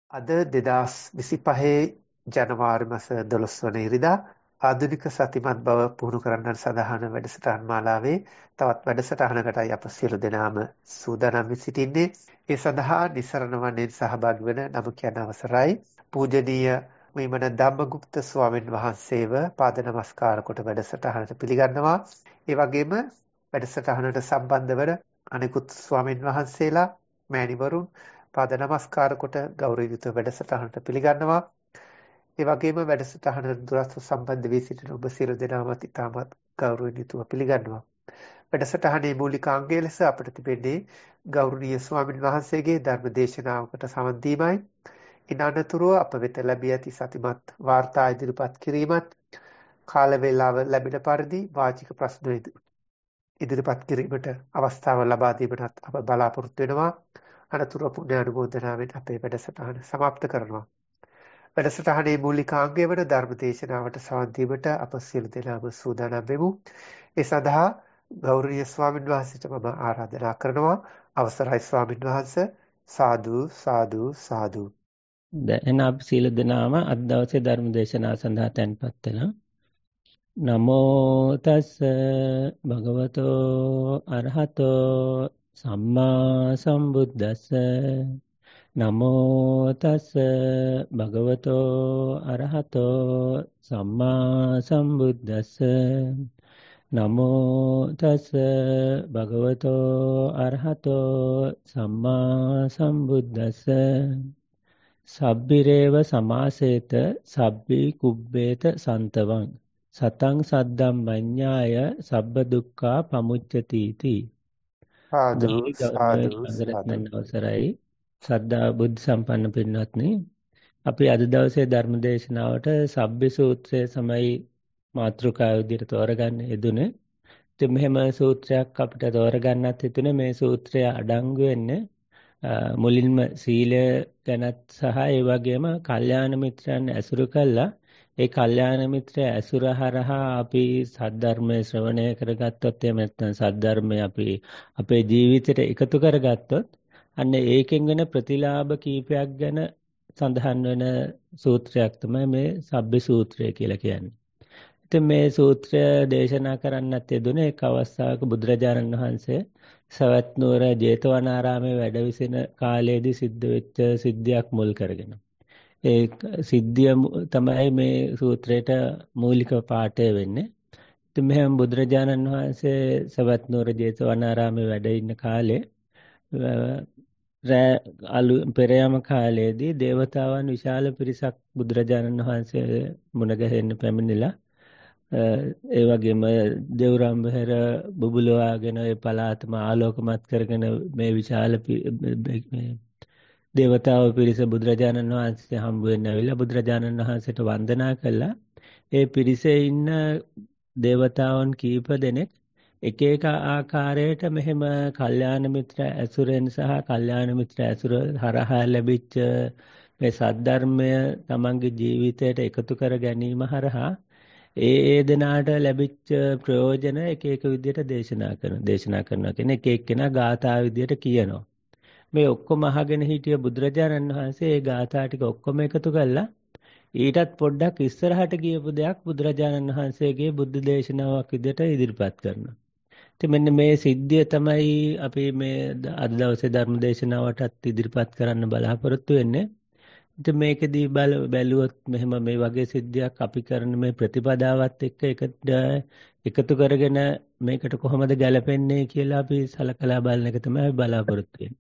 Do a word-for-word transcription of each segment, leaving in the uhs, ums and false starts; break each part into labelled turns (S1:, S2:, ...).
S1: අද දෙදහස් විසිපහේ ජනවාරි මාස දොළොස් වන ඉරිදා ආධුනික සතිමත් බව පුහුණු කරන්නට සඳහාන වැඩසටහන් මාලාවේ තවත් වැඩසටහනකටයි අප සියලු දෙනාම සූදානම් වී සිටින්නේ. ඒ සඳහා නිසරණ වශයෙන් සහභාගී වන නම කියන අවසරයි. පූජනීය මෙමන ධම්මගුප්ත ස්වාමීන් වහන්සේව පාද නමස්කාර කොට වැඩසටහනට පිළිගන්නවා. ඒ වගේම වැඩසටහනට සම්බන්ධ වන අනෙකුත් ස්වාමීන් වහන්සේලා මෑණිවරුන් පාද නමස්කාර කොට ගෞරවයුත වැඩසටහනට පිළිගන්නවා. ඒ වගේම වැඩසටහනට දුරස්ව සම්බන්ධ වී සිටින ඔබ සියලු දෙනාමත් ඉතාමත් ගෞරවයෙන් යුතුව පිළිගන්නවා. වැඩසටහනේ මූලික අංගය ලෙස අපට තිබෙන්නේ ගෞරවනීය ස්වාමින් වහන්සේගේ ධර්ම දේශනාවකට සමන් දීමයි. ඉන් අනතුරුව අප වෙත ලැබී ඇති සතිමත් වාර්තා ඉදිරිපත් කිරීමත් කාල වේලාව ලැබෙන පරිදි වාචික ප්‍රශ්න ඉදිරිපත් කිරීමට අවස්ථාව ලබා දීමටත් අප බලාපොරොත්තු වෙනවා. අනතුරුව පුණ්‍ය අනුමෝදනාවෙන් අපේ වැඩසටහන સમાપ્ત කරනවා. වැඩසටහනේ මූලික අංගය වන ධර්ම දේශනාවට සවන් දීමට අප සියලු දෙනාම සූදානම් වෙමු. ඒ සඳහා ගෞරවනීය ස්වාමින් වහන්සේට මම ආරාධනා කරනවා. අවසරයි ස්වාමින් වහන්සේ. සාදු සාදු සාදු.
S2: දැන් අපි සීල දෙනාම අද දවසේ ධර්ම දේශනාව සඳහා tempත් වෙනවා. නමෝ තස් භගවතෝ අරහතෝ සම්මා සම්බුද්දස්ස. නමෝ තස් භගවතෝ අරහතෝ සම්මා සම්බුද්දස්ස. නමෝ තස් භගවතෝ අරහතෝ සම්මා සම්බුද්දස්ස. සබ්බිරේව සමාසේත සබ්බි කුබ්බේත සන්තවං සතං සද්දම් මඤ්ඤාය සබ්බ දුක්ඛා පමුච්චති තී.
S1: සාදු සාදු
S2: අගරත්නන් අවසරයි. සද්ධා බුද්ධ සම්පන්න පින්වත්නි, අපි අද දවසේ ධර්ම දේශනාවට සබ්බි සූත්‍රය තමයි මාතෘකාව විදිහට තෝරගන්න යෙදුනේ. ඉතින් මෙහෙම සූත්‍රයක් අපිට තෝරගන්නත් හිතුනේ මේ සූත්‍රය අඩංගු වෙන්නේ මුලින්ම සීලය ගැනත් සහ ඒ වගේම කල්යාණ මිත්‍රයන් ඇසුරු කළා. ඒ කල්යාණ මිත්‍රය ඇසුර හරහා අපි සද්ධර්මයේ ශ්‍රවණය කරගත්තොත් එහෙම නැත්නම් සද්ධර්මය අපි අපේ ජීවිතයට එකතු කරගත්තොත් අන්න ඒකෙන් වෙන ප්‍රතිලාභ කීපයක් ගැන සඳහන් වෙන සූත්‍රයක් තමයි මේ සබ්බි සූත්‍රය කියලා කියන්නේ. ඉතින් මේ සූත්‍රය දේශනා කරන්නත් යෙදුනේ එක් අවස්ථාවක බුදුරජාණන් වහන්සේ සවැත් නුවර ජේතවනාරාමේ වැඩ විසින කාලයේදී සිද්ධ වෙච්ච සිද්ධියක් මුල් කරගෙන. ඒ සිද්ධිය තමයි මේ සූත්‍රයට මූලික පාඨය වෙන්නේ. ඉතින් මෙහෙම බුදුරජාණන් වහන්සේ සවැත් නුවර ජේතවනාරාමේ වැඩ ඉන්න කාලේ අලු පෙරයම කාලයේදී දේවතාවන් විශාල පිරිසක් බුදුරජාණන් වහන්සේ මුණ ගැහෙන්න පැමිණිලා ඒ වගේම දෙව්රම්බහෙර බුබුලවාගෙන ඒ පළාතම ආලෝකමත් කරගෙන මේ විශාල මේ දේවතාව පිරිස බුදුරජාණන් වහන්සේ හම්බ වෙන්න ඇවිල්ලා බුදුරජාණන් වහන්සේට වන්දනා කළා. ඒ පිරිසේ ඉන්න දේවතාවුන් කීප දෙනෙක් එක එක ආකාරයට මෙහෙම කල්යාණ මිත්‍ර ඇසුරෙන් සහ කල්යාණ මිත්‍ර ඇසුර හරහා ලැබිච්ච මේ සද්ධර්මය තමන්ගේ ජීවිතයට එකතු කර ගැනීම හරහා ඒ ඒ දෙනාට ලැබිච්ච ප්‍රයෝජන එක එක විදිහට දේශනා කරන දේශනා කරනවා කියන්නේ එක එක්කෙනා ගාථා විදිහට කියනවා. මේ ඔක්කොම අහගෙන හිටිය බුදුරජාණන් වහන්සේ ඒ ගාථා ටික ඔක්කොම එකතු කළා. ඊටත් පොඩ්ඩක් ඉස්සරහට ගියපු දෙයක් බුදුරජාණන් වහන්සේගේ බුද්ධ දේශනාවක් විදිහට ඉදිරිපත් කරනවා. ඉතින් මෙන්න මේ සිද්ධිය තමයි අපි මේ අද දවසේ ධර්ම දේශනාවටත් ඉදිරිපත් කරන්න බලාපොරොත්තු වෙන්නේ. ඉතින් මේකදී බල බැලුවොත් මෙහෙම මේ වගේ සිද්ධියක් අපි කරන මේ ප්‍රතිපදාවත් එක්ක එකට එකතු කරගෙන මේකට කොහොමද ගැලපෙන්නේ කියලා අපි සලකලා බලන එක තමයි බලාපොරොත්තු වෙන්නේ.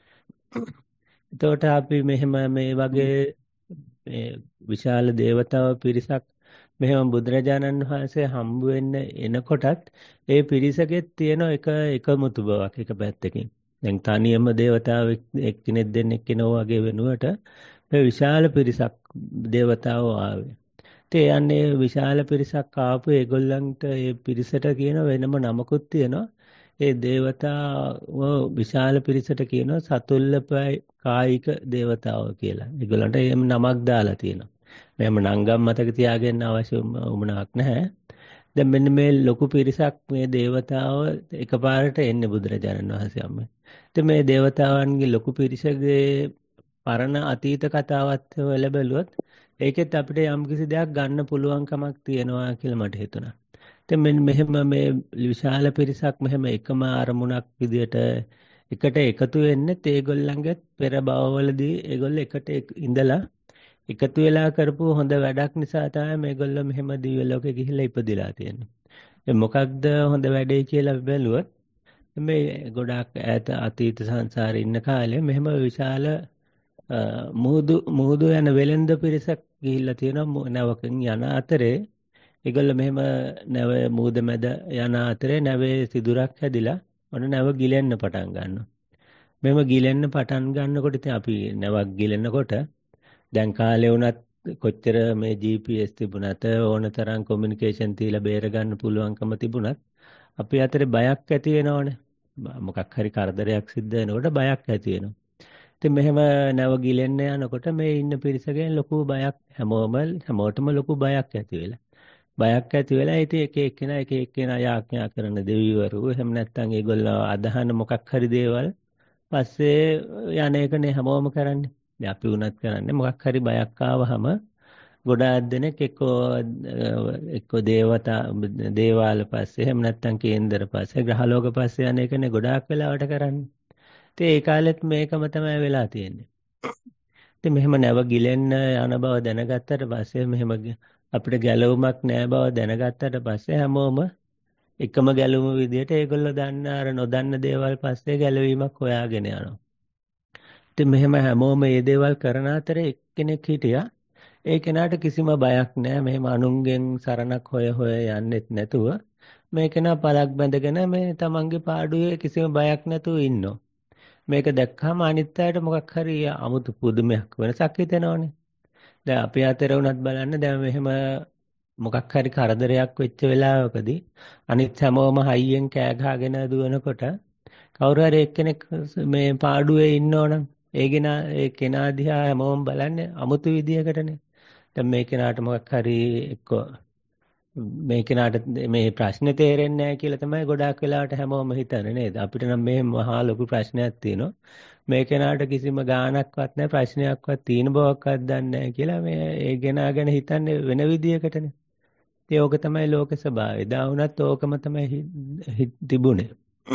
S2: එතකොට අපි මෙහෙම මේ වගේ මේ විශාල දේවතාව පිරිසක් මෙහෙම බුදුරජාණන් වහන්සේ හම්බ වෙන්න එනකොටත් ඒ පිරිසකෙත් තියෙන එක එකමුතු බවක් එක පැත්තකින්. දැන් තනියම දේවතාව එක්කෙනෙක් දෙන්නෙක් කෙනා වගේ වෙනුවට මේ විශාල පිරිසක් දේවතාවෝ ආවේ. ඒ යන්නේ විශාල පිරිසක් ආපු ඒගොල්ලන්ට ඒ පිරිසට කියන වෙනම නමකුත් තියෙනවා. ඒ දේවතාවෝ විශාල පිරිසට කියනවා සතුල්ලපයි කායික දේවතාවෝ කියලා. ඒගොල්ලන්ට එහෙම නමක් දාලා තියෙනවා. මෙහෙම නංගම් මතක තියාගන්න අවශ්‍ය වුණාක් නැහැ. දැන් මෙන්න මේ ලොකු පිරිසක් මේ දේවතාව එකපාරට එන්නේ බුදුරජාණන් වහන්සේ අම්මේ. ඉතින් මේ දේවතාවන්ගේ ලොකු පිරිසගේ පරණ අතීත කතාවත් හොයලා බැලුවොත් ඒකෙත් අපිට යම්කිසි දෙයක් ගන්න පුළුවන්කමක් තියෙනවා කියලා මට හිතුණා. ඉතින් මෙන්න මෙහෙම මේ විශාල පිරිසක් මෙහෙම එකම අරමුණක් විදියට එකට එකතු වෙන්නේ ඒගොල්ලන්ගේ පෙර භවවලදී ඒගොල්ලෝ එකට ඉඳලා එකතු වෙලා කරපු හොඳ වැඩක් නිසා තමයි මේගොල්ලෝ මෙහෙම දිව්‍ය ලෝකෙ ගිහිල්ලා ඉපදිලා තියෙන්නේ. ඒ මොකක්ද හොඳ වැඩේ කියලා බැලුවොත් මේ ගොඩාක් ඈත අතීත සංසාරේ ඉන්න කාලේ මෙහෙම විශාල මුහුදු මුහුදු යන වෙළඳ පිරිසක් ගිහිල්ලා තියෙනවා නැවකින් යන අතරේ ඒගොල්ලෝ මෙහෙම නැව මුහුද මැද යන අතරේ නැවේ සිදුරක් හැදිලා ඔන්න නැව ගිලෙන්න පටන් ගන්නවා. මෙහෙම ගිලෙන්න පටන් ගන්නකොට ඉතින් අපි නැවක් ගිලෙනකොට දැන් කාලේ වුණත් කොච්චර මේ ජී පී එස් තිබුණත් ඕන තරම් කොමියුනිකේෂන් තියලා බේර ගන්න පුළුවන්කම තිබුණත් අපි අතරේ බයක් ඇති වෙනවනේ. මොකක් හරි කරදරයක් සිද්ධ වෙනකොට බයක් ඇති වෙනවා. ඉතින් මෙහෙම නැව ගිලෙන්න යනකොට මේ ඉන්න පිරිසගෙන් ලොකු බයක් හැමෝම හැමෝටම ලොකු බයක් ඇති වෙලා. බයක් ඇති වෙලා ඉතින් එක එක්කෙනා එක එක්කෙනා යාඥා කරන දෙවිවරු එහෙම නැත්නම් ඒගොල්ලෝ අදහන මොකක් හරි දේවල් පස්සේ යන එකනේ හැමෝම කරන්නේ. දැන් අපි වුණත් කරන්නේ මොකක් හරි බයක් ආවහම ගොඩාක් දෙනෙක් එක්කෝ එක්කෝ දේවතා දේවාල පස්සේ එහෙම නැත්නම් කේන්දර පස්සේ ග්‍රහලෝක පස්සේ යන එකනේ ගොඩාක් වෙලාවට කරන්නේ. ඉතින් ඒ කාලෙත් මේකම තමයි වෙලා තියෙන්නේ. ඉතින් මෙහෙම නැව ගිලෙන්න යන බව දැනගත්තට පස්සේ මෙහෙම අපිට ගැලවුමක් නැහැ බව දැනගත්තට පස්සේ හැමෝම එකම ගැලවුම විදියට ඒගොල්ලෝ දන්න අර නොදන්න දේවල් පස්සේ ගැලවීමක් හොයාගෙන යනවා. ඉතින් මෙහෙම හැමෝම මේ දේවල් කරන අතරේ එක්කෙනෙක් හිටියා. ඒ කෙනාට කිසිම බයක් නැහැ. මෙහෙම අනුන්ගෙන් සරණක් හොය හොය යන්නෙත් නැතුව මේ කෙනා පළක් බැඳගෙන මේ තමන්ගේ පාඩුවේ කිසිම බයක් නැතුව ඉන්නවා. මේක දැක්කම අනිත් අයට මොකක් හරි 아무තු පුදුමයක් වෙනසක් හිතෙනවනේ. දැන් අපි අතර වුණත් බලන්න දැන් මෙහෙම මොකක් හරි කරදරයක් වෙච්ච වෙලාවකදී අනිත් හැමෝම හයියෙන් කෑ ගහගෙන දුවනකොට කවුරු හරි එක්කෙනෙක් මේ පාඩුවේ ඉන්නවනම් ඒ කෙනා ඒ කෙනා දිහා හැමෝම බලන්නේ 아무තු විදියකටනේ. දැන් මේ කෙනාට මොකක් හරි එක්ක මේ කෙනාට මේ ප්‍රශ්නේ තේරෙන්නේ නැහැ කියලා තමයි ගොඩාක් වෙලාවට හැමෝම හිතන්නේ නේද? අපිට නම් මේ මහා ලොකු ප්‍රශ්නයක් තියෙනවා. මේ කෙනාට කිසිම ගාණක්වත් නැහැ ප්‍රශ්නයක්වත් තියෙන බවක්වත් දන්නේ නැහැ කියලා මේ ඒ කෙනා ගැන හිතන්නේ වෙන විදියකටනේ. ඒ ඕක තමයි ලෝක ස්වභාවය. එදා වුණත් ඕකම තමයි තිබුණේ.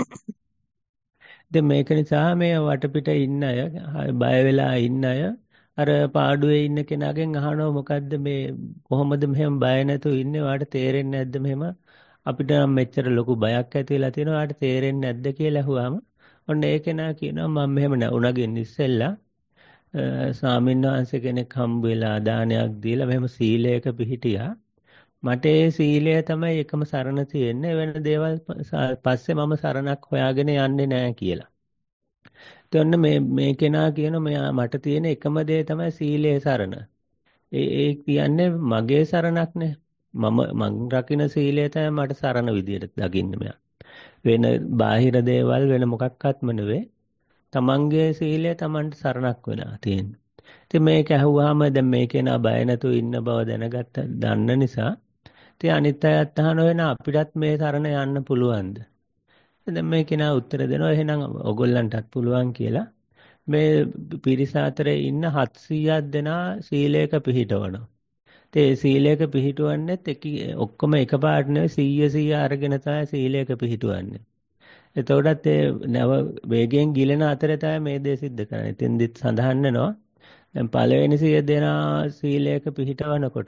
S2: දැන් මේක නිසා මේ වටපිට ඉන්න අය බය වෙලා ඉන්න අය අර පාඩුවේ ඉන්න කෙනාගෙන් අහනවා මොකද්ද මේ කොහොමද මෙහෙම බය නැතුව ඉන්නේ? ඔයාලට තේරෙන්නේ නැද්ද මෙහෙම අපිට නම් මෙච්චර ලොකු බයක් ඇති වෙලා තියෙනවා. ඔයාලට තේරෙන්නේ නැද්ද කියලා අහුවාම ඔන්න ඒ කෙනා කියනවා මම මෙහෙම උණගෙන් ඉස්සෙල්ලා ස්වාමීන් වහන්සේ කෙනෙක් හම්බ වෙලා දානයක් දීලා මෙහෙම සීලයක පිහිටියා. මට ඒ සීලය තමයි එකම සරණ තියෙන්නේ. වෙන දේවල් පස්සේ මම සරණක් හොයාගෙන යන්නේ නැහැ කියලා. එතන මේ මේ කෙනා කියන මෙයා මට තියෙන එකම දේ තමයි සීලයේ සරණ. ඒ ඒ කියන්නේ මගේ සරණක් නේ. මම මං රකින්න සීලය තමයි මට සරණ විදියට දකින්න මෙයා. වෙන බාහිර දේවල් වෙන මොකක්වත්ම නෙවෙයි. තමන්ගේ සීලය තමන්ට සරණක් වෙලා තියෙන්නේ. ඉතින් මේක ඇහුවාම දැන් මේ කෙනා බය නැතුව ඉන්න බව දැනගත්ත දන්න නිසා ඉතින් අනිත් අයත් අහන වෙන අපිටත් මේ සරණ යන්න පුළුවන්ද? දැන් මේ කෙනා උත්තර දෙනවා එහෙනම් ඔයගොල්ලන්ටත් පුළුවන් කියලා. මේ පිරිස අතරේ ඉන්න හත්සීයක් දෙනා සීලයක පිහිටවනවා. ඒ සීලයක පිහිටුවන්නේත් ඔක්කොම එකපාරට නෙවෙයි සීය සීය අරගෙන තමයි සීලයක පිහිටුවන්නේ. එතකොටත් ඒ නැව වේගයෙන් ගිලෙන අතරේ තමයි මේ දේ සිද්ධ කරන්නේ. එතෙන්දිත් සඳහන් වෙනවා දැන් පළවෙනි සීය දෙනා සීලයක පිහිටවනකොට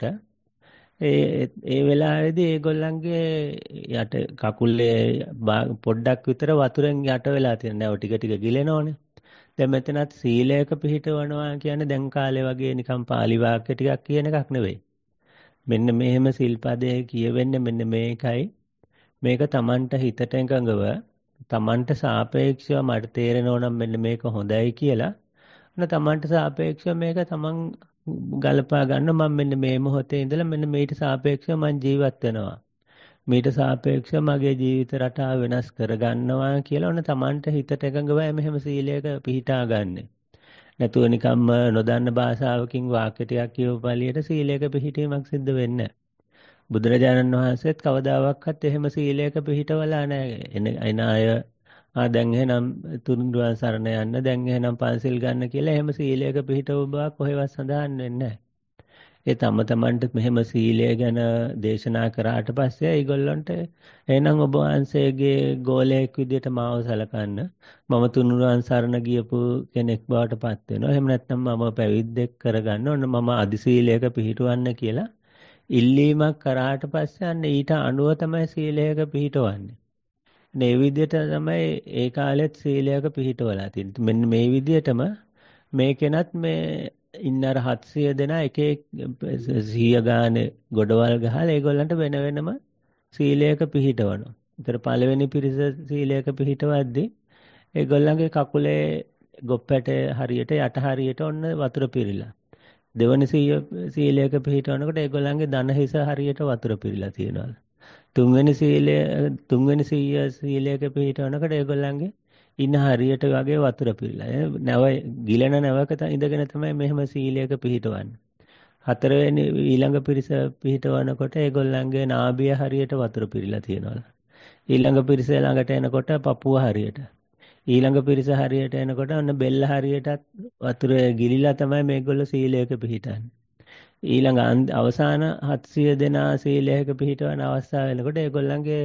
S2: ඒ ඒ වෙලාවේදී ඒගොල්ලන්ගේ යට කකුලේ පොඩ්ඩක් විතර වතුරෙන් යට වෙලා තියෙන නැව ටික ටික ගිලෙනවනේ. දැන් මෙතනත් සීලයක පිහිටවනවා කියන්නේ දැන් කාලේ වගේ නිකන් පාලි වාක්‍ය ටිකක් කියන එකක් නෙවෙයි. මෙන්න මෙහෙම සිල්පදේ කියවෙන්නේ මෙන්න මේකයි. මේක Tamanට හිතට එකඟව Tamanට සාපේක්ෂව මට තේරෙනවා නම් මෙන්න මේක හොඳයි කියලා. අන්න Tamanට සාපේක්ෂව මේක Taman ගලපා ගන්න මම මෙන්න මේ මොහොතේ ඉඳලා මෙන්න මේට සාපේක්ෂව මම ජීවත් වෙනවා. මීට සාපේක්ෂව මගේ ජීවිත රටාව වෙනස් කරගන්නවා කියලා ඔන්න Tamanට හිතට එකඟවයි මෙහෙම සීලයක පිහිටා ගන්න. නැතුව නිකම්ම නොදන්න භාෂාවකින් වාක්‍ය ටිකක් කියව පළියට සීලයක පිහිටීමක් සිද්ධ වෙන්නේ නැහැ. බුදුරජාණන් වහන්සේත් කවදාවත් එහෙම සීලයක පිහිටවලා නැහැ. එන අය ආ දැන් එහෙනම් තුන්දුවන් සරණ යන්න දැන් එහෙනම් පන්සිල් ගන්න කියලා එහෙම සීලයක පිහිටව බවක් කොහෙවත් සඳහන් වෙන්නේ නැහැ. ඒ තම තමන්ට මෙහෙම සීලය ගැන දේශනා කරාට පස්සේ ඒගොල්ලන්ට එහෙනම් ඔබ වහන්සේගේ ගෝලයක් විදියට මාව සලකන්න මම තුන්දුවන් සරණ ගියපු කෙනෙක් බවට පත් වෙනවා. එහෙම නැත්නම් මම පැවිද්දෙක් කරගන්න ඕන මම අදි සීලයක පිහිටවන්න කියලා ඉල්ලීමක් කරාට පස්සේ අන්න ඊට අනුව තමයි සීලයක පිහිටවන්නේ. මේ විදිහට තමයි ඒ කාලෙත් සීලයක පිහිටවලා තියෙන්නේ. මෙන්න මේ විදිහටම මේකෙනත් මේ ඉන්න අර හත්සිය දෙනා එක එක සිය ගානේ ගොඩවල් ගහලා ඒගොල්ලන්ට වෙන වෙනම සීලයක පිහිටවනවා. ඒතර පළවෙනි පිරිස සීලයක පිහිටවද්දී ඒගොල්ලන්ගේ කකුලේ ගොප්පැට හරියට යට හරියට ඔන්න වතුර පිරීලා. දෙවනි සීලයක පිහිටවනකොට ඒගොල්ලන්ගේ දන හිස හරියට වතුර පිරීලා තියෙනවා. තුන්වෙනි සීලය තුන්වෙනි සීය සීලයක පිහිටවනකොට ඒගොල්ලන්ගේ ඉන්න හරියට වගේ වතුර පිරීලා. නැව ගිලෙන නැවක ඉඳගෙන තමයි මෙහෙම සීලයක පිහිටවන්නේ. හතරවෙනි ඊළඟ පිරිස පිහිටවනකොට ඒගොල්ලන්ගේ නාභිය හරියට වතුර පිරීලා තියෙනවා. ඊළඟ පිරිස ළඟට එනකොට පපුව හරියට. ඊළඟ පිරිස හරියට එනකොට ඔන්න බෙල්ල හරියටත් වතුර ගිලිලා තමයි මේගොල්ලෝ සීලයක පිහිටන්නේ. ඊළඟ අවසාන හත්සිය දෙනා සීලයක පිහිටවන අවස්ථාව වෙනකොට ඒගොල්ලන්ගේ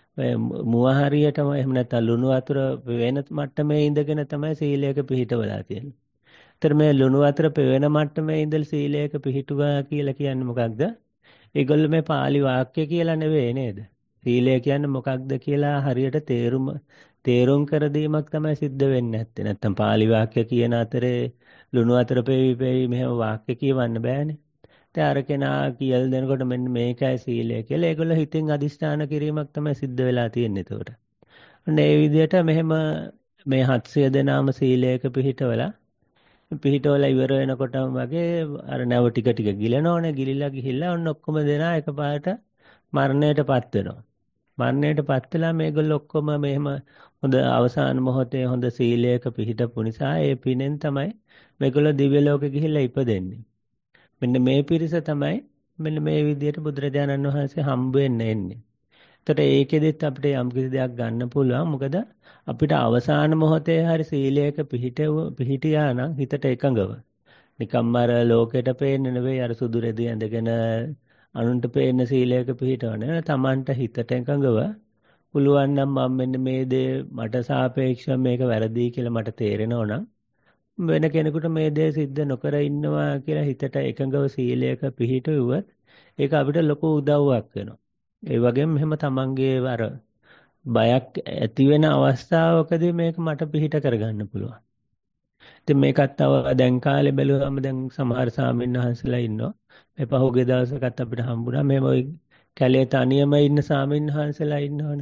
S2: මුව හරියටම එහෙම නැත්නම් ලුණු වතුර වෙන මට්ටමේ ඉඳගෙන තමයි සීලයක පිහිටවලා තියෙන්නේ. ඒතර මේ ලුණු වතුර වෙන මට්ටමේ ඉඳලා සීලයක පිහිටුවා කියලා කියන්නේ මොකක්ද? ඒගොල්ලෝ මේ pāli වාක්‍ය කියලා නෙවෙයි නේද? සීලය කියන්නේ මොකක්ද කියලා හරියට තේරුම තේරුම් කර දීමක් තමයි සිද්ධ වෙන්නේ නැත්තේ. නැත්නම් pāli වාක්‍ය කියන අතරේ ලුණු වතුර පෙවි පෙවි මෙහෙම වාක්‍ය කියවන්න බෑනේ. ඒ අර කෙනා කියලා දෙනකොට මෙන්න මේකයි සීලය කියලා ඒගොල්ලෝ හිතින් අදිෂ්ඨාන කිරීමක් තමයි සිද්ධ වෙලා තියෙන්නේ ඒතකොට. අන්න ඒ විදිහට මෙහෙම මේ හත්සිය දෙනාම සීලයක පිහිටවලා පිහිටවලා ඉවර වෙනකොටම වගේ අර නැව ටික ටික ගිලනෝනේ ගිලිලා ගිහිල්ලා ඔන්න ඔක්කොම දෙනා එකපාරට මරණයටපත් වෙනවා. මරණයටපත් වෙලා මේගොල්ලෝ ඔක්කොම මෙහෙම හොඳ අවසාන මොහොතේ හොඳ සීලයක පිහිටපු නිසා ඒ පිනෙන් තමයි මේගොල්ලෝ දිව්‍ය ලෝකෙ ගිහිල්ලා ඉපදෙන්නේ. මෙන්න මේ පිරිස තමයි මෙන්න මේ විදිහට බුදුරජාණන් වහන්සේ හම්බ වෙන්න එන්නේ. එතකොට ඒකෙදිත් අපිට යම් කිසි දෙයක් ගන්න පුළුවන්. මොකද අපිට අවසාන මොහොතේ හරි සීලයක පිහිටව පිහිටියා නම් හිතට එකඟව. නිකම්ම අර ලෝකෙට පේන්නේ නෙවෙයි අර සුදු රෙදි ඇඳගෙන අනුන්ට පේන්න සීලයක පිහිටවන්නේ. තමන්ට හිතට එකඟව පුළුවන් නම් මම මෙන්න මේ දේ මට සාපේක්ෂව මේක වැරදි කියලා මට තේරෙනවා නම් වෙන කෙනෙකුට මේ දේ සිද්ධ නොකර ඉන්නවා කියලා හිතට එකඟව සීලයක පිහිටුවුවත් ඒක අපිට ලොකු උදව්වක් වෙනවා. ඒ වගේම මෙහෙම තමන්ගේ අර බයක් ඇති වෙන අවස්ථාවකදී මේක මට පිහිට කරගන්න පුළුවන්. ඉතින් මේකත් තව දැන් කාලේ බැලුවම දැන් සමහර සාමින් වහන්සේලා ඉන්නවා. මේ පහුගිය දවසකත් අපිට හම්බුණා මේ ওই කැලේ තනියම ඉන්න සාමින් වහන්සේලා ඉන්නවනේ.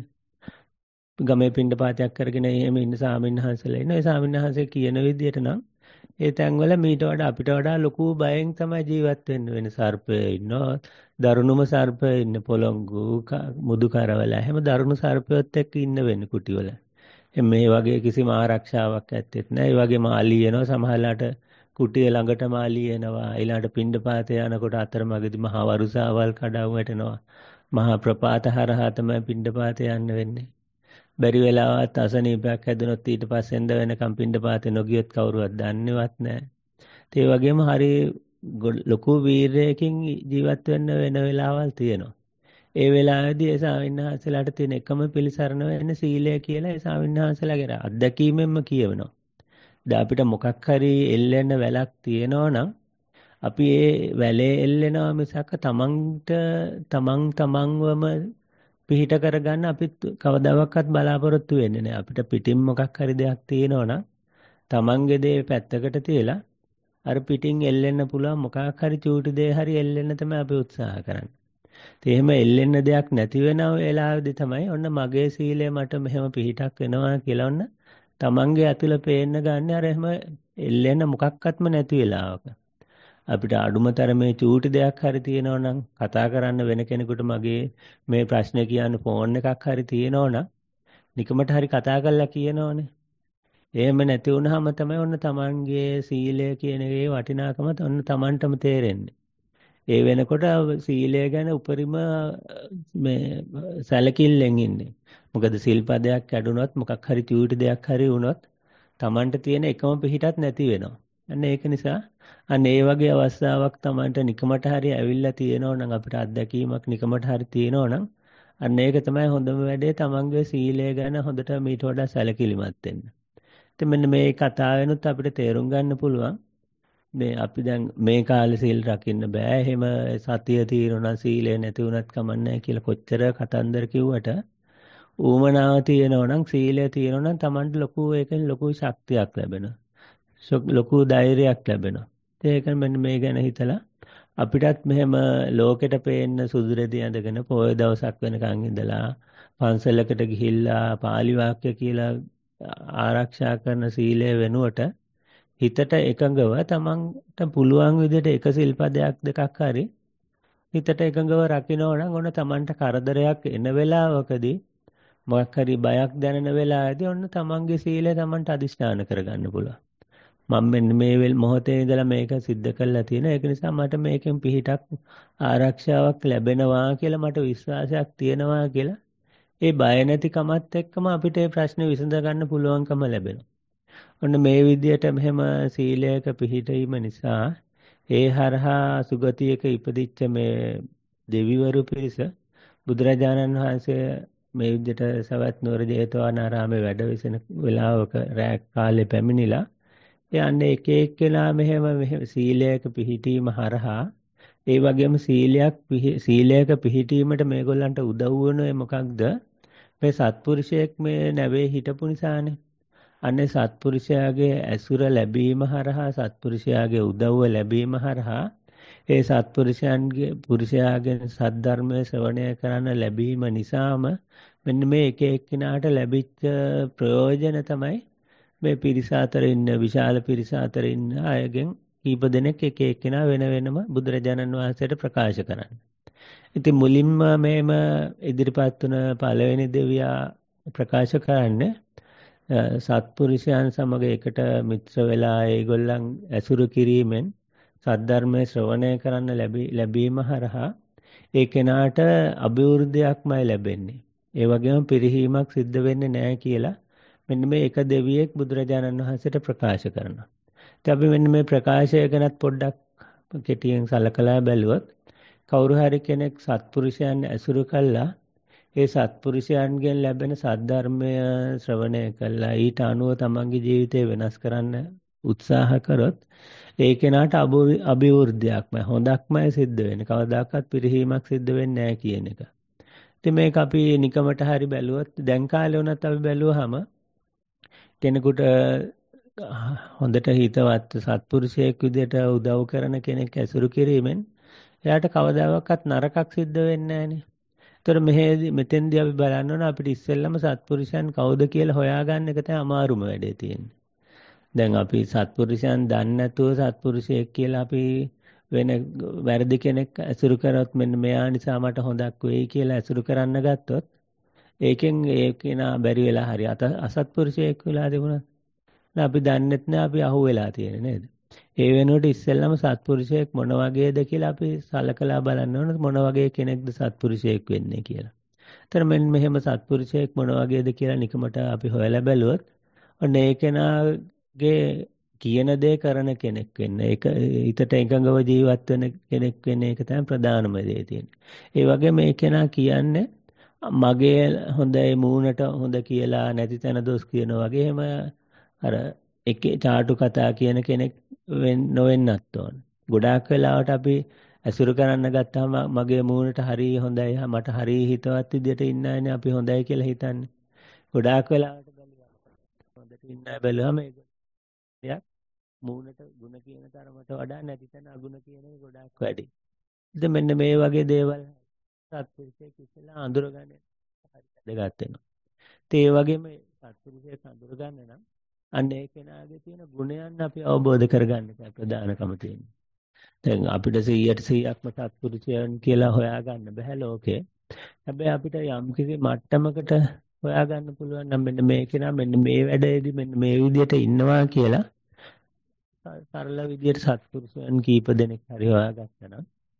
S2: ගමේ පින්ඩපාතයක් කරගෙන එහෙම ඉන්න සාමින් වහන්සේලා ඉන්නවා. ඒ සාමින් වහන්සේ කියන විදිහට නම් ඒ තැන්වල මීට වඩා අපිට වඩා ලොකු බයෙන් තමයි ජීවත් වෙන්න වෙන සර්පය ඉන්නවා. දරුණුම සර්පය ඉන්න පොළොංගු මුදු කරවල හැම දරුණු සර්පයොත් එක්ක ඉන්න වෙන්නේ කුටිවල. මේ වගේ කිසිම ආරක්ෂාවක් ඇත්තෙත් නැහැ. ඒ වගේම අලි එනවා සමහරලාට කුටිය ළඟටම අලි එනවා. ඊළඟට පින්ඩපාතේ යනකොට අතරමඟදී මහා වරුසාවල් කඩාවු වැටෙනවා. මහා ප්‍රපාත හරහා තමයි පින්ඩපාතේ යන්න වෙන්නේ. බැරි වෙලාවත් අසනීපයක් හැදුනොත් ඊට පස්සේ එඳ වෙනකම් පින්ඩපාතේ නොගියොත් කවුරුවත් දන්නේවත් නැහැ. ඒ වගේම හරි ලොකු වීරයකින් ජීවත් වෙන්න වෙන වෙලාවල් තියෙනවා. ඒ වෙලාවේදී ඒ ස්වාමීන් තියෙන එකම පිළිසරණ වෙන්නේ සීලය කියලා ඒ ස්වාමීන් වහන්සේලාගේ අත්දැකීමෙන්ම කියවෙනවා. දැන් අපිට මොකක් හරි එල්ලෙන්න වැලක් තියෙනවා නම් අපි ඒ වැලේ එල්ලෙනවා මිසක් තමන්ට තමන් තමන්වම පිහිට කරගන්න අපි කවදාවත් බලාපොරොත්තු වෙන්නේ නැහැ. අපිට පිටින් මොකක් හරි දෙයක් තියෙනවා නම් තමන්ගේ දේ පැත්තකට තියලා අර පිටින් එල්ලෙන්න පුළුවන් මොකක් හරි චූටි දේ හරි එල්ලෙන්න තමයි අපි උත්සාහ කරන්නේ. ඒ එහෙම එල්ලෙන්න දෙයක් නැති වෙන වෙලාවෙදි තමයි ඔන්න මගේ සීලය මට මෙහෙම පිහිටක් වෙනවා කියලා ඔන්න තමන්ගේ අතුල පේන්න ගන්න අර එහෙම එල්ලෙන්න මොකක්වත්ම නැති වෙලාවක. අපිට අඩුමතරමේ චූටි දෙයක් හරි තියෙනවා නම් කතා කරන්න වෙන කෙනෙකුට මගේ මේ ප්‍රශ්නේ කියන්න ෆෝන් එකක් හරි තියෙනවා නම් නිකමට හරි කතා කරලා කියනෝනේ. එහෙම නැති වුනහම තමයි ඔන්න තමන්ගේ සීලය කියන එකේ වටිනාකම ඔන්න තමන්ටම තේරෙන්නේ. ඒ වෙනකොට සීලය ගැන උපරිම මේ සැලකිල්ලෙන් ඉන්නේ. මොකද සිල්පදයක් කැඩුනොත් මොකක් හරි චූටි දෙයක් හරි වුණොත් Tamanට තියෙන එකම පිහිටත් නැති වෙනවා. අන්න ඒක නිසා අන්න ඒ වගේ අවස්ථාවක් Tamanට නිකමට හරි ඇවිල්ලා තියෙනවා නම් අපිට අත්දැකීමක් නිකමට හරි තියෙනවා නම් අන්න ඒක තමයි හොඳම වැඩේ Tamanගේ සීලය ගැන හොඳට මීට වඩා සැලකිලිමත් වෙන්න. ඉතින් මෙන්න මේ කතාවෙනුත් අපිට තේරුම් ගන්න පුළුවන් මේ අපි දැන් මේ කාලේ සීල් රකින්න බෑ. එහෙම සතිය తీරනවා සීලය නැති වුණත් කමන්නේ කියලා කොච්චර කතන්දර කිව්වට ඌමනාව තියෙනවා නම් සීලය තියෙනවා නම් Tamanට ලොකු ඒකෙන් ලොකු ශක්තියක් ලැබෙනවා. ලොකු ධෛර්යයක් ලැබෙනවා. ඒක මෙන්න මේ ගැන හිතලා අපිටත් මෙහෙම ලෝකෙට පේන්න සුදු රෙදි ඇඳගෙන පොය දවසක් වෙනකන් ඉඳලා පන්සලකට ගිහිල්ලා පාලි වාක්‍ය කියලා ආරක්ෂා කරන සීලය වෙනුවට හිතට එකඟව තමන්ට පුළුවන් විදිහට එක සිල්පදයක් දෙකක් හරි හිතට එකඟව රකින්න නම් ඔන්න තමන්ට කරදරයක් එන වෙලාවකදී මොකක් හරි බයක් දැනෙන වෙලාවදී ඔන්න තමන්ගේ සීලය තමන්ට අදිෂ්ඨාන කරගන්න පුළුවන්. මම මෙන්න මේ වෙල් මොහොතේ ඉඳලා මේක सिद्ध කරලා තියෙනවා. ඒක නිසා මට මේකෙන් පිහිටක් ආරක්ෂාවක් ලැබෙනවා කියලා මට විශ්වාසයක් තියෙනවා කියලා ඒ බය නැතිකමත් එක්කම අපිට මේ ප්‍රශ්නේ විසඳ ගන්න පුළුවන්කම ලැබෙනවා. ඔන්න මේ විදිහට මෙහෙම සීලයක පිහිටීම නිසා ඒ හරහා සුගතියක ඉපදිච්ච මේ දෙවිවරු පිරිස බුදුරජාණන් වහන්සේ මේ විදිහට සවැත් නුවර ජේතවනාරාමේ වැඩ විසෙන වෙලාවක රැක් කාලේ පැමිණිලා යන්නේ එක එක්කෙනා මෙහෙම මෙහෙම සීලයක පිහිටීම හරහා ඒ වගේම සීලයක් සීලයක පිහිටීමට මේගොල්ලන්ට උදව් වෙන්නේ මොකක්ද මේ සත්පුරුෂයෙක් මේ නැවේ හිටපු නිසානේ. අනේ සත්පුරුෂයාගේ ඇසුර ලැබීම හරහා සත්පුරුෂයාගේ උදව්ව ලැබීම හරහා ඒ සත්පුරුෂයන්ගේ පුරුෂයාගෙන් සද්ධර්මයේ ශ්‍රවණය කරන්න ලැබීම නිසාම මෙන්න මේ එක එක්කිනාට ලැබිච්ච ප්‍රයෝජන තමයි මේ පිරිස අතර ඉන්න විශාල පිරිස අතර ඉන්න අයගෙන් කීප දෙනෙක් එක එක්කිනා වෙන වෙනම බුදුරජාණන් වහන්සේට ප්‍රකාශ කරන්නේ. ඉතින් මුලින්ම මේම ඉදිරිපත් වුණ පළවෙනි දෙවියා ප්‍රකාශ කරන්නේ සත්පුරුෂයන් සමග එකට මිත්‍ර වෙලා ඒගොල්ලන් ඇසුරු කිරීමෙන් සද්ධර්මයේ ශ්‍රවණය කරන්න ලැබීම හරහා ඒ කෙනාට අභිවෘද්ධියක්මයි ලැබෙන්නේ. ඒ වගේම පිරිහීමක් සිද්ධ වෙන්නේ නැහැ කියලා මෙන්න මේ එක දෙවියෙක් බුදුරජාණන් වහන්සේට ප්‍රකාශ කරනවා. ඉතින් අපි මෙන්න මේ ප්‍රකාශය ගැනත් පොඩ්ඩක් කෙටියෙන් සලකලා බැලුවොත් කවුරු හරි කෙනෙක් සත්පුරුෂයන් ඇසුරු කළා ඒ සත්පුරුෂයන්ගෙන් ලැබෙන සද්ධර්මය ශ්‍රවණය කළා ඊට අනුව තමන්ගේ ජීවිතය වෙනස් කරන්න උත්සාහ කරොත් ඒ කෙනාට අභිවෘද්ධියක්මයි හොඳක්මයි සිද්ධ වෙන්නේ. කවදාකවත් පිරිහීමක් සිද්ධ වෙන්නේ නැහැ කියන එක. ඉතින් මේක අපි නිකමට හරි බැලුවොත් දැන් කාලේ වුණත් අපි බැලුවාම කෙනෙකුට හොඳට හිතවත් සත්පුරුෂයෙක් විදිහට උදව් කරන කෙනෙක් ඇසුරු කිරීමෙන් එයාට කවදාවත් නරකක් සිද්ධ වෙන්නේ නැහනේ. ඒතර මෙහෙදි මෙතෙන්දී අපි බලන්න ඕන අපිට ඉස්සෙල්ලම සත්පුරුෂයන් කවුද කියලා හොයාගන්න එක තමයි අමාරුම වැඩේ තියෙන්නේ. දැන් අපි සත්පුරුෂයන් දන්නේ නැතුව සත්පුරුෂයෙක් කියලා අපි වෙන වැරදි කෙනෙක් ඇසුරු කරොත් මෙන්න මෙයා නිසා මට හොඳක් වෙයි කියලා ඇසුරු කරන්න ගත්තොත් ඒකෙන් ඒ කෙනා බැරි වෙලා හරි අසත්පුරුෂයෙක් වෙලා තිබුණා. අපි දන්නෙත් නෑ අපි අහු වෙලා තියෙන්නේ නේද? ඒ වෙනුවට ඉස්සෙල්ලම සත්පුරුෂයෙක් මොන වගේද කියලා අපි සලකලා බලන්න ඕන මොන වගේ කෙනෙක්ද සත්පුරුෂයෙක් වෙන්නේ කියලා. ඒතර මෙන්න මෙහෙම සත්පුරුෂයෙක් මොන වගේද කියලා නිකමට අපි හොයලා බැලුවොත් ඔන්න ඒ කෙනාගේ කියන දේ කරන කෙනෙක් වෙන්න. ඒක හිතට එකඟව ජීවත් වෙන කෙනෙක් වෙන්න ඒක තමයි ප්‍රධානම දේ තියෙන්නේ. ඒ වගේ මේ කෙනා කියන්නේ මගේ හොඳයි මූණට හොඳ කියලා නැති තැන දොස් කියනවා වගේ එහෙම අර එකේ ചാටු කතා කියන කෙනෙක් නොවෙන්නත් ඕන. ගොඩාක් වෙලාවට අපි ඇසුරු කරන්න ගත්තාම මගේ මූණට හරිය හොඳයි මට හරිය හිතවත් විදියට ඉන්න අයනේ අපි හොඳයි කියලා හිතන්නේ. ගොඩාක් වෙලාවට බැලුවා හොඳට ඉන්න අය බැලුවම ඒක දෙයක් මූණට ಗುಣ කියන තරමට වඩා නැති තැන අගුණ කියන එක ගොඩාක් වැඩි. ඉතින් මෙන්න මේ වගේ දේවල් සත්පුරුෂයෙක් ඉස්සෙල්ලා අඳුරගන්න හරි වැදගත් වෙනවා. ඒ වගේම සත්පුරුෂයෙක් අඳුරගන්න නම් අන්න ඒ කෙනාගේ තියෙන ගුණයන් අපි අවබෝධ කරගන්න එක ප්‍රධානකම තියෙනවා. දැන් අපිට සීයට සීයක්ම සත්පුරුෂයන් කියලා හොයාගන්න බෑ ලෝකේ. හැබැයි අපිට යම් කිසි මට්ටමකට හොයාගන්න පුළුවන් නම් මෙන්න මේ කෙනා මෙන්න මේ වැඩේදී මෙන්න මේ විදිහට ඉන්නවා කියලා සරල විදිහට සත්පුරුෂයන් කීප දෙනෙක් හරි හොයාගත්තා නම්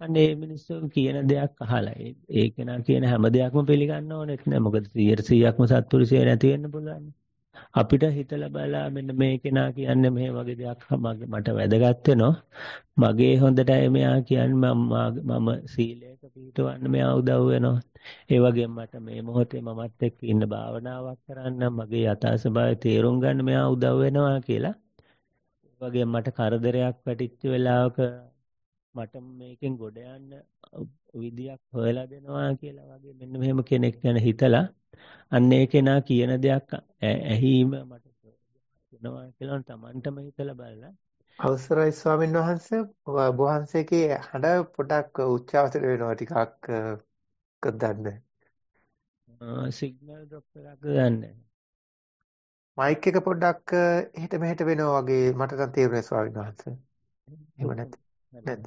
S2: අනේ මිනිස්සු කියන දෙයක් අහලා ඒ ඒ කෙනා කියන හැම දෙයක්ම පිළිගන්න ඕනෙත් නෑ. මොකද සීයට සීයක්ම සත්පුරුෂය නැති වෙන්න පුළුවන්. අපිට හිතලා බලලා මෙන්න මේ කෙනා කියන්නේ මේ වගේ දෙයක් මගේ මට වැදගත් වෙනවා. මගේ හොඳටයි මෙයා කියන්නේ මම මම සීලයක පිළිපදවන්න මෙයා උදව් වෙනවා. ඒ වගේම මට මේ මොහොතේ මමත් එක්ක ඉන්න භාවනාවක් කරන්න මගේ යථා ස්වභාවය තේරුම් ගන්න මෙයා උදව් වෙනවා කියලා. ඒ වගේම මට කරදරයක් වැටිච්ච වෙලාවක මට මේකෙන් ගොඩ යන්න විදියක් හොයලා දෙනවා කියලා වගේ මෙන්න මෙහෙම කෙනෙක් ගැන හිතලා අන්න ඒ කෙනා කියන දෙයක් ඇහිීම මට වෙනවා කියලා තමන්ටම හිතලා බලලා
S1: අවසරයි ස්වාමීන් වහන්සේ ඔබ වහන්සේගේ හඬ පොඩක් උච්චාවචර වෙනවා ටිකක් ගන්න.
S2: සිග්නල් ඩ්‍රොප් එකක් ගන්න.
S1: මයික් එක පොඩ්ඩක් එහෙට මෙහෙට වෙනවා වගේ මට නම් තේරුණා ස්වාමීන් වහන්සේ. එහෙම නැද්ද? නැද්ද?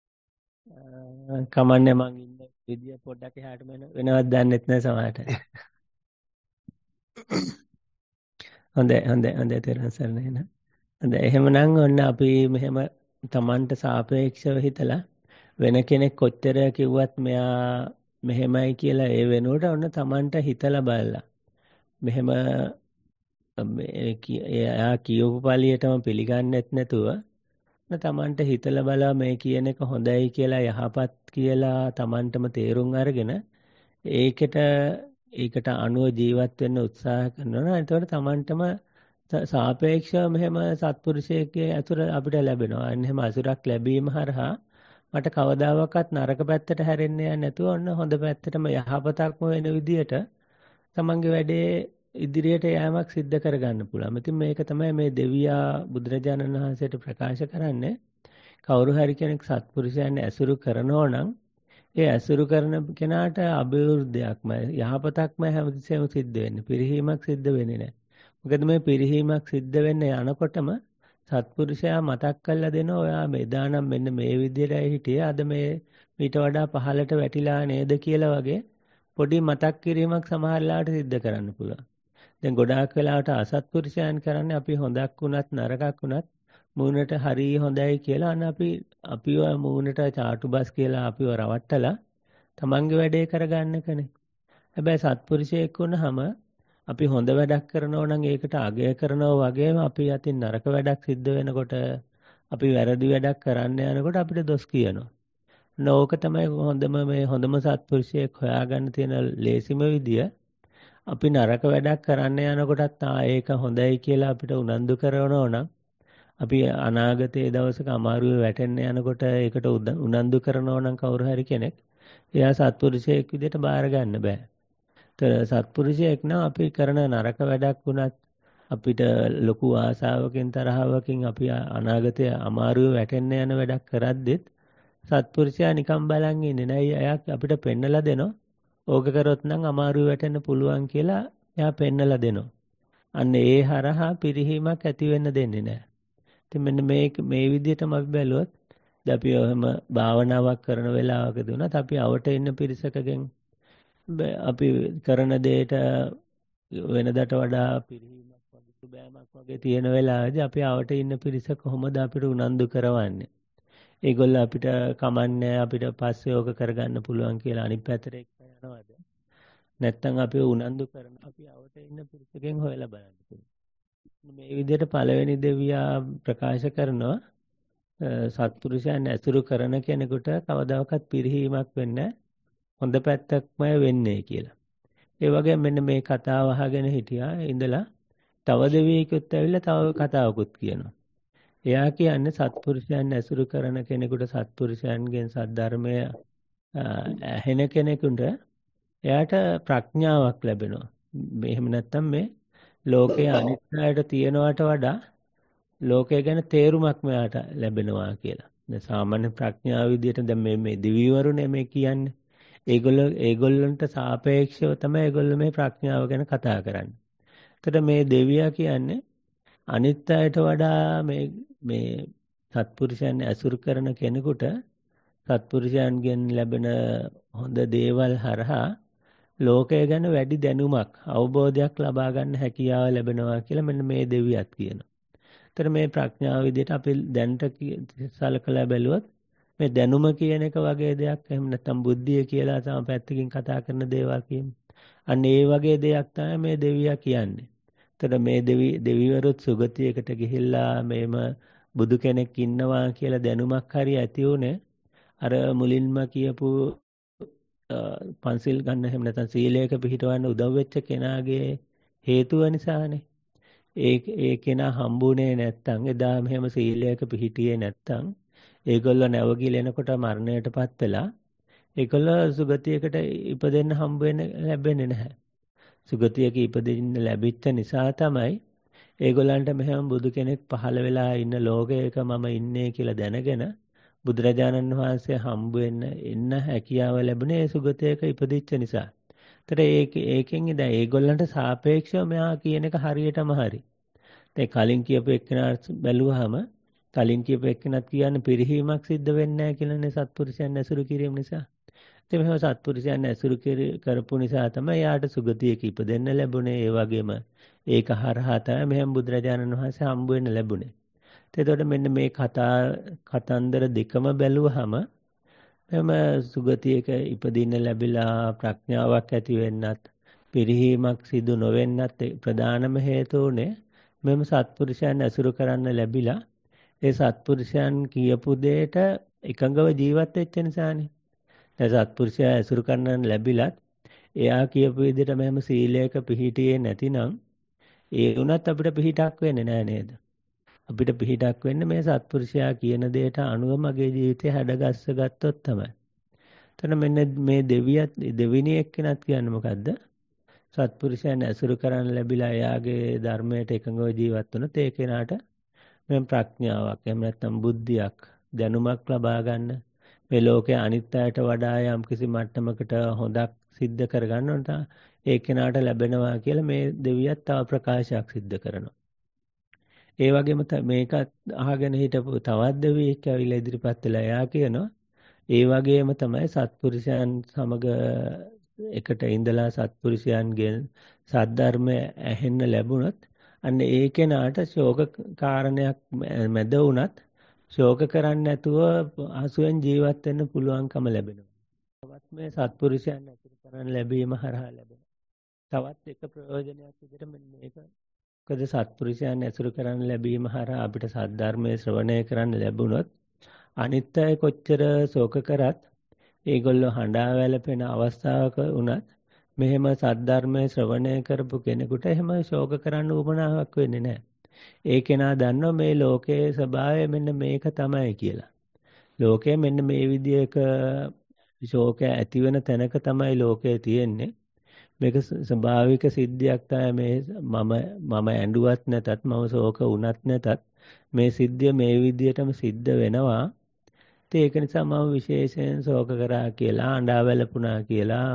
S2: කමන්නේ මං ඉන්න විදිය පොඩ්ඩක් එහාට වෙනවත් දන්නෙත් නෑ සමහරට. හොඳයි හොඳයි හොඳයි තේරුම් ගන්න එන. හොඳයි එහෙමනම් ඔන්න අපි මෙහෙම Tamanට සාපේක්ෂව හිතලා වෙන කෙනෙක් කොච්චර කිව්වත් මෙයා මෙහෙමයි කියලා ඒ වෙනුවට ඔන්න Tamanට හිතලා බලලා මෙහෙම එයා කියවපු පළියටම පිළිගන්නෙත් නැතුව තමන්ට හිතලා බලලා මේ කියන එක හොඳයි කියලා යහපත් කියලා තමන්ටම තේරුම් අරගෙන ඒකට ඒකට අනුව ජීවත් වෙන්න උත්සාහ කරනවා. එතකොට තමන්ටම සාපේක්ෂව මෙහෙම සත්පුරුෂයෙක්ගේ අතුර අපිට ලැබෙනවා. අන්න එහෙම අසුරක් ලැබීම හරහා මට කවදාවත් නරක පැත්තට හැරෙන්න යන්නේ නැතුව ඔන්න හොඳ පැත්තටම යහපතක්ම වෙන විදියට තමන්ගේ වැඩේ ඉදිරියට යෑමක් සිද්ධ කරගන්න පුළුවන්. ඉතින් මේක තමයි මේ දෙවියා බුදුරජාණන් වහන්සේට ප්‍රකාශ කරන්නේ. කවුරු හරි කෙනෙක් සත්පුරුෂයන් ඇසුරු කරනෝ නම් ඒ ඇසුරු කරන කෙනාට අභිවෘද්ධියක්ම යහපතක්ම හැමතිස්සෙම සිද්ධ වෙන්නේ. පිරිහීමක් සිද්ධ වෙන්නේ නැහැ. මොකද මේ පිරිහීමක් සිද්ධ වෙන්න යනකොටම සත්පුරුෂයා මතක් කරලා දෙනවා ඔයා මෙදා නම් මෙන්න මේ විදිහටයි හිටියේ. අද මේ ඊට වඩා පහළට වැටිලා නේද කියලා වගේ පොඩි මතක් කිරීමක් සමහරලාට සිද්ධ කරන්න පුළුවන්. දැන් ගොඩාක් වෙලාවට අසත්පුරුෂයන් කරන්නේ අපි හොඳක් වුණත් නරකක් වුණත් මූණට හරි හොඳයි කියලා අන්න අපි අපිව මූණට චාටු බස් කියලා අපිව රවට්ටලා තමන්ගේ වැඩේ කරගන්න කෙනෙක්. හැබැයි සත්පුරුෂයෙක් වුණාම අපි හොඳ වැඩක් කරනවා නම් ඒකට අගය කරනවා වගේම අපි අතින් නරක වැඩක් සිද්ධ වෙනකොට අපි වැරදි වැඩක් කරන්න යනකොට අපිට දොස් කියනවා. නෝක තමයි හොඳම මේ හොඳම සත්පුරුෂයෙක් හොයාගන්න තියෙන ලේසිම විදිය. අපි නරක වැඩක් කරන්න යනකොටත් ආ ඒක හොඳයි කියලා අපිට උනන්දු කරනවා නම් අපි අනාගතයේ දවසක අමාරුවේ වැටෙන්න යනකොට ඒකට උනන්දු කරනවා නම් කවුරු හරි කෙනෙක් එයා සත්පුරුෂයෙක් විදිහට බාර ගන්න බෑ. ඒතර සත්පුරුෂයෙක් නම් අපි කරන නරක වැඩක් වුණත් අපිට ලොකු ආසාවකින් තරහවකින් අපි අනාගතයේ අමාරුවේ වැටෙන්න යන වැඩක් කරද්දිත් සත්පුරුෂයා නිකන් බලන් ඉන්නේ නෑ. එයා අපිට පෙන්නලා දෙනවා. ඕක කරොත් නම් අමාරු වැටෙන්න පුළුවන් කියලා එයා පෙන්නලා දෙනවා. අන්න ඒ හරහා පිරිහීමක් ඇති වෙන්න දෙන්නේ නැහැ. ඉතින් මෙන්න මේ මේ විදිහටම අපි බැලුවොත් දැන් අපි ඔහම භාවනාවක් කරන වෙලාවකදී උනත් අපි අවට ඉන්න පිරිසකගෙන් අපි කරන දෙයට වෙනදට වඩා පිරිහීමක් වගේ සුබෑමක් වගේ තියෙන වෙලාවේදී අපි අවට ඉන්න පිරිස කොහොමද අපිට උනන්දු කරවන්නේ? ඒගොල්ලෝ අපිට කමන්නේ අපිට පස්සේ ඕක කරගන්න පුළුවන් කියලා අනිත් පැත්තට එක්ක යනවාද? නැත්තම් අපි උනන්දු කරන අපි අවට ඉන්න පිරිසකින් හොයලා බලන්න පුළුවන්. මේ විදිහට පළවෙනි දෙවියා ප්‍රකාශ කරනවා සත්පුරුෂයන් ඇසුරු කරන කෙනෙකුට කවදාකවත් පිරිහීමක් වෙන්නේ හොඳ පැත්තක්මයි වෙන්නේ කියලා. ඒ වගේම මෙන්න මේ කතාව අහගෙන හිටියා ඉඳලා තව දෙවියෙකුත් ඇවිල්ලා තව කතාවකුත් කියනවා. එයා කියන්නේ සත්පුරුෂයන් ඇසුරු කරන කෙනෙකුට සත්පුරුෂයන්ගෙන් සද්ධර්මය ඇහෙන කෙනෙකුට එයාට ප්‍රඥාවක් ලැබෙනවා. එහෙම නැත්නම් මේ ලෝකයේ අනිත් අයට තියනවට වඩා ලෝකය ගැන තේරුමක් මෙයාට ලැබෙනවා කියලා. දැන් සාමාන්‍ය ප්‍රඥාව විදිහට දැන් මේ මේ දිවිවරුනේ මේ කියන්නේ. ඒගොල්ලෝ ඒගොල්ලන්ට සාපේක්ෂව තමයි ඒගොල්ලෝ මේ ප්‍රඥාව ගැන කතා කරන්නේ. එතකොට මේ දෙවියා කියන්නේ අනිත් අයට වඩා මේ මේ සත්පුරුෂයන් ඇසුරු කරන කෙනෙකුට සත්පුරුෂයන්ගෙන් ලැබෙන හොඳ දේවල් හරහා ලෝකය ගැන වැඩි දැනුමක් අවබෝධයක් ලබා ගන්න හැකියාව ලැබෙනවා කියලා මෙන්න මේ දෙවියත් කියනවා. ඒතර මේ ප්‍රඥාව විදිහට අපි දැනට සලකලා බැලුවොත් මේ දැනුම කියන එක වගේ දෙයක් එහෙම නැත්නම් බුද්ධිය කියලා තම පැත්තකින් කතා කරන දේවල් කියමු. අන්න ඒ වගේ දෙයක් තමයි මේ දෙවියා කියන්නේ. එතකොට මේ දෙවි දෙවිවරුත් සුගතියකට ගිහිල්ලා මේම බුදු කෙනෙක් ඉන්නවා කියලා දැනුමක් හරි ඇති උනේ අර මුලින්ම කියපු පන්සිල් ගන්න එහෙම නැත්නම් සීලයක පිළිපදවන්න උදව් වෙච්ච කෙනාගේ හේතුව නිසානේ. ඒ ඒ කෙනා හම්බුනේ නැත්තම් එදා මෙහෙම සීලයක පිළිහිටියේ නැත්තම් ඒගොල්ලෝ නැවගිලෙනකොට මරණයටපත් වෙලා ඒගොල්ලෝ සුගතියකට ඉපදෙන්න හම්බ වෙන්න ලැබෙන්නේ නැහැ. සුගතියක ඉපදෙන්න ලැබිච්ච නිසා තමයි ඒගොල්ලන්ට මෙහෙම බුදු කෙනෙක් පහළ වෙලා ඉන්න ලෝකයක මම ඉන්නේ කියලා දැනගෙන බුදුරජාණන් වහන්සේ හම්බ වෙන්න එන්න හැකියාව ලැබුණේ ඒ සුගතියක ඉපදිච්ච නිසා. ඒතර ඒක ඒකෙන් දැන් ඒගොල්ලන්ට සාපේක්ෂව මෙහා කියන එක හරියටම හරි. දැන් කලින් කියපු එක්කෙනා බැලුවාම කලින් කියපු එක්කෙනත් කියන්නේ පිරිහීමක් සිද්ධ වෙන්නේ නැහැ කියලානේ සත්පුරුෂයන් ඇසුරු කිරීම නිසා. ඉතින් මෙහෙම සත්පුරුෂයන් ඇසුරු කරපු නිසා තමයි යාට සුගතියක ඉපදෙන්න ලැබුණේ. ඒ වගේම ඒක හරහා තමයි මෙහෙම බුදුරජාණන් වහන්සේ හම්බ වෙන්න ලැබුණේ. එතකොට මෙන්න මේ කතා කතන්දර දෙකම බැලුවහම මෙම සුගතියක ඉපදින්න ලැබිලා ප්‍රඥාවක් ඇති වෙන්නත් පිරිහීමක් සිදු නොවෙන්නත් ප්‍රධානම හේතුව උනේ මෙම සත්පුරුෂයන් ඇසුරු කරන්න ලැබිලා ඒ සත්පුරුෂයන් කියපු දෙයට එකඟව ජීවත් වෙච්ච නිසානේ. දැන් සත්පුරුෂයා ඇසුරු කරන්න ලැබිලත් එයා කියපු විදිහට මෙහෙම සීලයක පිහිටියේ නැතිනම් ඒ උනත් අපිට පිහිටක් වෙන්නේ නැහැ නේද? අපිට පිහිටක් වෙන්න මේ සත්පුරුෂයා කියන දෙයට අනුව මගේ ජීවිතය හැඩගස්ස ගත්තොත් තමයි. එතන මෙන්න මේ දෙවියත් දෙවිණි එක්කෙනත් කියන්නේ මොකද්ද? සත්පුරුෂයන් ඇසුරු කරන් ලැබිලා එයාගේ ධර්මයට එකඟව ජීවත් වුණොත් ඒ කෙනාට මෙම් ප්‍රඥාවක් එහෙම නැත්නම් බුද්ධියක් දැනුමක් ලබා ගන්න මේ ලෝකයේ අනිත් අයට වඩා යම් කිසි මට්ටමකට හොඳක් සිද්ධ කරගන්න උන්ට ඒ කෙනාට ලැබෙනවා කියලා මේ දෙවියත් තව ප්‍රකාශයක් සිද්ධ කරනවා. ඒ වගේම මේක අහගෙන හිටපු තවත් දෙවියෙක් ඇවිල්ලා ඉදිරිපත් වෙලා එයා කියනවා ඒ වගේම තමයි සත්පුරුෂයන් සමග එකට ඉඳලා සත්පුරුෂයන්ගෙන් සද්ධර්මය ඇහෙන්න ලැබුණොත් අන්න ඒ කෙනාට ශෝක කාරණයක් මැද වුණත් ශෝක කරන්නේ නැතුව අසුවෙන් ජීවත් වෙන්න පුළුවන්කම ලැබෙනවා. තවත් මේ සත්පුරුෂයන් ඇසුරු කරන් ලැබීම හරහා ලැබෙන තවත් එක ප්‍රයෝජනයක් විදිහට මෙන්න මේක. මොකද සත්පුරුෂයන් ඇසුරු කරන් ලැබීම හරහා අපිට සද්ධර්මයේ ශ්‍රවණය කරන්න ලැබුණොත් අනිත් අය කොච්චර ශෝක කරත් ඒගොල්ලෝ හඬා වැළපෙන අවස්ථාවක වුණත් මෙහෙම සද්ධර්මයේ ශ්‍රවණය කරපු කෙනෙකුට එහෙම ශෝක කරන්න උවමනාවක් වෙන්නේ නැහැ. ඒ කෙනා දන්නවා මේ ලෝකයේ ස්වභාවය මෙන්න මේක තමයි කියලා. ලෝකයේ මෙන්න මේ විදිහක ශෝකය ඇති වෙන තැනක තමයි ලෝකයේ තියෙන්නේ. මේක ස්වභාවික සිද්ධියක් තමයි මේ මම මම ඇඬුවත් නැතත් මම ශෝක වුණත් නැතත් මේ සිද්ධිය මේ විදිහටම සිද්ධ වෙනවා. ඒක නිසා මම විශේෂයෙන් ශෝක කරා කියලා අඬා වැළපුණා කියලා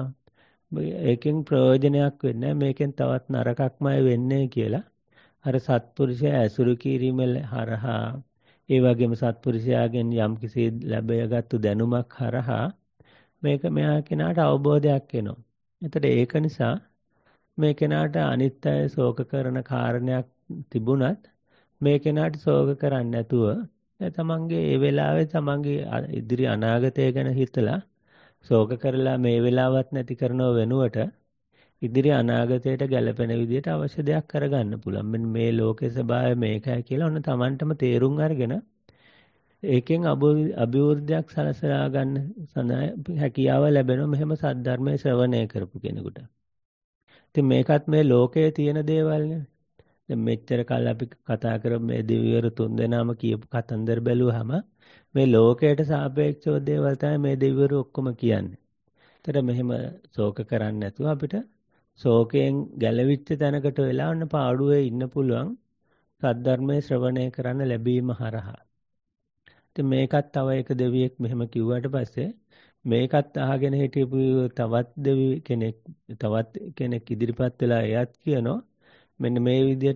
S2: ඒකෙන් ප්‍රයෝජනයක් වෙන්නේ මේකෙන් තවත් නරකක්මයි වෙන්නේ කියලා අර සත්පුරුෂයා ඇසුරු කිරීම හරහා ඒ වගේම සත්පුරුෂයාගෙන් යම්කිසි ලැබෙයගත්තු දැනුමක් හරහා මේක මෙහා කෙනාට අවබෝධයක් එනවා. එතකොට ඒක නිසා මේ කෙනාට අනිත් අය ශෝක කරන කාරණයක් තිබුණත් මේ කෙනාට ශෝක කරන්නේ නැතුව තමන්ගේ ඒ වෙලාවේ තමන්ගේ ඉදිරි අනාගතය ගැන හිතලා ශෝක කරලා මේ වෙලාවත් නැති කරනව වෙනුවට ඉදිරි අනාගතයට ගැලපෙන විදිහට අවශ්‍ය දෙයක් කරගන්න පුළුවන්. මෙන්න මේ ලෝකේ ස්වභාවය මේකයි කියලා ඔන්න තමන්ටම තේරුම් අරගෙන ඒකෙන් අභිවෘද්ධියක් සලසලා ගන්න හැකියාව ලැබෙනවා මෙහෙම සද්ධර්මයේ ශ්‍රවණය කරපු කෙනෙකුට. ඉතින් මේකත් මේ ලෝකයේ තියෙන දේවල්නේ. දැන් මෙච්චර කල් අපි කතා කරමු මේ දෙවිවරු තුන්දෙනාම කියපු කතන්දර බැලුවාම මේ ලෝකයට සාපේක්ෂව දේවල් තමයි මේ දෙවිවරු ඔක්කොම කියන්නේ. ඒතර මෙහෙම ශෝක කරන්නේ නැතුව අපිට ශෝකයෙන් ගැලවිච්ච තැනකට වෙලා ඔන්න පාඩුවේ ඉන්න පුළුවන් සද්ධර්මයේ ශ්‍රවණය කරන්න ලැබීම හරහා. ඉතින් මේකත් තව එක දෙවියෙක් මෙහෙම කිව්වට පස්සේ මේකත් අහගෙන හිටපු තවත් දෙවි කෙනෙක් තවත් කෙනෙක් ඉදිරිපත් වෙලා එයත් කියනවා මෙන්න මේ විදිහට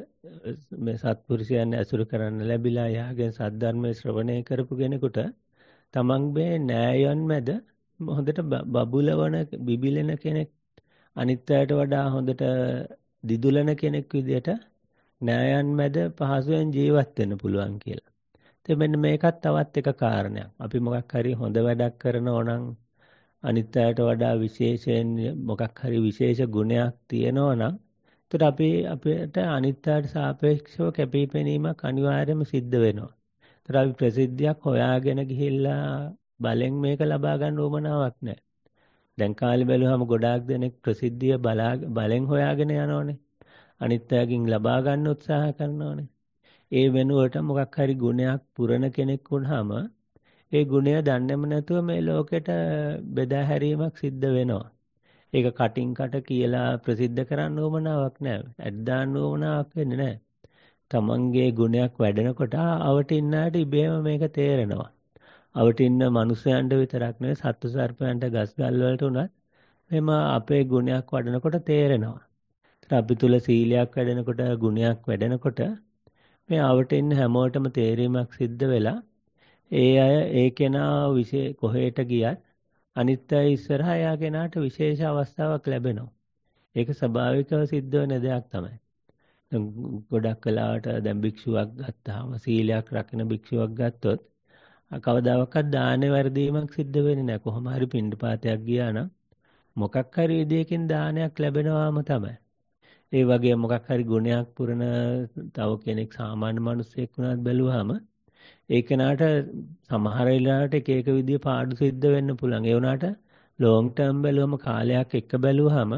S2: මේ සත්පුරුෂයන් ඇසුරු කරන්න ලැබිලා යාගෙන් සද්ධර්මයේ ශ්‍රවණය කරපු කෙනෙකුට තමන්ගේ නෑයන් මැද හොඳට බබුලවන බිබිලෙන කෙනෙක් අනිත් අයට වඩා හොඳට දිදුලන කෙනෙක් විදිහට නෑයන් මැද පහසුවෙන් ජීවත් වෙන්න පුළුවන් කියලා. ඉතින් මෙන්න මේකත් තවත් එක කාරණයක්. අපි මොකක් හරි හොඳ වැඩක් කරනවා නම් අනිත් අයට වඩා විශේෂයෙන් මොකක් හරි විශේෂ ගුණයක් තියෙනවා නම් එතකොට අපි අපිට අනිත් අයට සාපේක්ෂව කැපිපෙනීමක් අනිවාර්යයෙන්ම සිද්ධ වෙනවා. එතකොට අපි ප්‍රසිද්ධියක් හොයාගෙන ගිහිල්ලා බලෙන් මේක ලබා ගන්න උවමනාවක් නැහැ. දැන් කාලේ බැලුවම ගොඩාක් දෙනෙක් ප්‍රසිද්ධිය බලා බලෙන් හොයාගෙන යනෝනේ. අනිත් අයකින් ලබා ගන්න උත්සාහ කරනෝනේ. ඒ වෙනුවට මොකක් හරි ගුණයක් පුරන කෙනෙක් වුණාම ඒ ගුණය දන්නේම නැතුව මේ ලෝකෙට බෙදා හැරීමක් සිද්ධ වෙනවා. ඒක කටින් කට කියලා ප්‍රසිද්ධ කරන්න උවමනාවක් නැහැ. ඇඩ් දාන්න උවමනාවක් වෙන්නේ නැහැ. තමන්ගේ ගුණයක් වැඩෙනකොට අවට ඉන්න අයට ඉබේම මේක තේරෙනවා. අවට ඉන්න මිනිස්යන්ට විතරක් නෙවෙයි සත්තු සර්පයන්ට ගස් ගල් වලට උනත් මෙම අපේ ගුණයක් වඩනකොට තේරෙනවා. අපි තුල සීලයක් වැඩෙනකොට ගුණයක් වැඩෙනකොට මේ අවට ඉන්න හැමෝටම තේරීමක් සිද්ධ වෙලා ඒ අය ඒ කෙනා විශේෂ කොහෙට ගියත් අනිත් අය ඉස්සරහා එයා කෙනාට විශේෂ අවස්ථාවක් ලැබෙනවා. ඒක ස්වභාවිකව සිද්ධ වෙන දෙයක් තමයි. ගොඩක් වෙලාවට දැන් භික්ෂුවක් ගත්තාම සීලයක් රකින්න භික්ෂුවක් ගත්තොත් කවදාවත් දානේ වර්ධීමක් සිද්ධ වෙන්නේ නැහැ. කොහොම හරි පින්ඩපාතයක් ගියා නම් මොකක් හරි විදියකින් දානයක් ලැබෙනවාම තමයි. ඒ වගේ මොකක් හරි ගුණයක් පුරන තව කෙනෙක් සාමාන්‍ය මිනිස්සෙක් වුණත් බැලුවාම ඒ කෙනාට සමහර වෙලාවට එක එක විදිය පාඩු සිද්ධ වෙන්න පුළුවන්. ඒ වුණාට ලොන්ග් ටර්ම් බැලුවම කාලයක් එක්ක බැලුවාම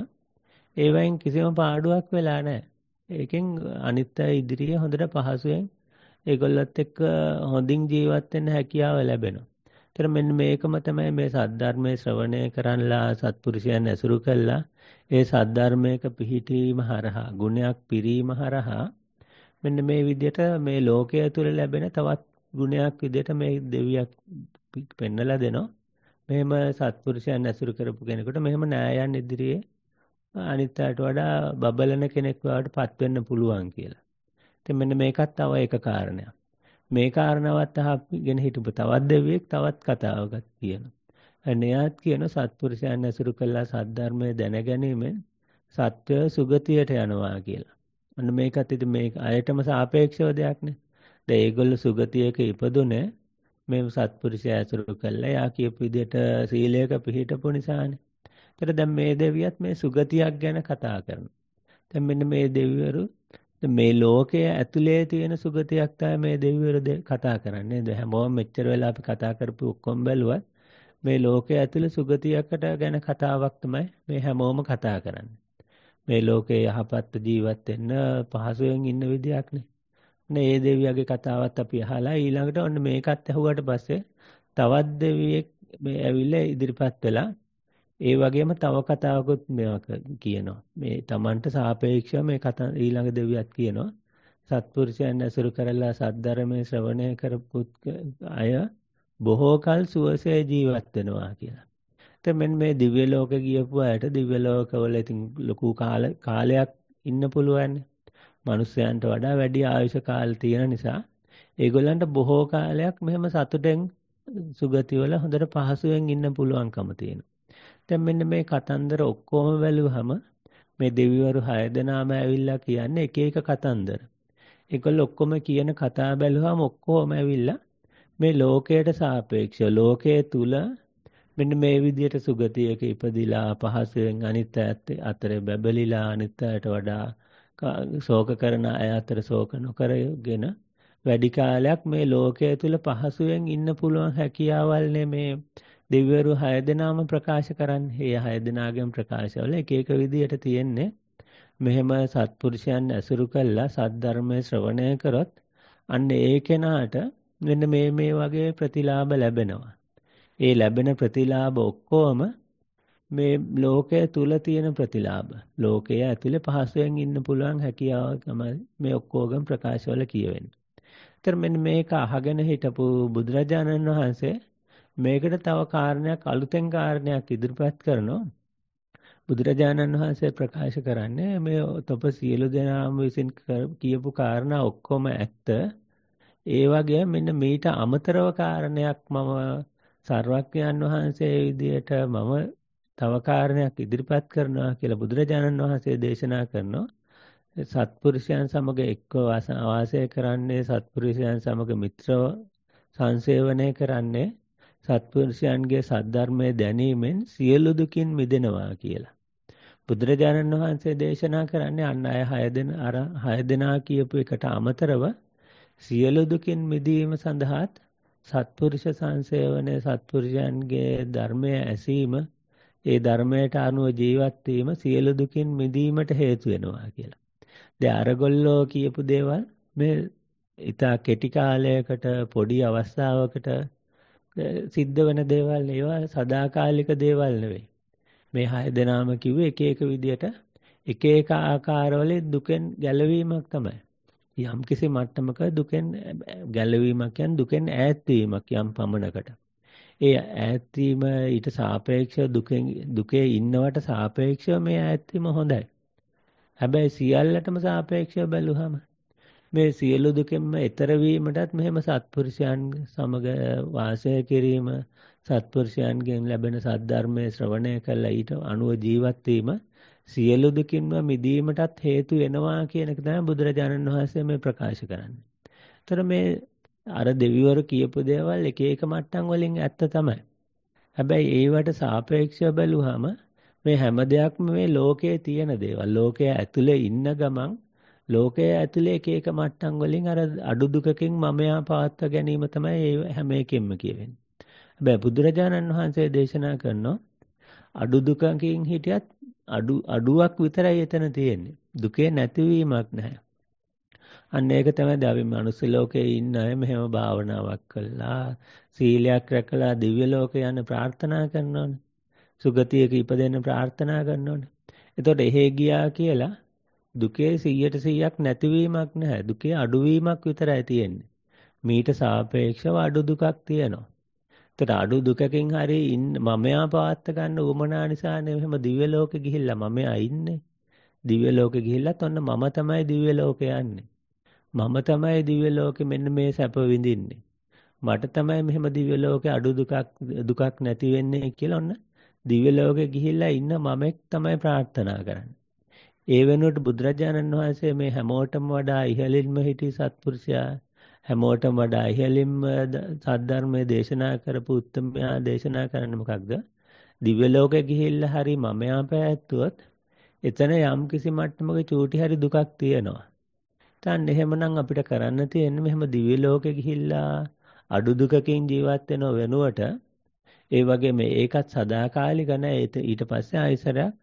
S2: ඒ වයින් කිසිම පාඩුවක් වෙලා නැහැ. ඒකෙන් අනිත් අය ඉදිරියේ හොඳට පහසුවෙන් ඒගොල්ලොත් එක්ක හොඳින් ජීවත් වෙන්න හැකියාව ලැබෙනවා. ඒතර මෙන්න මේකම තමයි මේ සද්ධර්මයේ ශ්‍රවණය කරන්ලා සත්පුරුෂයන් ඇසුරු කළා ඒ සද්ධර්මයක පිහිටීම හරහා ගුණයක් පිරීම හරහා මෙන්න මේ විදිහට මේ ලෝකයේ තුල ලැබෙන තවත් ගුණයක් විදිහට මේ දෙවියක් පෙන්නලා දෙනවා. මෙහෙම සත්පුරුෂයන් ඇසුරු කරපු කෙනෙකුට මෙහෙම න්යායයන් ඉදිරියේ අනිත් අයට වඩා බබලන කෙනෙක් වඩ පත් වෙන්න පුළුවන් කියලා. ඉතින් මෙන්න මේකත් තව එක කාරණයක්. මේ කාරණාවත් අහගෙන හිටපු තවත් දෙවියෙක් තවත් කතාවක් කියනවා. එනියාත් කියන සත්පුරුෂයන් ඇසුරු කළා සද්ධර්මයේ දැනගැනීමෙන් සත්‍ය සුගතියට යනවා කියලා. අන්න මේකත් ඉතින් මේක අයටම සාපේක්ෂව දෙයක් නේ. දැන් ඒගොල්ලෝ සුගතියක ඉපදුනේ මේ සත්පුරුෂය ඇසුරු කළා. යා කියපු විදිහට සීලයක පිළිහිටපු නිසානේ. ඒතර දැන් මේ දෙවියත් මේ සුගතියක් ගැන කතා කරනවා. දැන් මෙන්න මේ දෙවිවරු මේ ලෝකයේ ඇතුලේ තියෙන සුගතියක් තමයි මේ දෙවිවරු කතා කරන්නේ. දැන් හැමෝම මෙච්චර වෙලා අපි කතා කරපු ඔක්කොම බැලුවත් මේ ලෝකයේ ඇතුලේ සුගතියකට ගැන කතාවක් තමයි මේ හැමෝම කතා කරන්නේ. මේ ලෝකේ යහපත් ජීවත් වෙන්න පහසුවෙන් ඉන්න විදියක් නේ. මේ දෙවියගේ කතාවත් අපි අහලා ඊළඟට ඔන්න මේකත් ඇහුවට පස්සේ තවත් දෙවියෙක් මේ ඇවිල්ලා ඉදිරිපත් වෙලා ඒ වගේම තව කතාවකුත් මේක කියනවා. මේ Tamanට සාපේක්ෂව මේ කතා ඊළඟ දෙවියත් කියනවා. සත්පුරුෂයන් ඇසුරු කරලා සද්ධර්මයේ ශ්‍රවණය කරපු අය බොහෝ කල සුවසේ ජීවත් වෙනවා කියලා. ඉතින් මෙන්න මේ දිව්‍ය ලෝකෙ ගියපු අයට දිව්‍ය ලෝකවල ඉතින් ලොකු කාලයක් ඉන්න පුළුවන්. මිනිස්යන්ට වඩා වැඩි ආයුෂ කාල තියෙන නිසා ඒගොල්ලන්ට බොහෝ කාලයක් මෙහෙම සතුටෙන් සුගති වල හොඳට පහසුවෙන් ඉන්න පුළුවන්කම තියෙනවා. දැන් මෙන්න මේ කතන්දර ඔක්කොම බැලුවහම මේ දෙවිවරු හය දෙනාම ඇවිල්ලා කියන්නේ එක එක කතන්දර. ඒගොල්ලෝ ඔක්කොම කියන කතා බැලුවහම ඔක්කොම ඇවිල්ලා මේ ලෝකයට සාපේක්ෂව ලෝකයේ තුල මෙන්න මේ විදිහට සුගතියක ඉපදිලා පහසුවෙන් අනිත් අතර බැබලිලා අනිත් අයට වඩා ශෝක කරන අය අතර ශෝක නොකරගෙන වැඩි කාලයක් මේ ලෝකයේ තුල පහසුවෙන් ඉන්න පුළුවන් හැකියාවල් මේ දෙවිවරු හය දෙනාම ප්‍රකාශ කරන්නේ. ඒ හය දෙනාගේම ප්‍රකාශවල එක එක විදියට තියෙන්නේ. මෙහෙම සත්පුරුෂයන් ඇසුරු කළා සද්ධර්මයේ ශ්‍රවණය කරොත් අන්න ඒ කෙනාට මෙන්න මේ මේ වගේ ප්‍රතිලාභ ලැබෙනවා. ඒ ලැබෙන ප්‍රතිලාභ ඔක්කොම මේ ලෝකයේ තුල තියෙන ප්‍රතිලාභ. ලෝකයේ ඇතුලේ පහසුවෙන් ඉන්න පුළුවන් හැකියාව තමයි මේ ඔක්කොගම ප්‍රකාශවල කියවෙන්නේ. ඒතර මෙන්න මේක අහගෙන හිටපු බුදුරජාණන් වහන්සේ මේකට තව කාරණයක් අලුතෙන් කාරණයක් ඉදිරිපත් කරනවා. බුදුරජාණන් වහන්සේ ප්‍රකාශ කරන්නේ මේ තොප සියලු දෙනාම විසින් කියපු කාරණා ඔක්කොම ඇත්ත. ඒ වගේ මෙන්න මීට අමතරව කාරණයක් මම සර්වඥයන් වහන්සේ විදියට මම තව කාරණයක් ඉදිරිපත් කරනවා කියලා බුදුරජාණන් වහන්සේ දේශනා කරනවා. සත්පුරුෂයන් සමග එක්ව වාසය කරන්නේ සත්පුරුෂයන් සමග මිත්‍රව සංසේවනය කරන්නේ සත්පුරුෂයන්ගේ සද්ධර්මයේ දැනීමෙන් සියලු දුකින් මිදෙනවා කියලා. බුදුරජාණන් වහන්සේ දේශනා කරන්නේ අන්න අය හය දෙනා අර හය දෙනා කියපු එකට අමතරව සියලු දුකින් මිදීම සඳහාත් සත්පුරුෂ සංසේවනයේ සත්පුරුෂයන්ගේ ධර්මය ඇසීම ඒ ධර්මයට අනුව ජීවත් වීම සියලු දුකින් මිදීමට හේතු වෙනවා කියලා. දැන් අරගොල්ලෝ කියපු දේවල් මේ ඉතා කෙටි කාලයකට පොඩි අවස්ථාවකට සිද්ධ වෙන දේවල් ඒවා සදාකාලික දේවල් නෙවෙයි. මේ හය දෙනාම කිව්වේ එක එක විදියට එක එක ආකාරවල දුකෙන් ගැලවීමක් තමයි. යම් කිසි මට්ටමක දුකෙන් ගැලවීමක් කියන්නේ දුකෙන් ඈත් වීමක් යම් පමණකට. ඒ ඈත් වීම ඊට සාපේක්ෂව දුකෙන් දුකේ ඉන්නවට සාපේක්ෂව මේ ඈත් වීම හොඳයි. හැබැයි සියල්ලටම සාපේක්ෂව බැලුවහම මේ සියලු දුකෙන්ම ඈතර වීමටත් මෙහෙම සත්පුරුෂයන් සමග වාසය කිරීම සත්පුරුෂයන්ගෙන් ලැබෙන සද්ධර්මයේ ශ්‍රවණය කළා ඊට අනුව ජීවත් වීම සියලු දුකින්ම මිදීමටත් හේතු වෙනවා කියන එක තමයි බුදුරජාණන් වහන්සේ මේ ප්‍රකාශ කරන්නේ. ඒතර මේ අර දෙවිවරු කියපු දේවල් එක එක මට්ටම් වලින් ඇත්ත තමයි. හැබැයි ඒවට සාපේක්ෂව බැලුවහම මේ හැම දෙයක්ම මේ ලෝකයේ තියෙන දේවල්. ලෝකයේ ඇතුලේ ඉන්න ගමන් ලෝකයේ ඇතුලේ එක එක මට්ටම් වලින් අර අඩු දුකකින් මමයා පවත්වා ගැනීම තමයි හැම එකෙම කියවෙන්නේ. හැබැයි බුදුරජාණන් වහන්සේ දේශනා කරනවා අඩු දුකකින් හිටියත් අඩු අඩුවක් විතරයි එතන තියෙන්නේ. දුකේ නැතිවීමක් නැහැ. අන්න ඒක තමයි අපි මනුස්ස ලෝකේ ඉන්න අය මෙහෙම භාවනාවක් කළා සීලයක් රැකලා දිව්‍ය ලෝකේ යන්න ප්‍රාර්ථනා කරනෝනේ. සුගතියක ඉපදෙන්න ප්‍රාර්ථනා කරනෝනේ. එතකොට එහෙ ගියා කියලා දුකේ සීයට සීයක් නැතිවීමක් නැහැ. දුකේ අඩුවීමක් විතරයි තියෙන්නේ. මීට සාපේක්ෂව අඩු දුකක් තියෙනවා. ඒතර අඩු දුකකින් හරි මමයා පවත් ගන්න උවමනා නිසා නෙමෙයි දිව්‍ය ලෝකෙ ගිහිල්ලා මමයා ඉන්නේ. දිව්‍ය ලෝකෙ ගිහිල්ලත් ඔන්න මම තමයි දිව්‍ය ලෝකෙ යන්නේ. මම තමයි දිව්‍ය ලෝකෙ මෙන්න මේ සැප විඳින්නේ. මට තමයි මෙහෙම දිව්‍ය ලෝකෙ අඩු දුකක් දුකක් නැති වෙන්නේ කියලා ඔන්න දිව්‍ය ලෝකෙ ගිහිල්ලා ඉන්න මමෙක් තමයි ප්‍රාර්ථනා කරන්නේ. ඒ වෙනුවට බුදුරජාණන් වහන්සේ මේ හැමෝටම වඩා ඉහළින්ම හිටි සත්පුරුෂයා හැමෝටම වඩා ඉහළින්ම සද්ධර්මයේ දේශනා කරපු උත්තමයා දේශනා කරන්නේ මොකක්ද? දිව්‍ය ලෝකෙ ගිහිල්ලා හරි මමයා පැවැත්තුවොත් එතන යම් කිසි මට්ටමක චූටි හරි දුකක් තියෙනවා. දැන් එහෙමනම් අපිට කරන්න තියෙන්නේ මෙහෙම දිව්‍ය ලෝකෙ ගිහිල්ලා අඩු දුකකින් ජීවත් වෙන වෙනුවට ඒ වගේ මේ ඒකත් සදාකාලික නැහැ. ඊට පස්සේ ආයසරයක්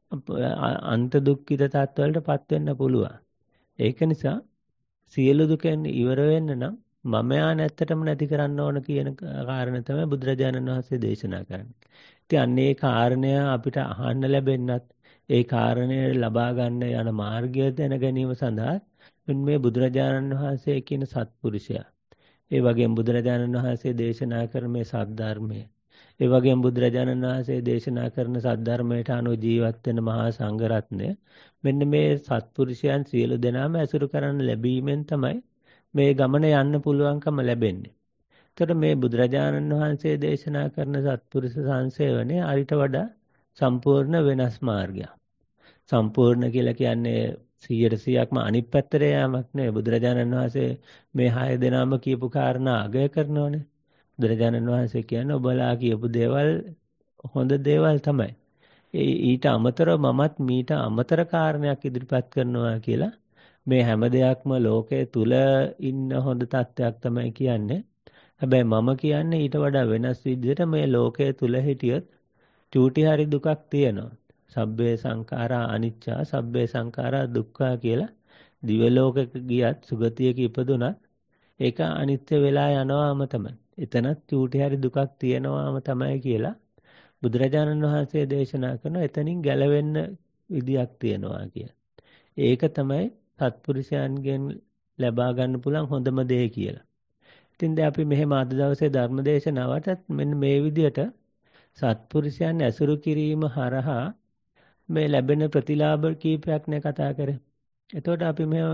S2: අන්ත දුක්ඛිත තත්වවලටපත් වෙන්න පුළුවන්. ඒක නිසා සියලු දුකෙන් ඉවර වෙන්න නම් මමයා නැත්තටම නැති කරන්න ඕන කියන කාරණය තමයි බුදුරජාණන් වහන්සේ දේශනා කරන්නේ. ඉතින් අන්නේ කාරණය අපිට අහන්න ලැබෙන්නත් ඒ කාරණය ලබා ගන්න යන මාර්ගය දැන ගැනීම සඳහා මේ බුදුරජාණන් වහන්සේ කියන සත්පුරුෂයා ඒ වගේම බුදුරජාණන් වහන්සේ දේශනා කරන මේ සද්ධර්මය ඒ වගේම බුදුරජාණන් වහන්සේ දේශනා කරන සද්ධර්මයට අනුව ජීවත් වෙන මහා සංඝරත්නය මෙන්න මේ සත්පුරුෂයන් සියලු දෙනාම ඇසුරු කරන්න ලැබීමෙන් තමයි මේ ගමන යන්න පුළුවන්කම ලැබෙන්නේ. ඒතර මේ බුදුරජාණන් වහන්සේ දේශනා කරන සත්පුරුෂ සංසේවනයේ අරිට වඩා සම්පූර්ණ වෙනස් මාර්ගයක්. සම්පූර්ණ කියලා කියන්නේ සියයට සීයක්ම අනිත් පැත්තට යamak නෙවෙයි. බුදුරජාණන් වහන්සේ මේ හය දෙනාම කියපු කාරණා අගය කරනෝනේ. බුදුරජාණන් වහන්සේ කියන්නේ ඔබලා කියපු දේවල් හොඳ දේවල් තමයි. ඒ ඊට අමතරව මමත් මීට අමතර කාරණයක් ඉදිරිපත් කරනවා කියලා මේ හැම දෙයක්ම ලෝකයේ තුල ඉන්න හොඳ තත්ත්වයක් තමයි කියන්නේ. හැබැයි මම කියන්නේ ඊට වඩා වෙනස් විදිහට මේ ලෝකයේ තුල හිටියොත් චූටි හරි දුකක් තියෙනවා. සබ්බේ සංඛාරා අනිච්චා සබ්බේ සංඛාරා දුක්ඛා කියලා දිව්‍ය ලෝකෙක ගියත් සුගතියක ඉපදුනත් ඒක අනිත්‍ය වෙලා යනවාම තමයි. එතනත් චූටි හරි දුකක් තියෙනවාම තමයි කියලා බුදුරජාණන් වහන්සේ දේශනා කරන එතනින් ගැලවෙන්න විදියක් තියෙනවා කියලා. ඒක තමයි සත්පුරුෂයන්ගෙන් ලබා ගන්න පුළුවන් හොඳම දේ කියලා. ඉතින් දැන් අපි මෙහෙම අද දවසේ ධර්ම දේශනාවටත් මෙන්න මේ විදියට සත්පුරුෂයන් ඇසුරු කිරීම හරහා මේ ලැබෙන ප්‍රතිලාභ කීපයක් නේ කතා කරේ. එතකොට අපි මෙහෙම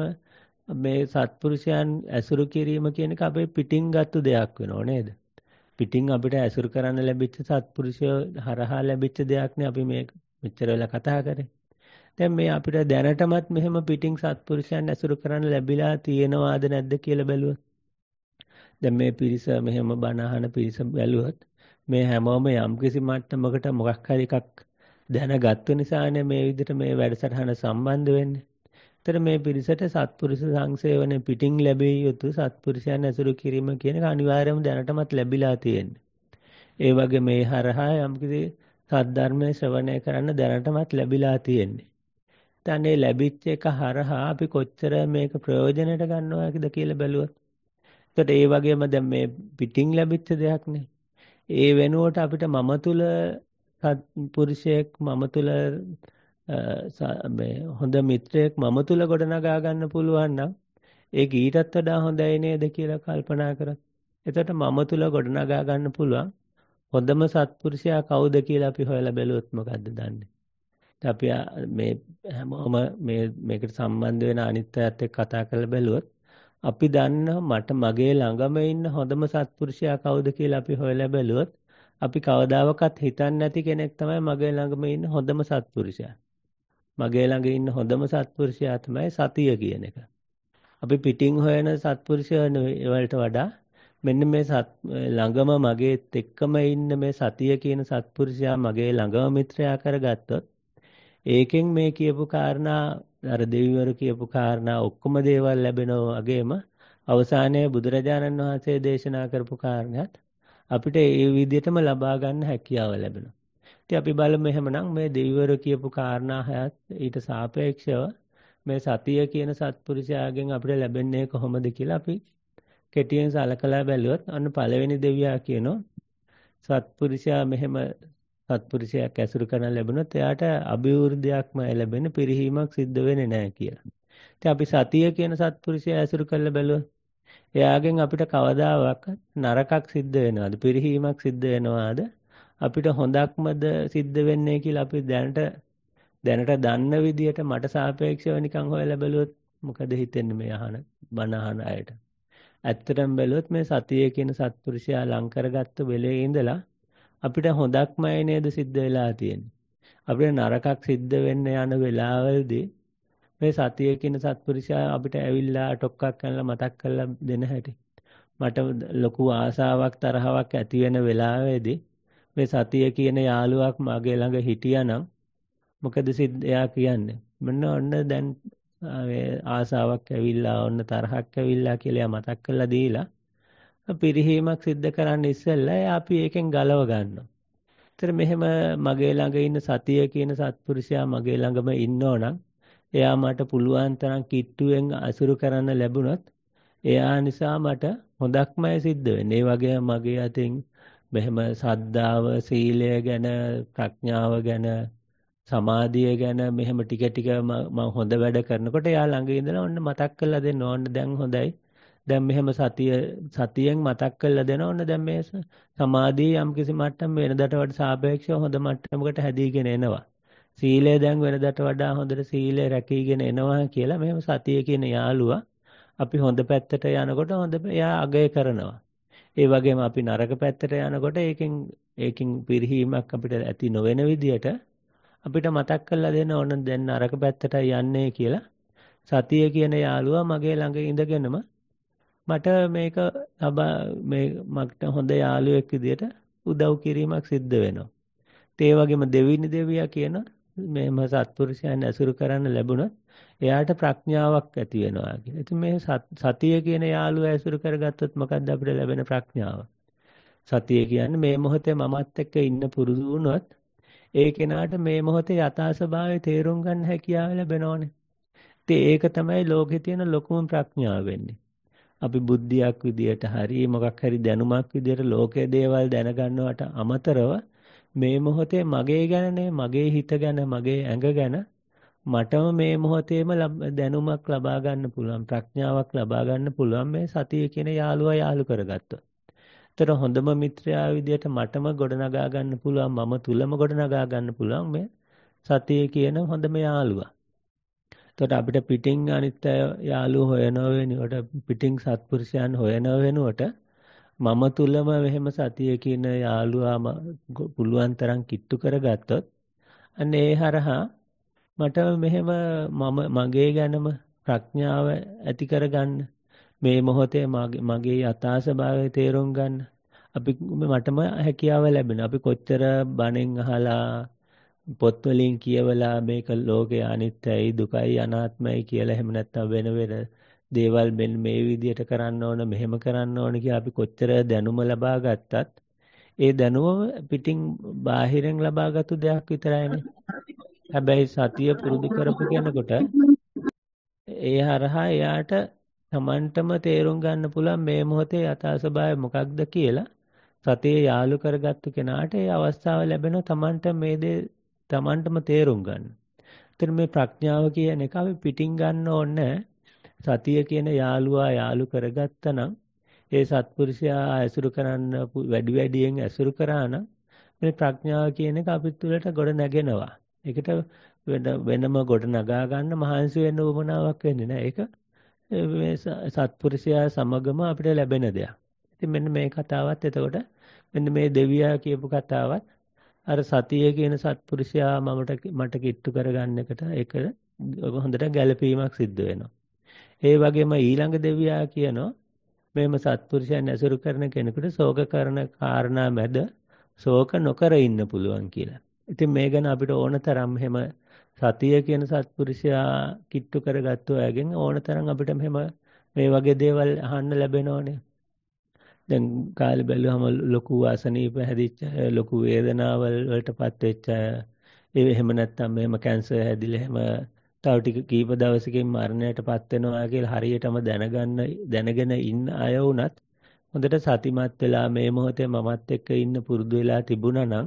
S2: මේ සත්පුරුෂයන් ඇසුරු කිරීම කියන එක අපේ පිටින් ගත්තු දෙයක් වෙනව නේද? පිටින් අපිට ඇසුරු කරන්න ලැබිච්ච සත්පුරුෂය හරහා ලැබිච්ච දෙයක් නේ අපි මේ මෙච්චර වෙලා කතා කරේ. දැන් මේ අපිට දැනටමත් මෙහෙම පිටින් සත්පුරුෂයන් ඇසුරු කරන්න ලැබිලා තියෙනවාද නැද්ද කියලා බැලුවොත් දැන් මේ පිරිස මෙහෙම බණ අහන පිරිස බැලුවොත් මේ හැමෝම යම්කිසි මට්ටමකට මොකක් හරි එකක් දැනගත්තු නිසානේ මේ විදිහට මේ වැඩසටහන සම්බන්ධ වෙන්නේ. ඒතර මේ පිරිසට සත්පුරුෂ සංසේවන පිටින් ලැබිය යුතු සත්පුරුෂයන් ඇසුරු කිරීම කියන එක අනිවාර්යයෙන්ම දැනටමත් ලැබිලා තියෙන්නේ. ඒ වගේ මේ හරහා යම්කිසි සද්ධර්මයේ ශ්‍රවණය කරන්න දැනටමත් ලැබිලා තියෙන්නේ. දැන් මේ ලැබිච්ච එක හරහා අපි කොච්චර මේක ප්‍රයෝජනයට ගන්නවද කියලා බැලුවොත්. ඒකට ඒ වගේම දැන් මේ පිටින් ලැබිච්ච දෙයක් නේ. ඒ වෙනුවට අපිට මම තුල පුරුෂයෙක් මම තුල මේ හොඳ මිත්‍රයෙක් මම තුල ගොඩනගා ගන්න පුළුවන් නම් ඒක ඊටත් වඩා හොඳයි නේද කියලා කල්පනා කරත්. එතකොට මම තුල ගොඩනගා ගන්න පුළුවන් හොඳම සත්පුරුෂයා කවුද කියලා අපි හොයලා බැලුවොත් මොකද්ද දන්නේ? අපි මේ හැමෝම මේ මේකට සම්බන්ධ වෙන අනිත් අයත් එක්ක කතා කරලා බැලුවොත් අපි දන්නවා මට මගේ ළඟම ඉන්න හොඳම සත්පුරුෂයා කවුද කියලා අපි හොයලා බැලුවොත් අපි කවදාවත් හිතන්නේ නැති කෙනෙක් තමයි මගේ ළඟම ඉන්න හොඳම සත්පුරුෂයා. මගේ ළඟ ඉන්න හොඳම සත්පුරුෂයා තමයි සතිය කියන එක. අපි පිටින් හොයන සත්පුරුෂයන් වලට වඩා මෙන්න මේ ළඟම මගේත් එක්කම ඉන්න මේ සතිය කියන සත්පුරුෂයා මගේ ළඟම මිත්‍රයා කරගත්තොත් ඒකෙන් මේ කියපු කාරණා අර දෙවිවරු කියපු කාරණා ඔක්කොම දේවල් ලැබෙනවා වගේම අවසානයේ බුදුරජාණන් වහන්සේ දේශනා කරපු කාරණාත් අපිට ඒ විදිහටම ලබා ගන්න හැකියාව ලැබෙනවා. ඉතින් අපි බලමු එහෙමනම් මේ දෙවිවරු කියපු කාරණා හයත් ඊට සාපේක්ෂව මේ සතිය කියන සත්පුරුෂයාගෙන් අපිට ලැබෙන්නේ කොහොමද කියලා අපි කෙටියෙන් සලකලා බැලුවොත් අන්න පළවෙනි දෙවියා කියනවා සත්පුරුෂයා මෙහෙම සත්පුරුෂයෙක් ඇසුරු කරන ලැබුණොත් එයාට අභිවෘද්ධියක්ම ලැබෙන්නේ පිරිහීමක් සිද්ධ වෙන්නේ නැහැ කියලා. ඉතින් අපි සතිය කියන සත්පුරුෂයා ඇසුරු කරලා බැලුවොත් එයාගෙන් අපිට කවදාවත් නරකක් සිද්ධ වෙනවද? පිරිහීමක් සිද්ධ වෙනවද? අපිට හොඳක්මද සිද්ධ වෙන්නේ කියලා අපි දැනට දැනට දන්න විදියට මට සාපේක්ෂව නිකන් හොයලා බැලුවොත් මොකද හිතෙන්නේ මේ අහන බණ අහන අයට? ඇත්තටම බැලුවොත් මේ සතිය කියන සත්පුරුෂයා ලං කරගත්ත වෙලේ ඉඳලා අපිට හොඳක්මයි නේද සිද්ධ වෙලා තියෙන්නේ. අපිට නරකක් සිද්ධ වෙන්න යන වෙලාවලදී මේ සතිය කියන සත්පුරුෂයා අපිට ඇවිල්ලා ටොක්ක්ක් කරලා මතක් කරලා දෙන හැටි. මට ලොකු ආසාවක් තරහාවක් ඇති වෙන වෙලාවේදී මේ සතිය කියන යාළුවක් මගේ ළඟ හිටියානම් මොකද සිද්ධ එයා කියන්නේ? මෙන්න ඔන්න දැන් ආසාවක් ඇවිල්ලා ඔන්න තරහක් ඇවිල්ලා කියලා එයා මතක් කරලා දීලා පිරිහීමක් සිද්ධ කරන්න ඉස්සෙල්ලා අපි ඒකෙන් ගලව ගන්නවා. ඒතර මෙහෙම මගේ ළඟ ඉන්න සතිය කියන සත්පුරුෂයා මගේ ළඟම ඉන්නෝනම් එයා මට පුළුවන් තරම් කිට්ටුවෙන් අසුරු කරන්න ලැබුණොත් එයා නිසා මට හොඳක්මයි සිද්ධ වෙන්නේ. ඒ වගේම මගේ අතින් මෙහෙම සද්ධාව, සීලය ගැන, ප්‍රඥාව ගැන, සමාධිය ගැන මෙහෙම ටික ටික මම හොඳ වැඩ කරනකොට එයා ළඟ ඉඳලා ඔන්න මතක් කරලා දෙන්න ඕන්න දැන් හොඳයි. දැන් මෙහෙම සතිය සතියෙන් මතක් කරලා දෙන ඕන දැන් මේ සමාධිය යම් කිසි මට්ටම් වෙනදට වඩා සාපේක්ෂව හොඳ මට්ටමකට හැදීගෙන එනවා. සීලය දැන් වෙනදට වඩා හොඳට සීලය රැකීගෙන එනවා කියලා මෙහෙම සතිය කියන යාළුවා අපි හොඳ පැත්තට යනකොට හොඳ එයා අගය කරනවා. ඒ වගේම අපි නරක පැත්තට යනකොට ඒකෙන් ඒකෙන් පිරිහීමක් අපිට ඇති නොවන විදියට අපිට මතක් කරලා දෙන්න ඕන දැන් නරක පැත්තට යන්නේ කියලා සතිය කියන යාළුවා මගේ ළඟ ඉඳගෙනම මට මේක මේ මට හොඳ යාළුවෙක් විදියට උදව් කිරීමක් සිද්ධ වෙනවා. ඒ වගේම දෙවිනි දෙවියා කියන මේම සත්පුරුෂයන් ඇසුරු කරන්න ලැබුණොත් එයාට ප්‍රඥාවක් ඇති වෙනවා කියලා. ඉතින් මේ සතිය කියන යාළුවා ඇසුරු කරගත්තොත් මොකක්ද අපිට ලැබෙන ප්‍රඥාව? සතිය කියන්නේ මේ මොහොතේ මමත් එක්ක ඉන්න පුරුදු වුණොත් ඒ කෙනාට මේ මොහොතේ යථා ස්වභාවය තේරුම් ගන්න හැකියාව ලැබෙනෝනේ. ඉතින් ඒක තමයි ලෝකේ තියෙන ලොකුම ප්‍රඥාව වෙන්නේ. අපි බුද්ධියක් විදියට හරි මොකක් හරි දැනුමක් විදියට ලෝකයේ දේවල් දැනගන්නවට අමතරව මේ මොහොතේ මගේ ගැනනේ මගේ හිත ගැන මගේ ඇඟ ගැන මටම මේ මොහොතේම දැනුමක් ලබා ගන්න පුළුවන් ප්‍රඥාවක් ලබා ගන්න පුළුවන් මේ සතිය කියන යාළුවා යාළු කරගත්තොත්. ඒතර හොඳම මිත්‍රයා විදියට මටම ගොඩනගා ගන්න පුළුවන් මම තුලම ගොඩනගා ගන්න පුළුවන් මේ සතිය කියන හොඳම යාළුවා. එතකොට අපිට පිටින් අනිත් යාළුවෝ හොයනවා වෙනකොට පිටින් සත්පුරුෂයන් හොයනවා වෙනකොට මම තුලම මෙහෙම සතිය කියන යාළුවා පුළුවන් තරම් කිට්ටු කරගත්තොත් අන්න ඒ හරහා මට මෙහෙම මම මගේ ගැනම ප්‍රඥාව ඇති කරගන්න මේ මොහොතේ මගේ යථා ස්වභාවය තේරුම් ගන්න අපි මටම හැකියාව ලැබෙන. අපි කොච්චර බණෙන් අහලා පොත් වලින් කියවලා මේක ලෝකේ අනිත්‍යයි දුකයි අනාත්මයි කියලා එහෙම නැත්නම් වෙන වෙන දේවල් මෙන්න මේ විදිහට කරන්න ඕන මෙහෙම කරන්න ඕන කියලා අපි කොච්චර දැනුම ලබා ගත්තත් ඒ දැනුම පිටින් බාහිරෙන් ලබාගත්තු දෙයක් විතරයිනේ. හැබැයි සතිය පුරුදු කරපු කෙනෙකුට ඒ හරහා එයාට තමන්ටම තේරුම් ගන්න පුළුවන් මේ මොහොතේ යථා ස්වභාවය මොකක්ද කියලා. සතිය යාලු කරගත්තු කෙනාට ඒ අවස්ථාව ලැබෙනවා තමන්ට මේ දේ තමන්ටම තේරුම් ගන්න. එතන මේ ප්‍රඥාව කියන එක අපි පිටින් ගන්න ඕනේ. සතිය කියන යාළුවා යාලු කරගත්තා නම් ඒ සත්පුරුෂයා ඇසුරු කරන්න වැඩි වැඩියෙන් ඇසුරු කරා නම් මේ ප්‍රඥාව කියන එක අපිට තුළට ගොඩ නැගෙනවා. ඒකට වෙනම ගොඩ නගා ගන්න මහන්සි වෙන්න උවමනාවක් වෙන්නේ නැහැ. ඒක මේ සත්පුරුෂයා සමගම අපිට ලැබෙන දෙයක්. ඉතින් මෙන්න මේ කතාවත් එතකොට මෙන්න මේ දෙවියා කියපු කතාවත් අර සතිය කියන සත්පුරුෂයා මමට මට කිට්ටු කරගන්න එකට ඒක හොඳට ගැළපීමක් සිද්ධ වෙනවා. ඒ වගේම ඊළඟ දෙවියා කියනවා මේම සත්පුරුෂයන් ඇසුරු කරන කෙනෙකුට ශෝක කරන කාරණා මැද ශෝක නොකර ඉන්න පුළුවන් කියලා. ඉතින් මේ ගැන අපිට ඕන තරම් එහෙම සතිය කියන සත්පුරුෂයා කිට්ටු කරගත්තු අයගෙන් ඕන තරම් අපිට මෙහෙම මේ වගේ දේවල් අහන්න ලැබෙනවනේ. දැන් කාලේ බැලුවම ලොකු අසනීප හැදිච්ච ලොකු වේදනාවල් වලටපත් වෙච්ච ඒ එහෙම නැත්නම් මෙහෙම කැන්සර් හැදිලා එහෙම තව ටික කීප දවසකින් මරණයටපත් වෙනවා කියලා හරියටම දැනගන්න දැනගෙන ඉන්න අය වුණත් හොඳට සතිමත් වෙලා මේ මොහොතේ මමත් එක්ක ඉන්න පුරුදු වෙලා තිබුණා නම්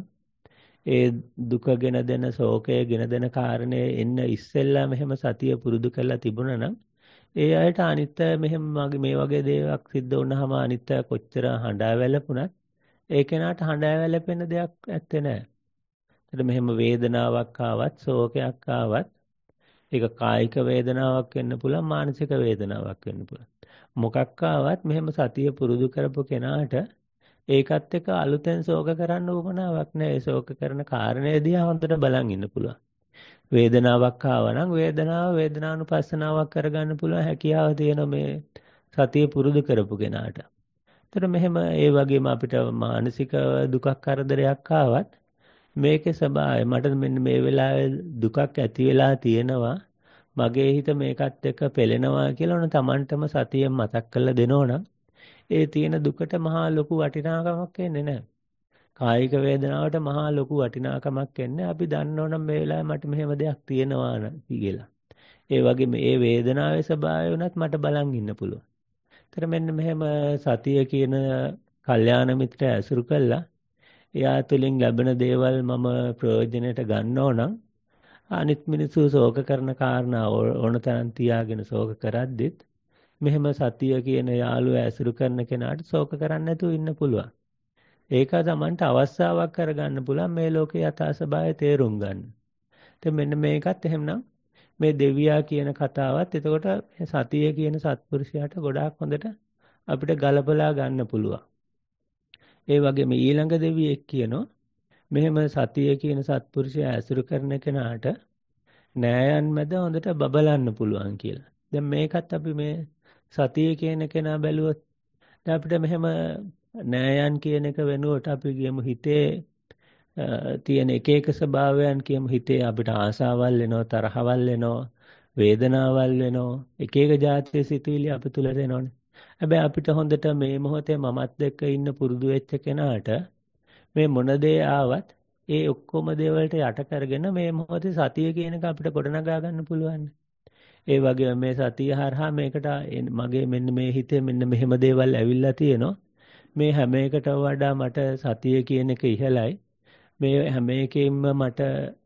S2: ඒ දුකගෙන දෙන ශෝකයගෙන දෙන කාරණේ එන්න ඉස්සෙල්ලා මෙහෙම සතිය පුරුදු කරලා තිබුණා නම් ඒ අයට අනිත්‍ය මෙහෙම මේ වගේ දේවල් සිද්ධ වුණාම අනිත්‍ය කොච්චර හඬා වැළපුණත් ඒ කෙනාට හඬා වැළපෙන දෙයක් ඇත්තේ නැහැ. ඒත් මෙහෙම වේදනාවක් ආවත් ශෝකයක් ආවත් ඒක කායික වේදනාවක් වෙන්න පුළුවන් මානසික වේදනාවක් වෙන්න පුළුවන්. මොකක් ආවත් මෙහෙම සතිය පුරුදු කරපු කෙනාට ඒකත් එක්ක අලුතෙන් ශෝක කරන්න උවමනාවක් නැහැ. ඒ ශෝක කරන කාරණේ දිහා හොඳට බලන් ඉන්න පුළුවන්. වේදනාවක් ආවා නම් වේදනාව වේදනානුපස්සනාවක් කරගන්න පුළුවන් හැකියාව තියෙන මේ සතිය පුරුදු කරපු කෙනාට. ඒතර මෙහෙම ඒ වගේම අපිට මානසික දුකක් කරදරයක් ආවත් මේකේ ස්වභාවය මට මෙන්න මේ වෙලාවේ දුකක් ඇති වෙලා තියෙනවා මගේ හිත මේකත් එක්ක පෙළෙනවා කියලා ඕන Tamanටම සතියෙන් මතක් කරලා දෙනවනම් ඒ තියෙන දුකට මහා ලොකු වටිනාකමක් එන්නේ නැහැ. කායික වේදනාවට මහා ලොකු වටිනාකමක් එන්නේ අපි දන්නවනම් මේ වෙලාවේ මට මෙහෙම දෙයක් තියෙනවා කියලා. ඒ වගේම මේ වේදනාවේ ස්වභාවය උනත් මට බලන් ඉන්න පුළුවන්. ඒතර මෙන්න මෙහෙම සතිය කියන කල්යාණ මිත්‍රය ඇසුරු කළා එයා තුළින් ලැබෙන දේවල් මම ප්‍රයෝජනයට ගන්නෝ නම් අනිත් මිනිස්සු ශෝක කරන කාරණා ඕන තරම් තියාගෙන ශෝක කරද්දිත් මෙහෙම සතිය කියන යාළුවා ඇසුරු කරන කෙනාට ශෝක කරන්නේ නැතුව ඉන්න පුළුවන්. ඒක තමන්ට අවස්ථාවක් කරගන්න පුළුවන් මේ ලෝකේ යථා ස්වභාවය තේරුම් ගන්න. ඉතින් මෙන්න මේකත් එහෙමනම් මේ දෙවියා කියන කතාවත් එතකොට සතිය කියන සත්පුරුෂයාට ගොඩාක් හොඳට අපිට ගලපලා ගන්න පුළුවන්. ඒ වගේම ඊළඟ දෙවියෙක් කියනවා මෙහෙම සතිය කියන සත්පුරුෂයා ඇසුරු කරන කෙනාට නෑයන් මැද හොඳට බබලන්න පුළුවන් කියලා. දැන් මේකත් අපි මේ සතිය කියන කෙනා බැලුවොත් දැන් අපිට මෙහෙම නෑයන් කියන එක වෙනුවට අපි කියමු හිතේ තියෙන එක එක ස්වභාවයන් කියමු හිතේ අපිට ආසාවල් වෙනවා තරහවල් වෙනවා වේදනාවල් වෙනවා එක එක જાතිය සිතුවිලි අපි තුලට එනවනේ. හැබැයි අපිට හොඳට මේ මොහොතේ මමත් එක්ක ඉන්න පුරුදු වෙච්ච කෙනාට මේ මොන දේ ආවත් ඒ ඔක්කොම දේවල්ට යට කරගෙන මේ මොහොතේ සතිය කියන එක අපිට ගොඩනගා ගන්න පුළුවන්. ඒ වගේම මේ සතිය හරහා මේකට මගේ මෙන්න මේ හිතේ මෙන්න මෙහෙම දේවල් ඇවිල්ලා තියෙනවා. මේ හැම එකට වඩා මට සතිය කියන එක ඉහළයි. මේ හැම එකෙම මට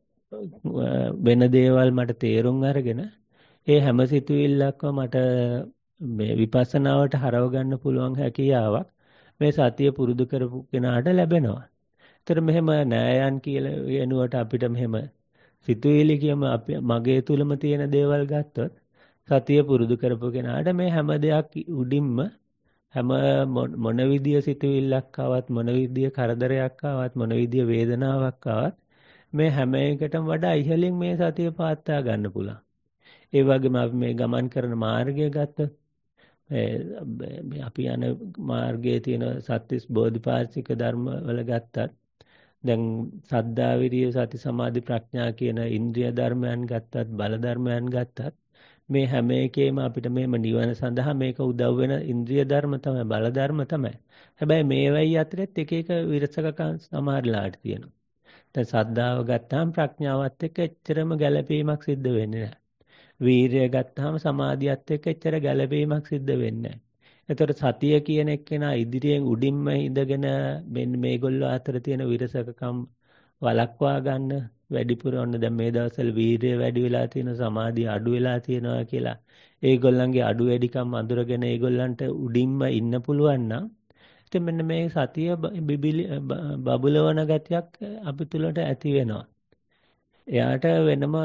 S2: වෙන දේවල් මට තේරුම් අරගෙන ඒ හැම සිතුවිල්ලක්ම මට මේ විපස්සනාවට හරව ගන්න පුළුවන් හැකියාවක් මේ සතිය පුරුදු කරපු කෙනාට ලැබෙනවා. ඒතර මෙහෙම නෑයන් කියලා වෙනුවට අපිට මෙහෙම සිතුවිලි කියම අපි මගේ තුලම තියෙන දේවල් ගත්තොත් සතිය පුරුදු කරපු කෙනාට මේ හැම දෙයක් උඩින්ම හැම මොන විදිය සිතුවිල්ලක් ආවත් මොන විදිය කරදරයක් ආවත් මොන විදිය වේදනාවක් ආවත් මේ හැම එකටම වඩා ඉහළින් මේ සතිය පාත්තා ගන්න පුළුවන්. ඒ වගේම අපි මේ ගමන් කරන මාර්ගය ගත්තොත් අපි යන මාර්ගයේ තියෙන සත්‍තිස් බෝධිපාක්ෂික ධර්ම වල ගත්තත් දැන් සද්ධා විරිය සති සමාධි ප්‍රඥා කියන ඉන්ද්‍රිය ධර්මයන් ගත්තත් බල ධර්මයන් ගත්තත් මේ හැම එකේම අපිට මේම නිවන සඳහා මේක උදව් වෙන ඉන්ද්‍රිය ධර්ම තමයි බල ධර්ම තමයි. හැබැයි මේවයි අතරෙත් එක එක විරසකකම් සමහරලාට තියෙනවා. දැන් සද්ධාව ගත්තාම ප්‍රඥාවත් එක්ක එච්චරම ගැළපීමක් සිද්ධ වෙන්නේ නැහැ. වීරිය ගත්තාම සමාධියත් එක්ක එච්චර ගැළපීමක් සිද්ධ වෙන්නේ නැහැ. එතකොට සතිය කියන එක්කෙනා ඉදිරියෙන් උඩින්ම ඉඳගෙන මෙන්න මේගොල්ලෝ අතර තියෙන විරසකකම් වළක්වා ගන්න වැඩිපුර ඔන්න දැන් මේ දවස්වල වීරිය වැඩි වෙලා තියෙන සමාධිය අඩු වෙලා තියෙනවා කියලා ඒගොල්ලන්ගේ අඩු වැඩිකම් අඳුරගෙන ඒගොල්ලන්ට උඩින්ම ඉන්න පුළුවන් නම් ඉතින් මෙන්න මේ සතිය බිබිලි බබුලවන ගතියක් අපි තුලට ඇති වෙනවා. එයාට වෙනම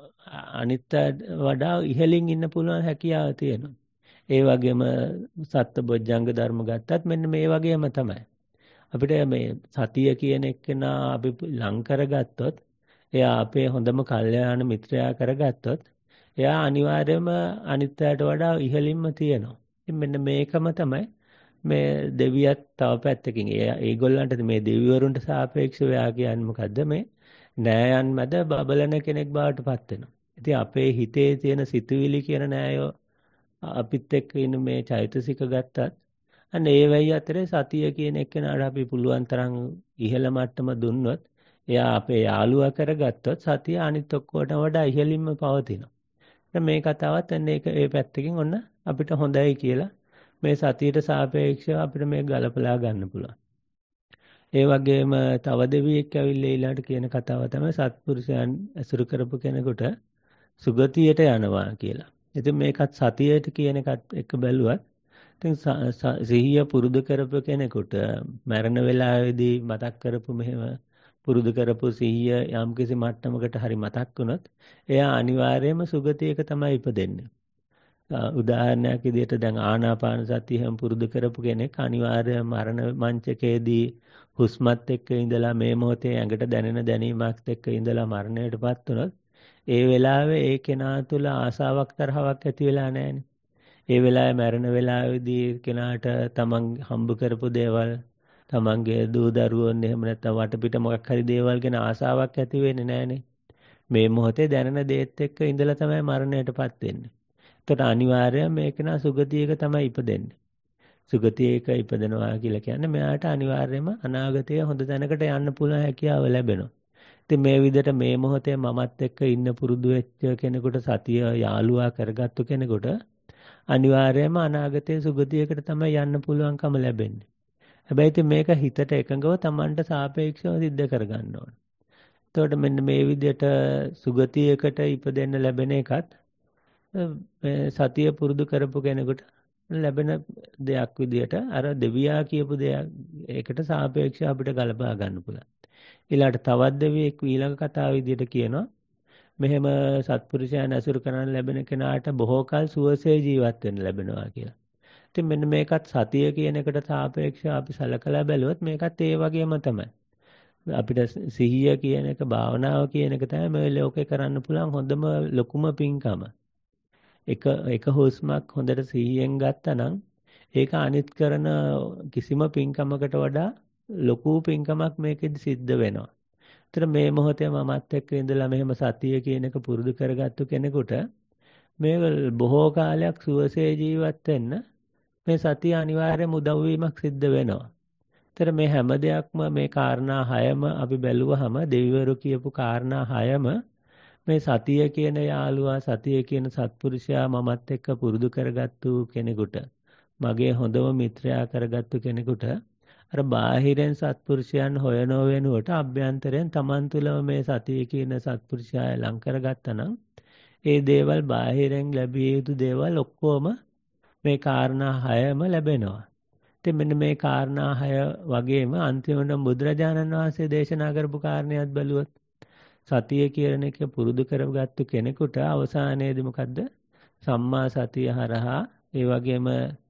S2: අනිත් වඩා ඉහළින් ඉන්න පුළුවන් හැකියාව තියෙනවා. ඒ වගේම සත්බොජ්ජංග ධර්ම ගත්තත් මෙන්න මේ වගේම තමයි. අපිට මේ සතිය කියන එක්කෙනා අපි ලං කරගත්තොත් එයා අපේ හොඳම කල්යාණ මිත්‍රයා කරගත්තොත් එයා අනිවාර්යයෙන්ම අනිත්‍යයට වඩා ඉහළින්ම තියෙනවා. ඉතින් මෙන්න මේකම තමයි මේ දෙවියත් තව පැත්තකින් ඒ ඒගොල්ලන්ට මේ දෙවිවරුන්ට සාපේක්ෂව එයා කියන්නේ මොකද්ද මේ නෑයන් මැද බබලන කෙනෙක් බවට පත් වෙනවා. ඉතින් අපේ හිතේ තියෙන සිතුවිලි කියන නෑයෝ අපිත් එක්ක ඉන්න මේ චෛතසික ගත්තත් අන්න ඒ වෙයි අතරේ සතිය කියන එක්කෙනාට අපි පුළුවන් තරම් ඉහළ මට්ටම දුන්නොත් එයා අපේ යාළුවා කරගත්තොත් සතිය අනිත් ඔක්කොටම වඩා ඉහළින්ම පවතිනවා. දැන් මේ කතාවත් එන්නේ ඒක ඒ පැත්තකින් ඔන්න අපිට හොඳයි කියලා මේ සතියට සාපේක්ෂව අපිට මේක ගලපලා ගන්න පුළුවන්. ඒ වගේම තව දෙවියෙක් ඇවිල්ලා ඊළාට කියන කතාව තමයි සත්පුරුෂයන් ඇසුරු කරපු කෙනෙකුට සුගතියට යනවා කියලා. ඉතින් මේකත් සතියට කියන එකත් එක්ක බැලුවත් ඉතින් සිහිය පුරුදු කරපු කෙනෙකුට මරණ වෙලාවේදී මතක් කරපු මෙහෙම පුරුදු කරපු සිහිය යම්කිසි මට්ටමකට හරි මතක් වුණොත් එයා අනිවාර්යයෙන්ම සුගතියක තමයි ඉපදෙන්නේ. උදාහරණයක් විදිහට දැන් ආනාපාන සතිය හැම පුරුදු කරපු කෙනෙක් අනිවාර්යයෙන් මරණ මංචකයේදී හුස්මත් එක්ක ඉඳලා මේ මොහොතේ ඇඟට දැනෙන දැනීමක් එක්ක ඉඳලා මරණයටපත් වුණොත් ඒ වෙලාවේ ඒ කෙනා තුළ ආසාවක් තරහවක් ඇති වෙලා නැහැනේ. ඒ වෙලාවේ මරණ වෙලාවේදී කෙනාට තමන් හම්බ කරපු දේවල් තමන්ගේ දූ දරුවෝන් එහෙම නැත්නම් වටපිට මොකක් හරි දේවල් ගැන ආසාවක් ඇති වෙන්නේ නැහැනේ. මේ මොහොතේ දැනෙන දේත් එක්ක ඉඳලා තමයි මරණයටපත් වෙන්නේ. ඒකට අනිවාර්යයෙන් මේ කෙනා සුගතියක තමයි ඉපදෙන්නේ. සුගතියක ඉපදෙනවා කියලා කියන්නේ මෙයාට අනිවාර්යයෙන්ම අනාගතයේ හොඳ තැනකට යන්න පුළුවන් හැකියාව ලැබෙනවා. ඉතින් මේ විදිහට මේ මොහොතේ මමත් එක්ක ඉන්න පුරුදු වෙච්ච කෙනෙකුට සතිය යාළුවා කරගත්තු කෙනෙකුට අනිවාර්යයෙන්ම අනාගතයේ සුගතියකට තමයි යන්න පුළුවන්කම ලැබෙන්නේ. හැබැයි ඉතින් මේක හිතට එකඟව Tamanට සාපේක්ෂව සිද්ධ කරගන්න ඕන. එතකොට මෙන්න මේ විදිහට සුගතියකට ඉපදෙන්න ලැබෙන එකත් සතිය පුරුදු කරපු කෙනෙකුට ලැබෙන දෙයක් විදිහට අර දෙවියා කියපු දෙයක් ඒකට සාපේක්ෂව අපිට ගලපා ගන්න පුළුවන්. ඊළඟට තවත් දෙවියෙක් ඊළඟ කතාව විදිහට කියනවා මෙහෙම සත්පුරුෂයන් ඇසුරු කරන් ලැබෙන කෙනාට බොහෝ කල සුවසේ ජීවත් වෙන්න ලැබෙනවා කියලා. ඉතින් මෙන්න මේකත් සතිය කියන එකට සාපේක්ෂව අපි සලකලා බැලුවොත් මේකත් ඒ වගේම තමයි. අපිට සිහිය කියන එක භාවනාව කියන එක තමයි මේ ලෝකේ කරන්න පුළුවන් හොඳම ලොකුම පින්කම. එක එක හුස්මක් හොඳට සිහියෙන් ගත්තා නම් ඒක අනිත් කරන කිසිම පින්කමකට වඩා ලොකු පින්කමක් මේකෙදි සිද්ධ වෙනවා. ඒතර මේ මොහොතේ මමත් එක්ක ඉඳලා මෙහෙම සතිය කියන එක පුරුදු කරගත්තු කෙනෙකුට මේ බොහෝ කාලයක් සුවසේ ජීවත් වෙන්න මේ සතිය අනිවාර්යයෙන්ම උදව් වීමක් සිද්ධ වෙනවා. ඒතර මේ හැම දෙයක්ම මේ කාරණා හයම අපි බැලුවහම දෙවිවරු කියපු කාරණා හයම මේ සතිය කියන යාළුවා සතිය කියන සත්පුරුෂයා මමත් එක්ක පුරුදු කරගත්තු කෙනෙකුට මගේ හොඳම මිත්‍රයා කරගත්තු කෙනෙකුට අර බාහිරෙන් සත්පුරුෂයන් හොයනෝ වෙනුවට අභ්‍යන්තරයෙන් Taman තුලම මේ සතිය කියන සත්පුරුෂයා ලං කරගත්තා නම් ඒ දේවල් බාහිරෙන් ලැබිය යුතු දේවල් ඔක්කොම මේ කාරණා හයම ලැබෙනවා. ඉතින් මෙන්න මේ කාරණා හය වගේම අන්තිමට බුදුරජාණන් වහන්සේ දේශනා කරපු කාරණයක් බැලුවොත් සතිය කියන එක පුරුදු කරගත්තු කෙනෙකුට අවසානයේදී මොකද්ද? සම්මා සතිය හරහා ඒ වගේම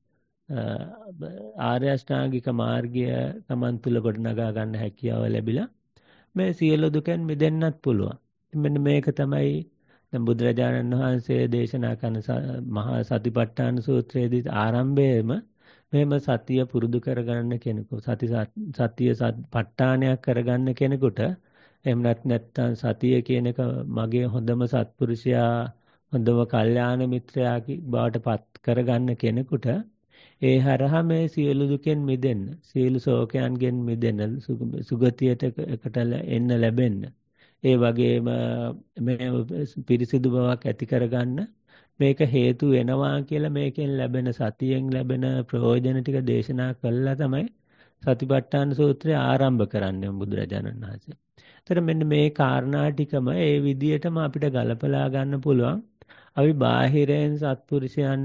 S2: ආර්ය අෂ්ටාංගික මාර්ගය Taman තුල ගොඩනගා ගන්න හැකියාව ලැබිලා මේ සියලු දුකෙන් මිදෙන්නත් පුළුවන්. මෙන්න මේක තමයි දැන් බුදුරජාණන් වහන්සේ දේශනා කරන මහා සතිපට්ඨාන සූත්‍රයේදී ආරම්භයේම මෙහෙම සතිය පුරුදු කරගන්න කෙනෙකු සති සතිය ප ဋ ාණයක් කරගන්න කෙනෙකුට එහෙම නැත්නම් සතිය කියන එක මගේ හොඳම සත්පුරුෂයා හොඳම කල්යාණ මිත්‍රයා බවට පත් කරගන්න කෙනෙකුට ඒ හරහා මේ සියලු දුකෙන් මිදෙන්න සියලු ශෝකයන්ගෙන් මිදෙන්න සුගතියට එකට එන්න ලැබෙන්න ඒ වගේම මේ පිරිසිදු බවක් ඇති කරගන්න මේක හේතු වෙනවා කියලා මේකෙන් ලැබෙන සතියෙන් ලැබෙන ප්‍රයෝජන ටික දේශනා කළා තමයි සතිපට්ඨාන සූත්‍රය ආරම්භ කරන්නේ බුදුරජාණන් වහන්සේ. ඒතර මෙන්න මේ කාරණා ටිකම ඒ විදිහටම අපිට ගලපලා ගන්න පුළුවන්. අපි බාහිරෙන් සත්පුරුෂයන්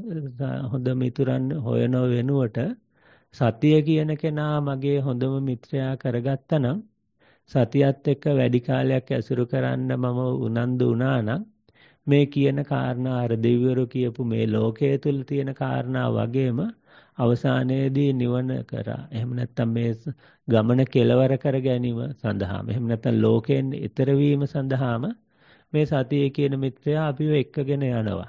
S2: හොඳ මිතුරන් හොයන වෙනුවට සතිය කියන කෙනා මගේ හොඳම මිත්‍රයා කරගත්තා නම් සතියත් එක්ක වැඩි කාලයක් ඇසුරු කරන්න මම උනන්දු වුණා නම් මේ කියන කාරණා අර දෙවිවරු කියපු මේ ලෝකයේ තුල තියෙන කාරණා වගේම අවසානයේදී නිවන කරා එහෙම නැත්නම් මේ ගමන කෙලවර කර ගැනීම සඳහාම එහෙම නැත්නම් ලෝකයෙන් ඈතර වීම සඳහාම මේ සතියේ කියන මිත්‍රයා අපිව එක්කගෙන යනවා.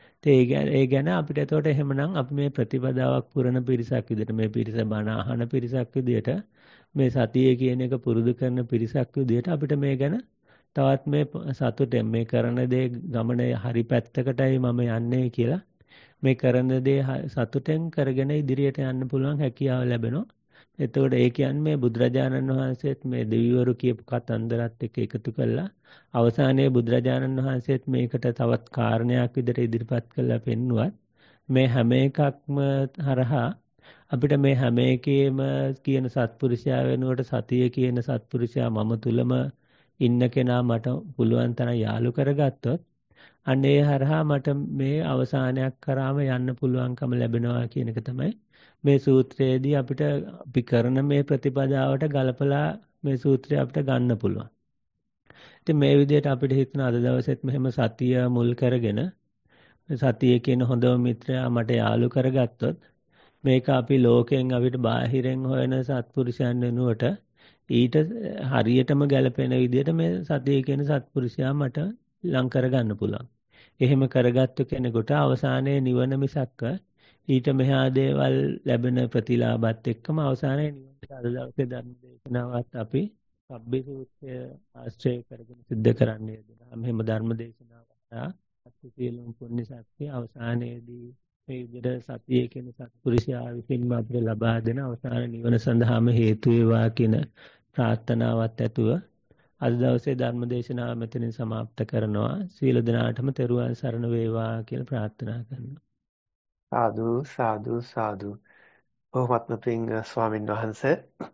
S2: ඒ ගැන අපිට එතකොට එහෙමනම් අපි මේ ප්‍රතිපදාවක් පුරන පිරිසක් විදිහට මේ පිරිස බණ අහන පිරිසක් විදිහට මේ සතියේ කියන එක පුරුදු කරන පිරිසක් විදිහට අපිට මේ ගැන තවත් මේ සතුටෙන් මේ කරන දේ ගමනේ හරි පැත්තකටයි මම යන්නේ කියලා මේ කරන දේ සතුටෙන් කරගෙන ඉදිරියට යන්න පුළුවන් හැකියාව ලැබෙනවා. එතකොට ඒ කියන්නේ මේ බුදුරජාණන් වහන්සේත් මේ දෙවිවරු කියපු කතන්දරත් එක්ක එකතු කළා. අවසානයේ බුදුරජාණන් වහන්සේත් මේකට තවත් කාරණයක් විදිහට ඉදිරිපත් කළා පෙන්නුවත් මේ හැම එකක්ම හරහා අපිට මේ හැම එකේම කියන සත්පුරුෂයා වෙනුවට සතිය කියන සත්පුරුෂයා මම තුලම ඉන්න කෙනා මට පුළුවන් තරම් යාළු කරගත්තොත් අන්න ඒ හරහා මට මේ අවසානයක් කරාම යන්න පුළුවන්කම ලැබෙනවා කියන එක තමයි මේ සූත්‍රයේදී අපිට අපි කරන මේ ප්‍රතිපදාවට ගලපලා මේ සූත්‍රය අපිට ගන්න පුළුවන්. ඉතින් මේ විදිහට අපිට හිතන අද දවසෙත් මෙහෙම සතිය මුල් කරගෙන සතිය කියන හොඳම මිත්‍රයා මට යාළු කරගත්තොත් මේක අපි ලෝකයෙන් අපිට බාහිරෙන් හොයන සත්පුරුෂයන් වෙනුවට ඊට හරියටම ගැලපෙන විදිහට මේ සතිය කියන සත්පුරුෂයා මට ලං කරගන්න පුළුවන්. එහෙම කරගත්තු කෙනෙකුට අවසානයේ නිවන මිසක්ක ඊට මෙහා දේවල් ලැබෙන ප්‍රතිලාභات එක්කම අවසානයේ නිවන අද දවසේ ධර්ම දේශනාවත් අපි සබ්බේ සූත්‍රය ආශ්‍රය කරගෙන සිද්ධ කරන්නේ. මෙහෙම ධර්ම දේශනාවක් අති සියලුම පුණ්‍ය ශක්තිය අවසානයේදී මේ විදිහට සතිය කියන සත්පුරුෂයා විසින්ම අපිට ලබා දෙන අවසාන නිවන සඳහාම හේතු වේවා කියන ප්‍රාර්ථනාවත් ඇතුව අද දවසේ ධර්ම දේශනාව මෙතනින් સમાપ્ત කරනවා. සීල දනාටම තෙරුවන් සරණ වේවා කියලා ප්‍රාර්ථනා කරනවා.
S1: සාදු සාදු සාදු. බොහොමත්ම පිං ස්වාමින් වහන්සේ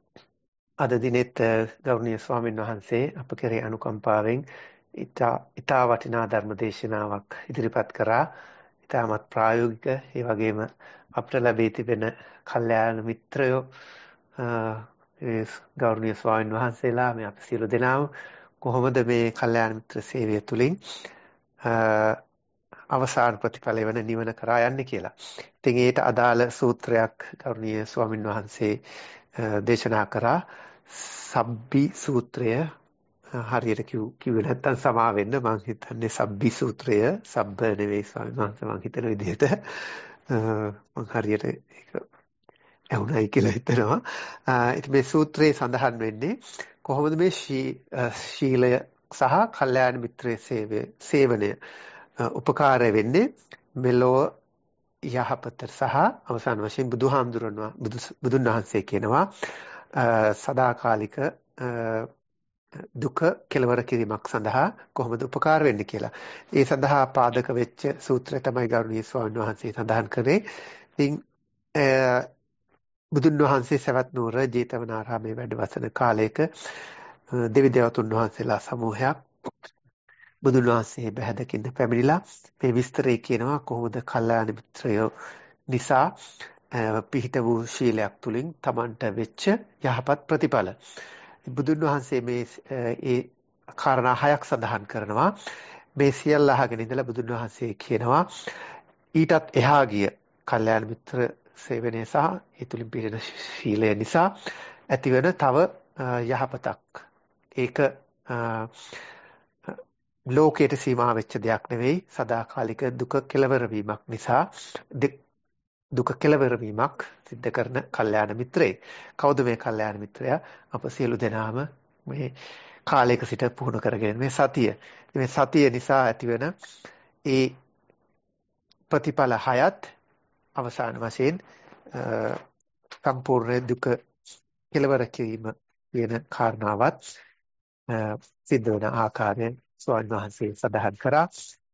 S1: අද දිනෙත් ගෞරවනීය ස්වාමින් වහන්සේ අප කෙරේ අනුකම්පාවෙන් ඉතා ඉතා වටිනා ධර්ම දේශනාවක් ඉදිරිපත් කරා. ඉතාමත් ප්‍රායෝගික ඒ වගේම අපට ලැබී තිබෙන කල්යාණ මිත්‍රයෝ ඒ ගෞරවනීය ස්වාමීන් වහන්සේලා මේ අපි සියලු දෙනාම කොහොමද මේ කල්යාණ මිත්‍ර සේවය තුළින් අවසාන ප්‍රතිඵලය වෙන නිවන කරා යන්නේ කියලා. ඉතින් ඒට අදාළ සූත්‍රයක් ගෞරවනීය ස්වාමීන් වහන්සේ දේශනා කරා. සබ්බි සූත්‍රය හරියට කිව්වේ නැත්තම් සමා වෙන්න මම හිතන්නේ සබ්බි සූත්‍රය සබ්බ නෙවෙයි ස්වාමීන් වහන්සේ මම හිතන විදිහට මම හරියට ඒක ඇහුණයි කියලා හිතනවා. ඉතින් මේ සූත්‍රයේ සඳහන් වෙන්නේ කොහොමද මේ ශීලය සහ කල්යාණ මිත්‍රයේ සේවය සේවනය උපකාර වෙන්නේ මෙලොව යහපත සහ අවසාන වශයෙන් බුදුහාමුදුරන් බුදුන් වහන්සේ කියනවා සදාකාලික දුක කෙලවර කිරීමක් සඳහා කොහොමද උපකාර වෙන්නේ කියලා. ඒ සඳහා පාදක වෙච්ච සූත්‍රය තමයි ගෞරවනීය ස්වාමීන් වහන්සේ සඳහන් කරේ. ඉතින් බුදුන් වහන්සේ සවැත් නුවර ජේතවනාරාමයේ වැඩ වසන කාලයක දෙවි දේවතුන් වහන්සේලා සමූහයක් බුදුන් වහන්සේ බැහැදකින්න පැමිණිලා මේ විස්තරය කියනවා කොහොමද කල්යාණ මිත්‍රයෝ නිසා පිහිට වූ ශීලයක් තුලින් Tamanට වෙච්ච යහපත් ප්‍රතිඵල. බුදුන් වහන්සේ මේ ඒ කාරණා හයක් සඳහන් කරනවා. මේ සියල්ල අහගෙන ඉඳලා බුදුන් වහන්සේ කියනවා ඊටත් එහා ගිය කල්යාණ මිත්‍ර සේවනය සහ ඒ තුලින් පිළිෙන ශීලය නිසා ඇතිවන තව යහපතක්. ඒක ලෝකයට සීමා වෙච්ච දෙයක් නෙවෙයි සදාකාලික දුක කෙලවර වීමක් නිසා දුක කෙලවර වීමක් සිද්ධ කරන කල්යාණ මිත්‍රයෙක්. කවුද මේ කල්යාණ මිත්‍රයා? අප සියලු දෙනාම මේ කාලයක සිට පුහුණු කරගෙන මේ සතිය. මේ සතිය නිසා ඇතිවෙන ඒ ප්‍රතිඵල හයත් අවසාන වශයෙන් සම්පූර්ණ දුක කෙලවර කිරීම කියන කාරණාවත් සිද්ධ වෙන ආකාරය ස්වාමීන් වහන්සේ සඳහන් කරා.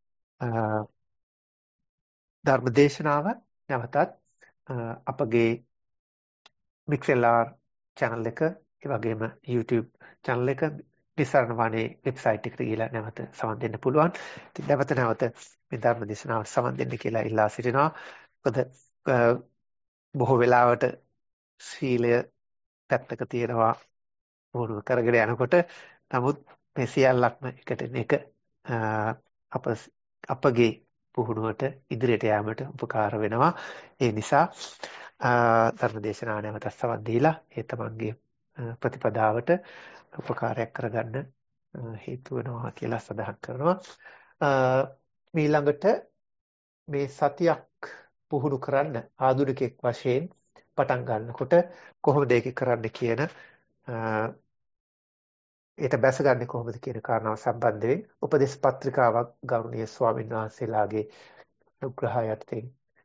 S1: ධර්ම දේශනාව නැවතත් අපගේ මික්සෙලාර් channel එක ඒ වගේම YouTube channel එක නිසරණ වනේ වෙබ්සයිට් එකට ගිහලා නැවත සමන් දෙන්න පුළුවන්. ඉතින් නැවත නැවත මේ ධර්ම දේශනාවට සමන් දෙන්න කියලා ඉල්ලා සිටිනවා. මොකද බොහෝ වෙලාවට සීලය පැත්තක තියෙනවා වුණු කරගෙන යනකොට නමුත් මේ සියල්ලක්ම එකට එක අප අපගේ පුහුණුවට ඉදිරියට යාමට උපකාර වෙනවා. ඒ නිසා ධර්ම දේශනාව නැවත සවන් දීලා ඒ තමන්ගේ ප්‍රතිපදාවට උපකාරයක් කරගන්න හේතු වෙනවා කියලා සඳහන් කරනවා. ඊළඟට මේ සතියක් පුහුණු කරන්න ආධුනිකෙක් වශයෙන් පටන් ගන්නකොට කොහොමද ඒක කරන්න කියන ඒට බැසගන්නේ කොහොමද කියන කාරණාව සම්බන්ධයෙන් උපදේශ පත්‍රිකාවක් ගෞරවනීය ස්වාමීන් වහන්සේලාගේ අනුග්‍රහය යටතේ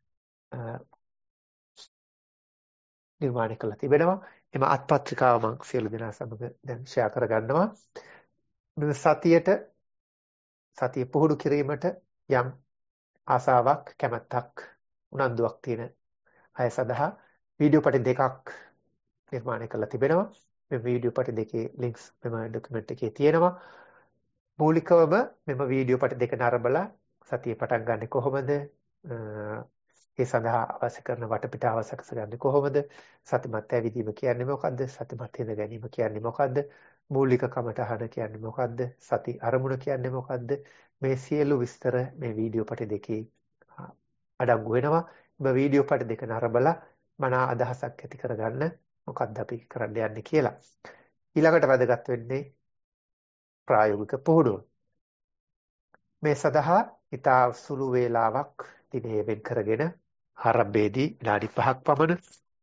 S1: නිර්මාණය කළා තිබෙනවා. එම අත්පත්‍රිකාව මම සියලු දෙනා සමග දැන් ෂෙයා කරගන්නවා. මේ සතියට සතිය පුහුණු කිරීමට යම් ආසාවක් කැමැත්තක් උනන්දුවක් තියෙන අය සඳහා වීඩියෝ පටි දෙකක් නිර්මාණය කළා තිබෙනවා. මේ වීඩියෝ පටි දෙකේ ලින්ක්ස් මෙම ડોකියුමන්ට් එකේ තියෙනවා. මූලිකවම මෙම වීඩියෝ පටි දෙක නරඹලා සතිය පටන් ගන්න කොහොමද? ඒ සඳහා අවශ්‍ය කරන වටපිටාව සකසගන්නේ කොහොමද? සතිමත් ඇවිදීම කියන්නේ මොකද්ද? සතිමත් හිඳ ගැනීම කියන්නේ මොකද්ද? මූලික කමටහන කියන්නේ මොකද්ද? සති අරමුණ කියන්නේ මොකද්ද? මේ සියලු විස්තර මේ වීඩියෝ පටි දෙකේ අඩංගු වෙනවා. මේ වීඩියෝ පටි දෙක නරඹලා මනා අදහසක් ඇති කරගන්න මොකද්ද අපි කරන්න යන්නේ කියලා. ඊළඟට වැදගත් වෙන්නේ ප්‍රායෝගික පුහුණුව. මේ සඳහා ඉතා සුළු වේලාවක් දිනේ වෙන් කරගෙන ආරම්භයේදී විනාඩි පහක් පමණ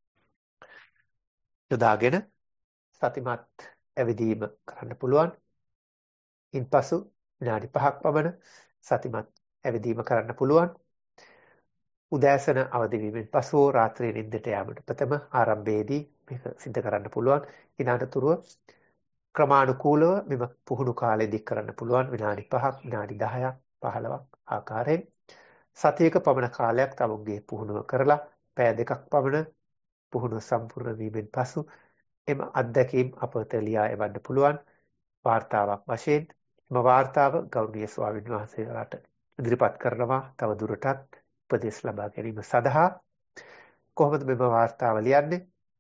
S1: යොදාගෙන සතිමත් ඇවිදීම කරන්න පුළුවන්. ඉන්පසු විනාඩි පහක් පමණ සතිමත් ඇවිදීම කරන්න පුළුවන්. උදෑසන අවදි වීමෙන් පසුව රාත්‍රියේ නිින්දට යාමට ප්‍රථම ආරම්භයේදී මේක සිද්ධ කරන්න පුළුවන්. ඊළඟටතුරුව ක්‍රමානුකූලව මෙම පුහුණු කාලය දික් කරන්න පුළුවන්. විනාඩි පහක්, විනාඩි දහයක්, පහළොවක් ආකාරයෙන් සතියක පමණ කාලයක් තමුන්ගේ පුහුණුව කරලා පැය දෙකක් පමණ පුහුණුව සම්පූර්ණ වීමෙන් පසු එම අත්දැකීම් අපට ලියා එවන්න පුළුවන් වාර්තාවක් වශයෙන්. එම වාර්තාව ගෞරවනීය ස්වාමීන් වහන්සේලාට ඉදිරිපත් කරනවා තව දුරටත් උපදෙස් ලබා ගැනීම සඳහා. කොහොමද මෙම වාර්තාව ලියන්නේ?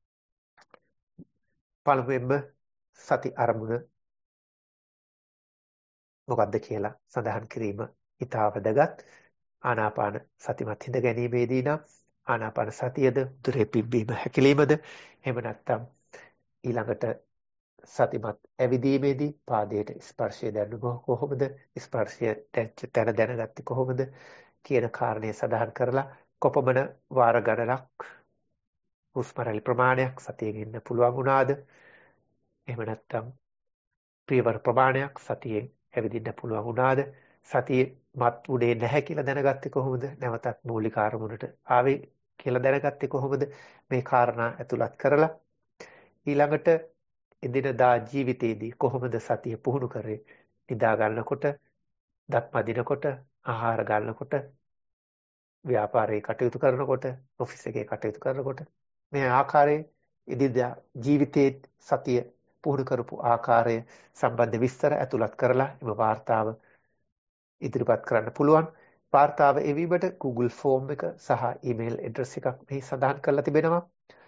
S1: පළමුවෙන්ම සති අරමුණ මොකක්ද කියලා සඳහන් කිරීම ඉතා වැදගත්. ආනාපාන සතිමත් හිඳ ගැනීමේදී නම් ආනාපාන සතියද උදරේ පිම්බීම හැකිලීමද එහෙම නැත්නම් ඊළඟට සතිමත් ඇවිදීමේදී පාදයට ස්පර්ශය දැනුම කොහොමද? ස්පර්ශය තැන දැනගත්තේ කොහොමද කියන කාරණය සඳහන් කරලා කොපමණ වාර ගණනක් හුස්ම රැලි ප්‍රමාණයක් සතියෙන් ඉන්න පුළුවන් වුණාද? එහෙම නැත්නම් පියවර ප්‍රමාණයක් සතියෙන් ඇවිදින්න පුළුවන් වුණාද? සතිය මත් උනේ නැහැ කියලා දැනගත්තේ කොහොමද? නැවතත් මූලික අරමුණට ආවේ කියලා දැනගත්තේ කොහොමද? මේ කාරණා ඇතුළත් කරලා ඊළඟට එදිනදා ජීවිතයේදී කොහොමද සතිය පුහුණු කරේ? නිදා ගන්නකොට, දත් මදිනකොට, ආහාර ගන්නකොට, ව්‍යාපාරයේ කටයුතු කරනකොට, ඔෆිස් එකේ කටයුතු කරනකොට මේ ආකාරයේ එදිනදා ජීවිතයේ සතිය පුහුණු කරපු ආකාරය සම්බන්ධ විස්තර ඇතුළත් කරලා එම වාර්තාව ඉදිරිපත් කරන්න පුළුවන්. වාර්තාව එවීමට Google ෆෝම් එක සහ ඊමේල් ඇඩ්‍රස් එකක් මෙහි සඳහන් කරලා තිබෙනවා.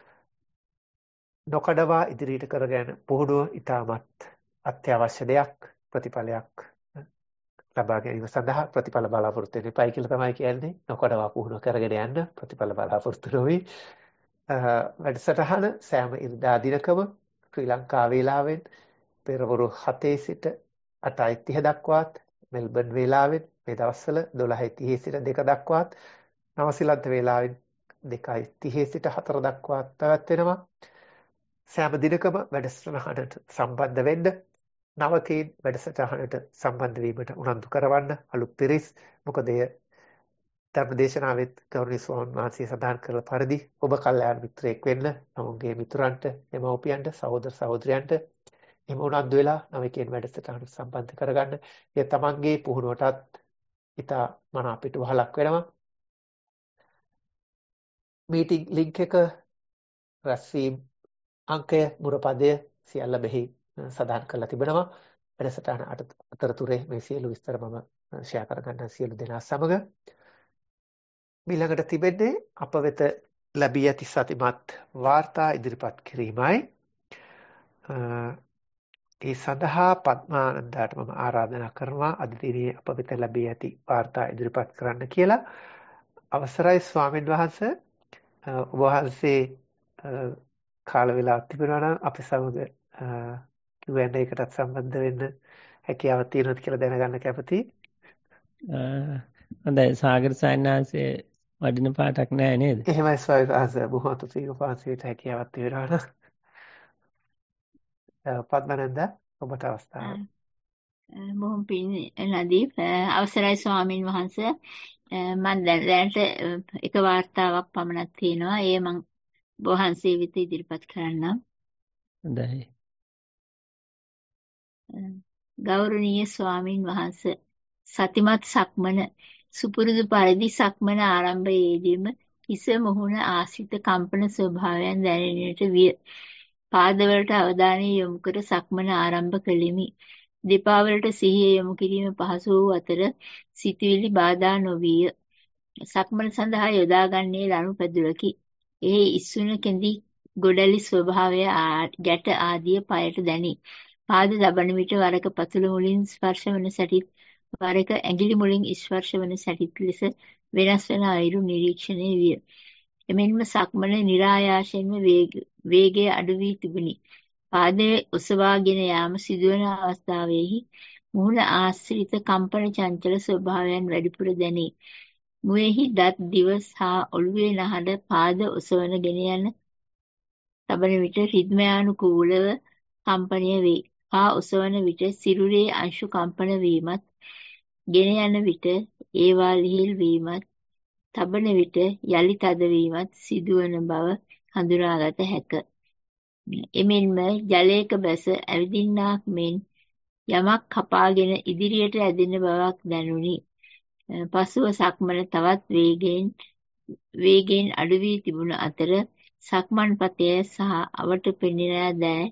S1: නොකඩවා ඉදිරියට කරගෙන පුහුණුව ඉතාමත් අත්‍යවශ්‍ය දෙයක්. ප්‍රතිඵලයක් ලබා ගැනීම සඳහා ප්‍රතිඵල බලාපොරොත්තු වෙන්න එපයි කියලා තමයි කියන්නේ. නොකඩවා පුහුණුව කරගෙන යන්න ප්‍රතිඵල බලාපොරොත්තු නොවි. වැඩසටහන සෑම ඉරිදා දිනකම ශ්‍රී ලංකා වේලාවෙන් පෙරවරු හතේ සිට අටයි තිහ දක්වාත් මෙල්බන් වේලාවෙන් මේ දවස්වල දොළහයි තිහේ සිට දෙක දක්වාත් නවසීලන්ත වේලාවෙන් දෙකයි තිහේ සිට හතර දක්වාත් පැවැත්වෙනවා. සෑම දිනකම වැඩසටහනට සම්බන්ධ වෙන්න නවකීන් වැඩසටහනට සම්බන්ධ වීමට උනන්දු කරවන්න අලුත් පිරිස්. මොකද එය ධර්මදේශනාවෙත් ගෞරවනීය ස්වාමීන් වහන්සේ සඳහන් කළ පරිදි ඔබ කල්යාණ මිත්‍රයෙක් වෙන්න, ඔවුන්ගේ මිතුරන්ට, දෙමව්පියන්ට, සහෝදර සහෝදරයන්ට එහෙම උනන්දු වෙලා නවකීන් වැඩසටහනට සම්බන්ධ කරගන්න. එය තමන්ගේ පුහුණුවටත් ඉතා මනාපිට වහලක් වෙනවා. මීටිං ලින්ක් එක, රැස්වීම් අංකය, මුරපදය සියල්ල මෙහි සඳහන් කරලා තිබෙනවා. වැඩසටහන අතරතුරේ මේ සියලු විස්තර මම ෂෙයා කරගන්න සියලු දෙනා සමග. ඊළඟට තිබෙන්නේ අප වෙත ලැබී ඇති සතිමත් වාර්තා ඉදිරිපත් කිරීමයි. ඒ සඳහා පద్මානන්දට මම ආරාධනා කරනවා අද දිනේ අප වෙත ලැබී ඇති වාර්තා ඉදිරිපත් කරන්න කියලා. අවසරයි ස්වාමීන් වහන්සේ. ඔබ වහන්සේ කාල වේලාවක් තිබෙනවා නම් අපි සමග Q and A එකටත් සම්බන්ධ වෙන්න හැකියාවක් තියෙනවද කියලා දැනගන්න කැමතියි.
S2: හොඳයි, සාගර සයන්නාංශයේ වඩින පාටක් නෑ නේද?
S1: එහෙමයි ස්වාමීන් වහන්සේ. බොහොම තුතිය පාසීට හැකියාවක් තිබෙනවා නම්. පද්මනන්ද ඔබට අවස්ථාව.
S3: බොහොම පිං නදීප්. අවසරයි ස්වාමින් වහන්සේ. මම දැනට එක වාර්තාවක් පමණක් තියෙනවා. ඒ මම වහන්සේ වෙත ඉදිරිපත් කරන්නම්.
S2: හොඳයි.
S3: ගෞරවනීය ස්වාමින් වහන්සේ, සතිමත් සක්මන සුපුරුදු පරිදි සක්මන ආරම්භයේදීම හිස මුහුණ ආශ්‍රිත කම්පන ස්වභාවයන් දැනෙන්නට විය. පාදවලට අවධානය යොමු කර සක්මන ආරම්භ කළෙමි. දෙපා වලට සිහිය යොමු කිරීම පහසු වූ අතර සිතුවිලි බාධා නොවිය. සක්මන සඳහා යොදාගන්නේ ලනු පැදුරකි. එහි ඉස්සුන කෙඳි ගොඩලි ස්වභාවය ගැට ආදිය පයට දැනේ. පාද දබන විට වරක පතුල මුලින් ස්පර්ශ වන සැටිත් වරක ඇඟිලි මුලින් ස්පර්ශ වන සැටිත් ලෙස වෙනස් වන අයුරු නිරීක්ෂණය විය. එමෙන්ම සක්මන નિરાයාසයෙන්ම වේගය අඩු වී තිබුණි. පාදයේ ඔසවාගෙන යාම සිදුවන අවස්ථාවෙහි මුහුණ ආශ්‍රිත කම්පන චංචල ස්වභාවයන් වැඩිපුර දැනේ. මුවේහි දත් දිව සහ ඔළුවේ නහර පාද ඔසවනගෙන යන තබන විට රිද්මයානුකූලව කම්පනය වේ. පා ඔසවන විට සිරුරේ අංශු කම්පන වීමත්, ගෙන යන විට ඒවා ලිහිල් වීමත්, තබන විට යලි තද වීමත් සිදුවන බව හඳුනාගත හැක. එමෙන්ම ජලයක බැස ඇවිදින්නාක් මෙන් යමක් කපාගෙන ඉදිරියට ඇදෙන බවක් දැනුනි. පසුව සක්මන තවත් වේගයෙන් වේගයෙන් අඩු වී තිබුණ අතර සක්මන් පතය සහ අවට පෙනෙන දෑ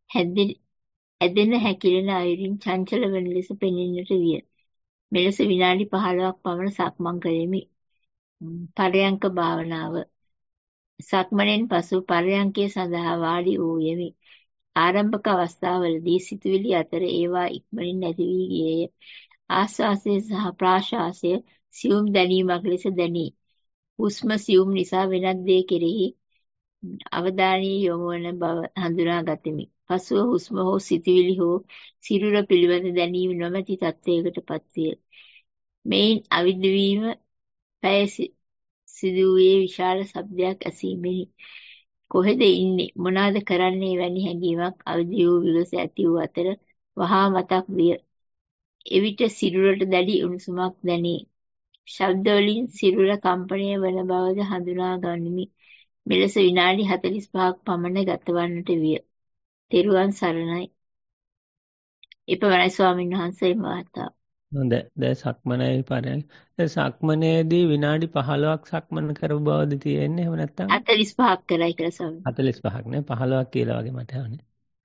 S3: ඇදෙන හැකිලෙන අයුරින් චංචල වන ලෙස පෙනෙන්නට විය. මෙලෙස විනාඩි පහළොවක් පමණ සක්මන් කළෙමි. පරයන්ක භාවනාව. සක්මනෙන් පසු පරයන්කය සඳහා වාඩි වූයෙමි. ආරම්භක අවස්ථාවලදී සිතුවිලි අතර ඒවා ඉක්මනින් නැති වී ගියේය. ආශ්වාසය සහ ප්‍රාශ්වාසය සියුම් දැනීමක් ලෙස දැනේ. හුස්ම සියුම් නිසා වෙනත් දේ කෙරෙහි අවධානය යොමු වන බව හඳුනා ගතිමි. පසුව හුස්ම හෝ සිතුවිලි හෝ සිරුර පිළිබඳ දැනීම නොමැති තත්ත්වයකට පත්විය. මෙයින් අවිද්වීම පැය සිදුවේ විශාල ශබ්දයක් ඇසීමෙහි කොහෙද ඉන්නේ මොනවාද කරන්නේ වැනි හැඟීමක් අවදි වූ විගස ඇති වූ අතර වහා මතක් විය. එවිට සිරුරට දැඩි උණුසුමක් දැනේ. ශබ්ද වලින් සිරුර කම්පණය වන බවද හඳුනා ගනිමි. මෙලෙස විනාඩි හතළිස් පහක් පමණ ගතවන්නට විය. තෙරුවන් සරණයි. එපමණයි ස්වාමීන් වහන්සේ වාර්තාව.
S2: හොඳයි. දැන් සක්මනයි පරයන්ක. දැන් සක්මනේදී විනාඩි පහළොවක් සක්මන කරව බවද තියෙන්නේ? එහෙම නැත්නම්
S3: හතළිස් පහක් කරයි කියලා ස්වාමීන්.
S2: හතළිස් පහක් නේ පහළොවක් කියලා වගේ මට ආනේ.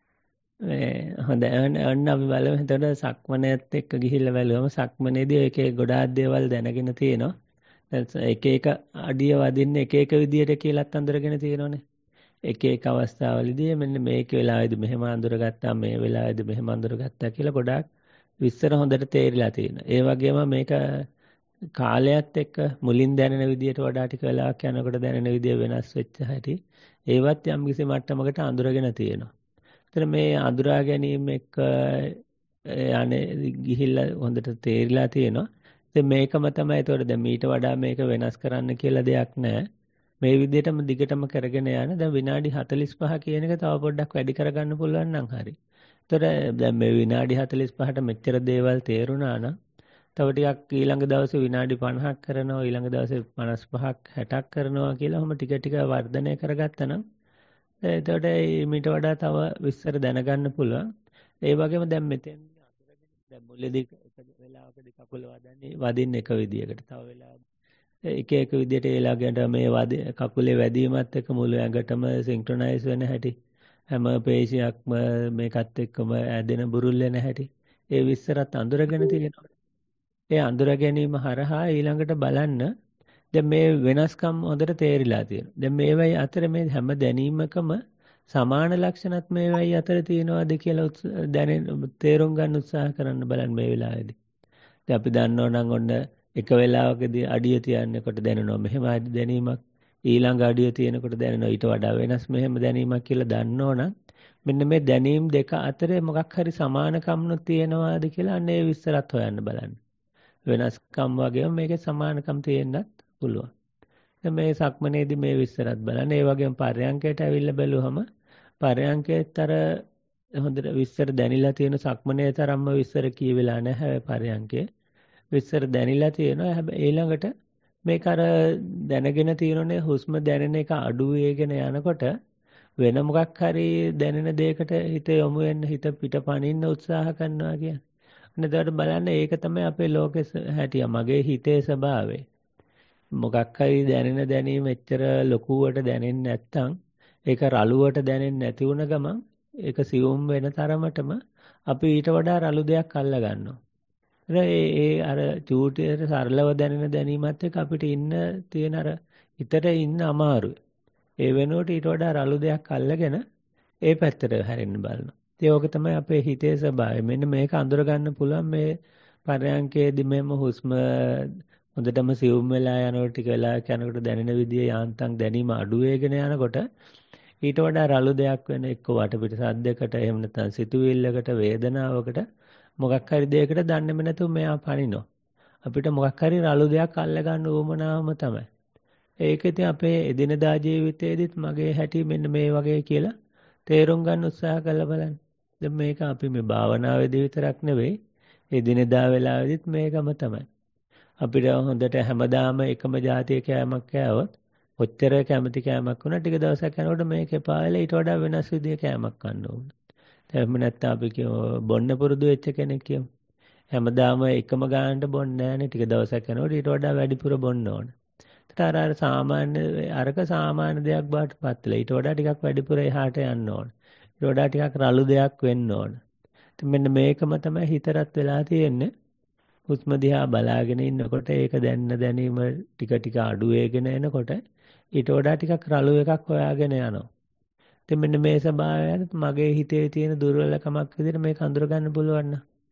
S2: මේ හොඳයි. අන්න අපි බලමු. එතකොට සක්මනේත් එක්ක ගිහිල්ලා බලුවම සක්මනේදී ඒකේ ගොඩාක් දේවල් දැනගෙන තියෙනවා. එක එක අඩිය වදින්න එක එක විදියට කියලාත් අඳුරගෙන තියෙනවනේ. එක එක අවස්ථාවලදී මෙන්න මේක වෙලාවේදී මෙහෙම අඳුරගත්තා, මේ වෙලාවේදී මෙහෙම අඳුරගත්තා කියලා ගොඩාක් විස්තර හොඳට තේරිලා තියෙනවා. ඒ වගේම මේක කාලයත් එක්ක මුලින් දැනෙන විදියට වඩා ටික වෙලාවක් යනකොට දැනෙන විදිය වෙනස් වෙච්ච හැටි ඒවත් යම්කිසි මට්ටමකට අඳුරගෙන තියෙනවා. ඒතර මේ අඳුරා ගැනීම එක්ක අනේ ගිහිල්ලා හොඳට තේරිලා තියෙනවා. ඉතින් මේකම තමයි. ඒතකොට දැන් මීට වඩා මේක වෙනස් කරන්න කියලා දෙයක් නැහැ. මේ විදිහටම දිගටම කරගෙන යන දැන් විනාඩි හතළිස් පහ කියන එක තව පොඩ්ඩක් වැඩි කරගන්න පුළුවන් නම් හරි. ඒතකොට දැන් මේ විනාඩි හතළිස් පහට මෙච්චර දේවල් තේරුණා නම් තව ටිකක් ඊළඟ දවසේ විනාඩි පනහක් කරනවා, ඊළඟ දවසේ පනස් පහක් හැටක් කරනවා කියලා ඔහොම ටික ටික වර්ධනය කරගත්තා නම් එතකොට මීට වඩා තව විස්තර දැනගන්න පුළුවන්. ඒ වගේම දැන් මෙතෙන් දැන් මුලදී එක වෙලාවකදී කකුල වදන්නේ වදින්න එක විදියකට. තව වෙලාවක එක එක විදියට ඒලාගට මේ වද කකුලේ වැදීමත් එක්ක මුළු ඇඟටම සින්ක්‍රොනයිස් වෙන හැටි. හැම පේශියක්ම මේකත් එක්කම ඇදෙන බුරුල් වෙන හැටි. ඒ විස්තරත් අඳුරගෙන තියෙනවා. ඒ අඳුර ගැනීම හරහා ඊළඟට බලන්න දැන් මේ වෙනස්කම් හොඳට තේරිලා තියෙනවා. දැන් මේවයි අතර මේ හැම දැනීමකම සමාන ලක්ෂණත් මේවයි අතර තියෙනවාද කියලා දැනෙන තේරුම් ගන්න උත්සාහ කරන්න බලන්න මේ වෙලාවේදී. දැන් අපි දන්නව නම් ඔන්න එක වෙලාවකදී අඩිය තියන්නකොට දැනෙනවා මෙහෙම දැනීමක්, ඊළඟ අඩිය තියෙනකොට දැනෙනවා ඊට වඩා වෙනස් මෙහෙම දැනීමක් කියලා දන්නවනම් මෙන්න මේ දැනීම් දෙක අතරේ මොකක් හරි සමානකම්නොත් තියෙනවාද කියලා අන්න ඒ විස්තරත් හොයන්න බලන්න. වෙනස්කම් වගේම මේකේ සමානකම් තියෙන්නත් පුළුවන්. දැන් මේ සක්මනේදී මේ විස්තරත් බලන්න. ඒ වගේම පරයන්කයට ඇවිල්ලා බැලුවම පරයන්කේත් අර හොඳට විස්තර දැනිලා තියෙන සක්මනේ තරම්ම විස්තර කියවිලා නැහැ පරයන්කේ. විස්තර දැනිලා තියෙනවා. හැබැයි ඊළඟට මේක අර දැනගෙන තියෙනනේ හුස්ම දැනෙන එක අඩු වෙගෙන යනකොට වෙන මොකක් හරි දැනෙන දෙයකට හිත යොමු වෙන්න හිත පිට පනින්න උත්සාහ කරනවා කියන්නේ. එතකොට බලන්න ඒක තමයි අපේ ලෝකේ හැටිය. මගේ හිතේ ස්වභාවය. මොකක් හරි දැනෙන දැනීම එච්චර ලොකුවට දැනෙන්නේ නැත්නම් ඒක රළුවට දැනෙන්නේ නැති වුණ ගමන් ඒක සියුම් වෙන තරමටම අපි ඊට වඩා රළු දෙයක් අල්ල ගන්නවා. ඒ ඒ අර චූටියට සරලව දැනෙන දැනීමත් එක්ක අපිට ඉන්න තියෙන අර හිතට ඉන්න අමාරුයි. ඒ වෙනුවට ඊට වඩා රළු දෙයක් අල්ලගෙන ඒ පැත්තට හැරෙන්න බලනවා. ඒක තමයි අපේ හිතේ ස්වභාවය. මෙන්න මේක අඳුර ගන්න පුළුවන් මේ පරයන්කේදී මෙම හුස්ම හොඳටම සිවුම් වෙලා යනකොට ටික වෙලාවක් යනකොට දැනෙන විදිය යාන්තම් දැනීම අඩු වෙගෙන යනකොට ඊට වඩා රළු දෙයක් වෙන එක්ක වටපිට සද්දයකට එහෙම නැත්නම් සිතුවිල්ලකට වේදනාවකට මොකක් හරි දෙයකට දන්නේම නැතුව මෙයා පනිනවා. අපිට මොකක් හරි රළු දෙයක් අල්ල ගන්න උවමනාවම තමයි. ඒක ඉතින් අපේ එදිනදා ජීවිතයේදීත් මගේ හැටි මෙන්න මේ වගේ කියලා තේරුම් ගන්න උත්සාහ කරලා බලන්න. දැන් මේක අපි මේ භාවනාවේදී විතරක් නෙවෙයි එදිනදා වෙලාවෙදිත් මේකම තමයි. අපිට හොඳට හැමදාම එකම જાතිය කෑමක් කෑවොත් ඔච්චර කැමති කෑමක් වුණා ටික දවසක් යනකොට මේක එපා වෙලා ඊට වඩා වෙනස් විදිහේ කෑමක් ගන්න ඕන. එහෙම නැත්නම් අපි කියමු බොන්න පුරුදු වෙච්ච කෙනෙක් කියමු. හැමදාම එකම ගානට බොන්නේ නැහැනේ ටික දවසක් යනකොට ඊට වඩා වැඩිපුර බොන්න ඕන. ඒත් අර අර සාමාන්‍ය අරක සාමාන්‍ය දෙයක් බාට පත් වෙලා ඊට වඩා ටිකක් වැඩිපුර එහාට යන්න ඕන. ඊට වඩා ටිකක් රළු දෙයක් වෙන්න ඕන. ඉතින් මෙන්න මේකම තමයි හිතරත් වෙලා තියෙන්නේ. හුස්ම දිහා බලාගෙන ඉන්නකොට ඒක දැනන දැනීම ටික ටික අඩු වෙගෙන එනකොට ඊට වඩා ටිකක් රළු එකක් හොයාගෙන යනවා. ඉතින් මෙන්න මේ ස්වභාවයත් මගේ හිතේ තියෙන දුර්වලකමක් විදිහට මේක අඳුර ගන්න පුළුවන්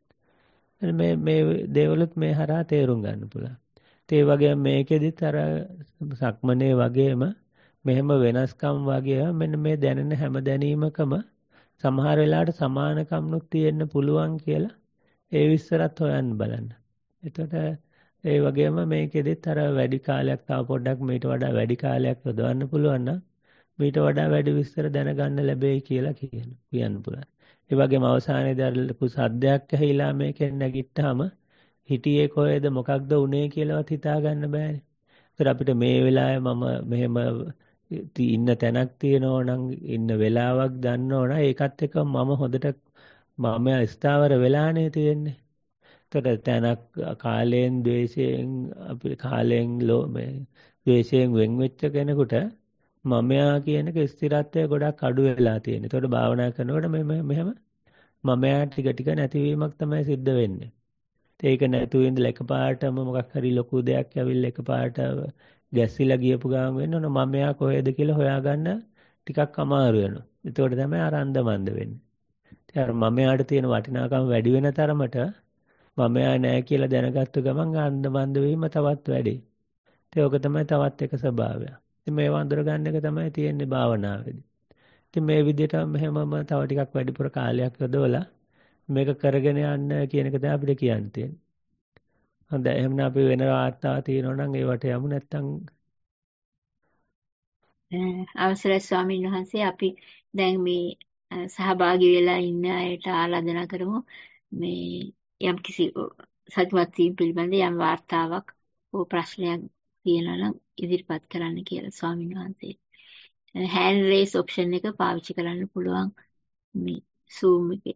S2: නම් මේ මේ දේවලුත් මේ හරහා තේරුම් ගන්න පුළුවන්. ඒ වගේම මේකෙදිත් අර සක්මනේ වගේම මෙහෙම වෙනස්කම් වගේ මෙන්න මේ දැනෙන හැම දැනීමකම සමහර වෙලාවට සමානකම්නුත් තියෙන්න පුළුවන් කියලා ඒ විස්තරත් හොයන්න බලන්න. එතකොට ඒ වගේම මේකෙදිත් අර වැඩි කාලයක් තව පොඩ්ඩක් මීට වඩා වැඩි කාලයක් යොදවන්න පුළුවන් නම් මීට වඩා වැඩි විස්තර දැනගන්න ලැබෙයි කියලා කියන කියන්න පුළුවන්. ඒ වගේම අවසානයේදී අර ලොකු සද්දයක් ඇහිලා මේකෙන් නැගිට්ටාම හිටියේ කොහෙද මොකක්ද උනේ කියලාවත් හිතා ගන්න බෑනේ. ඒතර අපිට මේ වෙලාවේ මම මෙහෙම ඉන්න තැනක් තියෙනවා නම් ඉන්න වෙලාවක් දන්නවනම් ඒකත් එක්ක මම හොඳට මම ස්ථාවර වෙලානේ තියෙන්නේ. ඒතර තැනක් කාලයෙන් ද්වේෂයෙන් අපි කාලයෙන් මේ ද්වේෂයෙන් වෙන් වෙච්ච කෙනෙකුට මමයා කියන එක ස්ථිරත්වය ගොඩක් අඩු වෙලා තියෙනවා. ඒතකොට භාවනා කරනකොට මෙහෙම මෙහෙම මමයා ටික ටික නැතිවීමක් තමයි සිද්ධ වෙන්නේ. ඒක නැතුව ඉඳලා එකපාරටම මොකක් හරි ලොකු දෙයක් ඇවිල්ලා එකපාරට ගැස්සිලා ගියපු ගාම වෙන්න ඕන මමයා කොහෙද කියලා හොයාගන්න ටිකක් අමාරු වෙනවා. ඒතකොට තමයි අර අන්දමන්ද වෙන්නේ. ඒ අර මමයාට තියෙන වටිනාකම වැඩි වෙන තරමට මමයා නැහැ කියලා දැනගත්තු ගමන් අන්දමන්ද වීම තවත් වැඩි. ඒක තමයි තවත් එක ස්වභාවය. ඉතින් මේ වඳුර ගන්න එක තමයි තියෙන්නේ භාවනාවේදී. ඉතින් මේ විදිහට මෙහෙමම තව ටිකක් වැඩිපුර කාලයක් යොදවලා මේක කරගෙන යන්න කියන එක තමයි අපිට කියන්න තියෙන්නේ. හොඳයි එහෙනම් අපි වෙන වාර්තා තියෙනවා නම් ඒවට යමු නැත්නම්
S3: අවසරයි ස්වාමීන් වහන්සේ අපි දැන් මේ සහභාගී වෙලා ඉන්න අයට ආරාධනා කරමු මේ යම් කිසි සත්‍යවත් වීම පිළිබඳ යම් වාර්තාවක් හෝ ප්‍රශ්නයක් තියෙනවා නම් ඉදිරිපත් කරන්න කියලා ස්වාමීන් වහන්සේ. hand raise option එක පාවිච්චි කරන්න පුළුවන් මේ Zoom එකේ.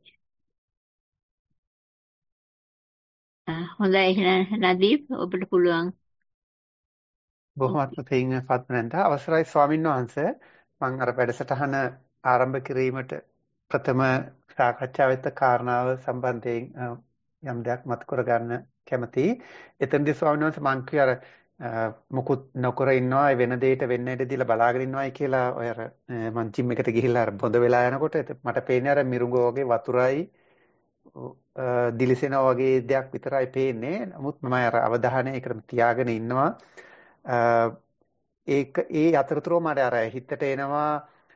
S3: හොඳයි එහෙනම් නදීප් ඔබට පුළුවන්.
S1: බොහොමත්ම පිං පත්මනන්ත අවසරයි ස්වාමීන් වහන්සේ මම අර වැඩසටහන ආරම්භ කිරීමට ප්‍රථම සාකච්ඡා වෙත්ත කාරණාව සම්බන්ධයෙන් යම් දෙයක් මත කරගන්න කැමතියි. එතනදී ස්වාමීන් වහන්සේ මම කිය අර මුකුත් නොකර ඉන්නවා වෙන දෙයකට වෙන්න ඉඩ දීලා බලාගෙන ඉන්නවායි කියලා ඔය අර මම ජිම් එකට ගිහිල්ලා අර බොඳ වෙලා යනකොට මට පේන්නේ අර මිරුඟෝ වගේ වතුරයි දිලිසෙනවා වගේ දෙයක් විතරයි පේන්නේ. නමුත් මම අර අවධානය ඒකට තියාගෙන ඉන්නවා. ඒක ඒ අතරතුර මට අර හිතට එනවා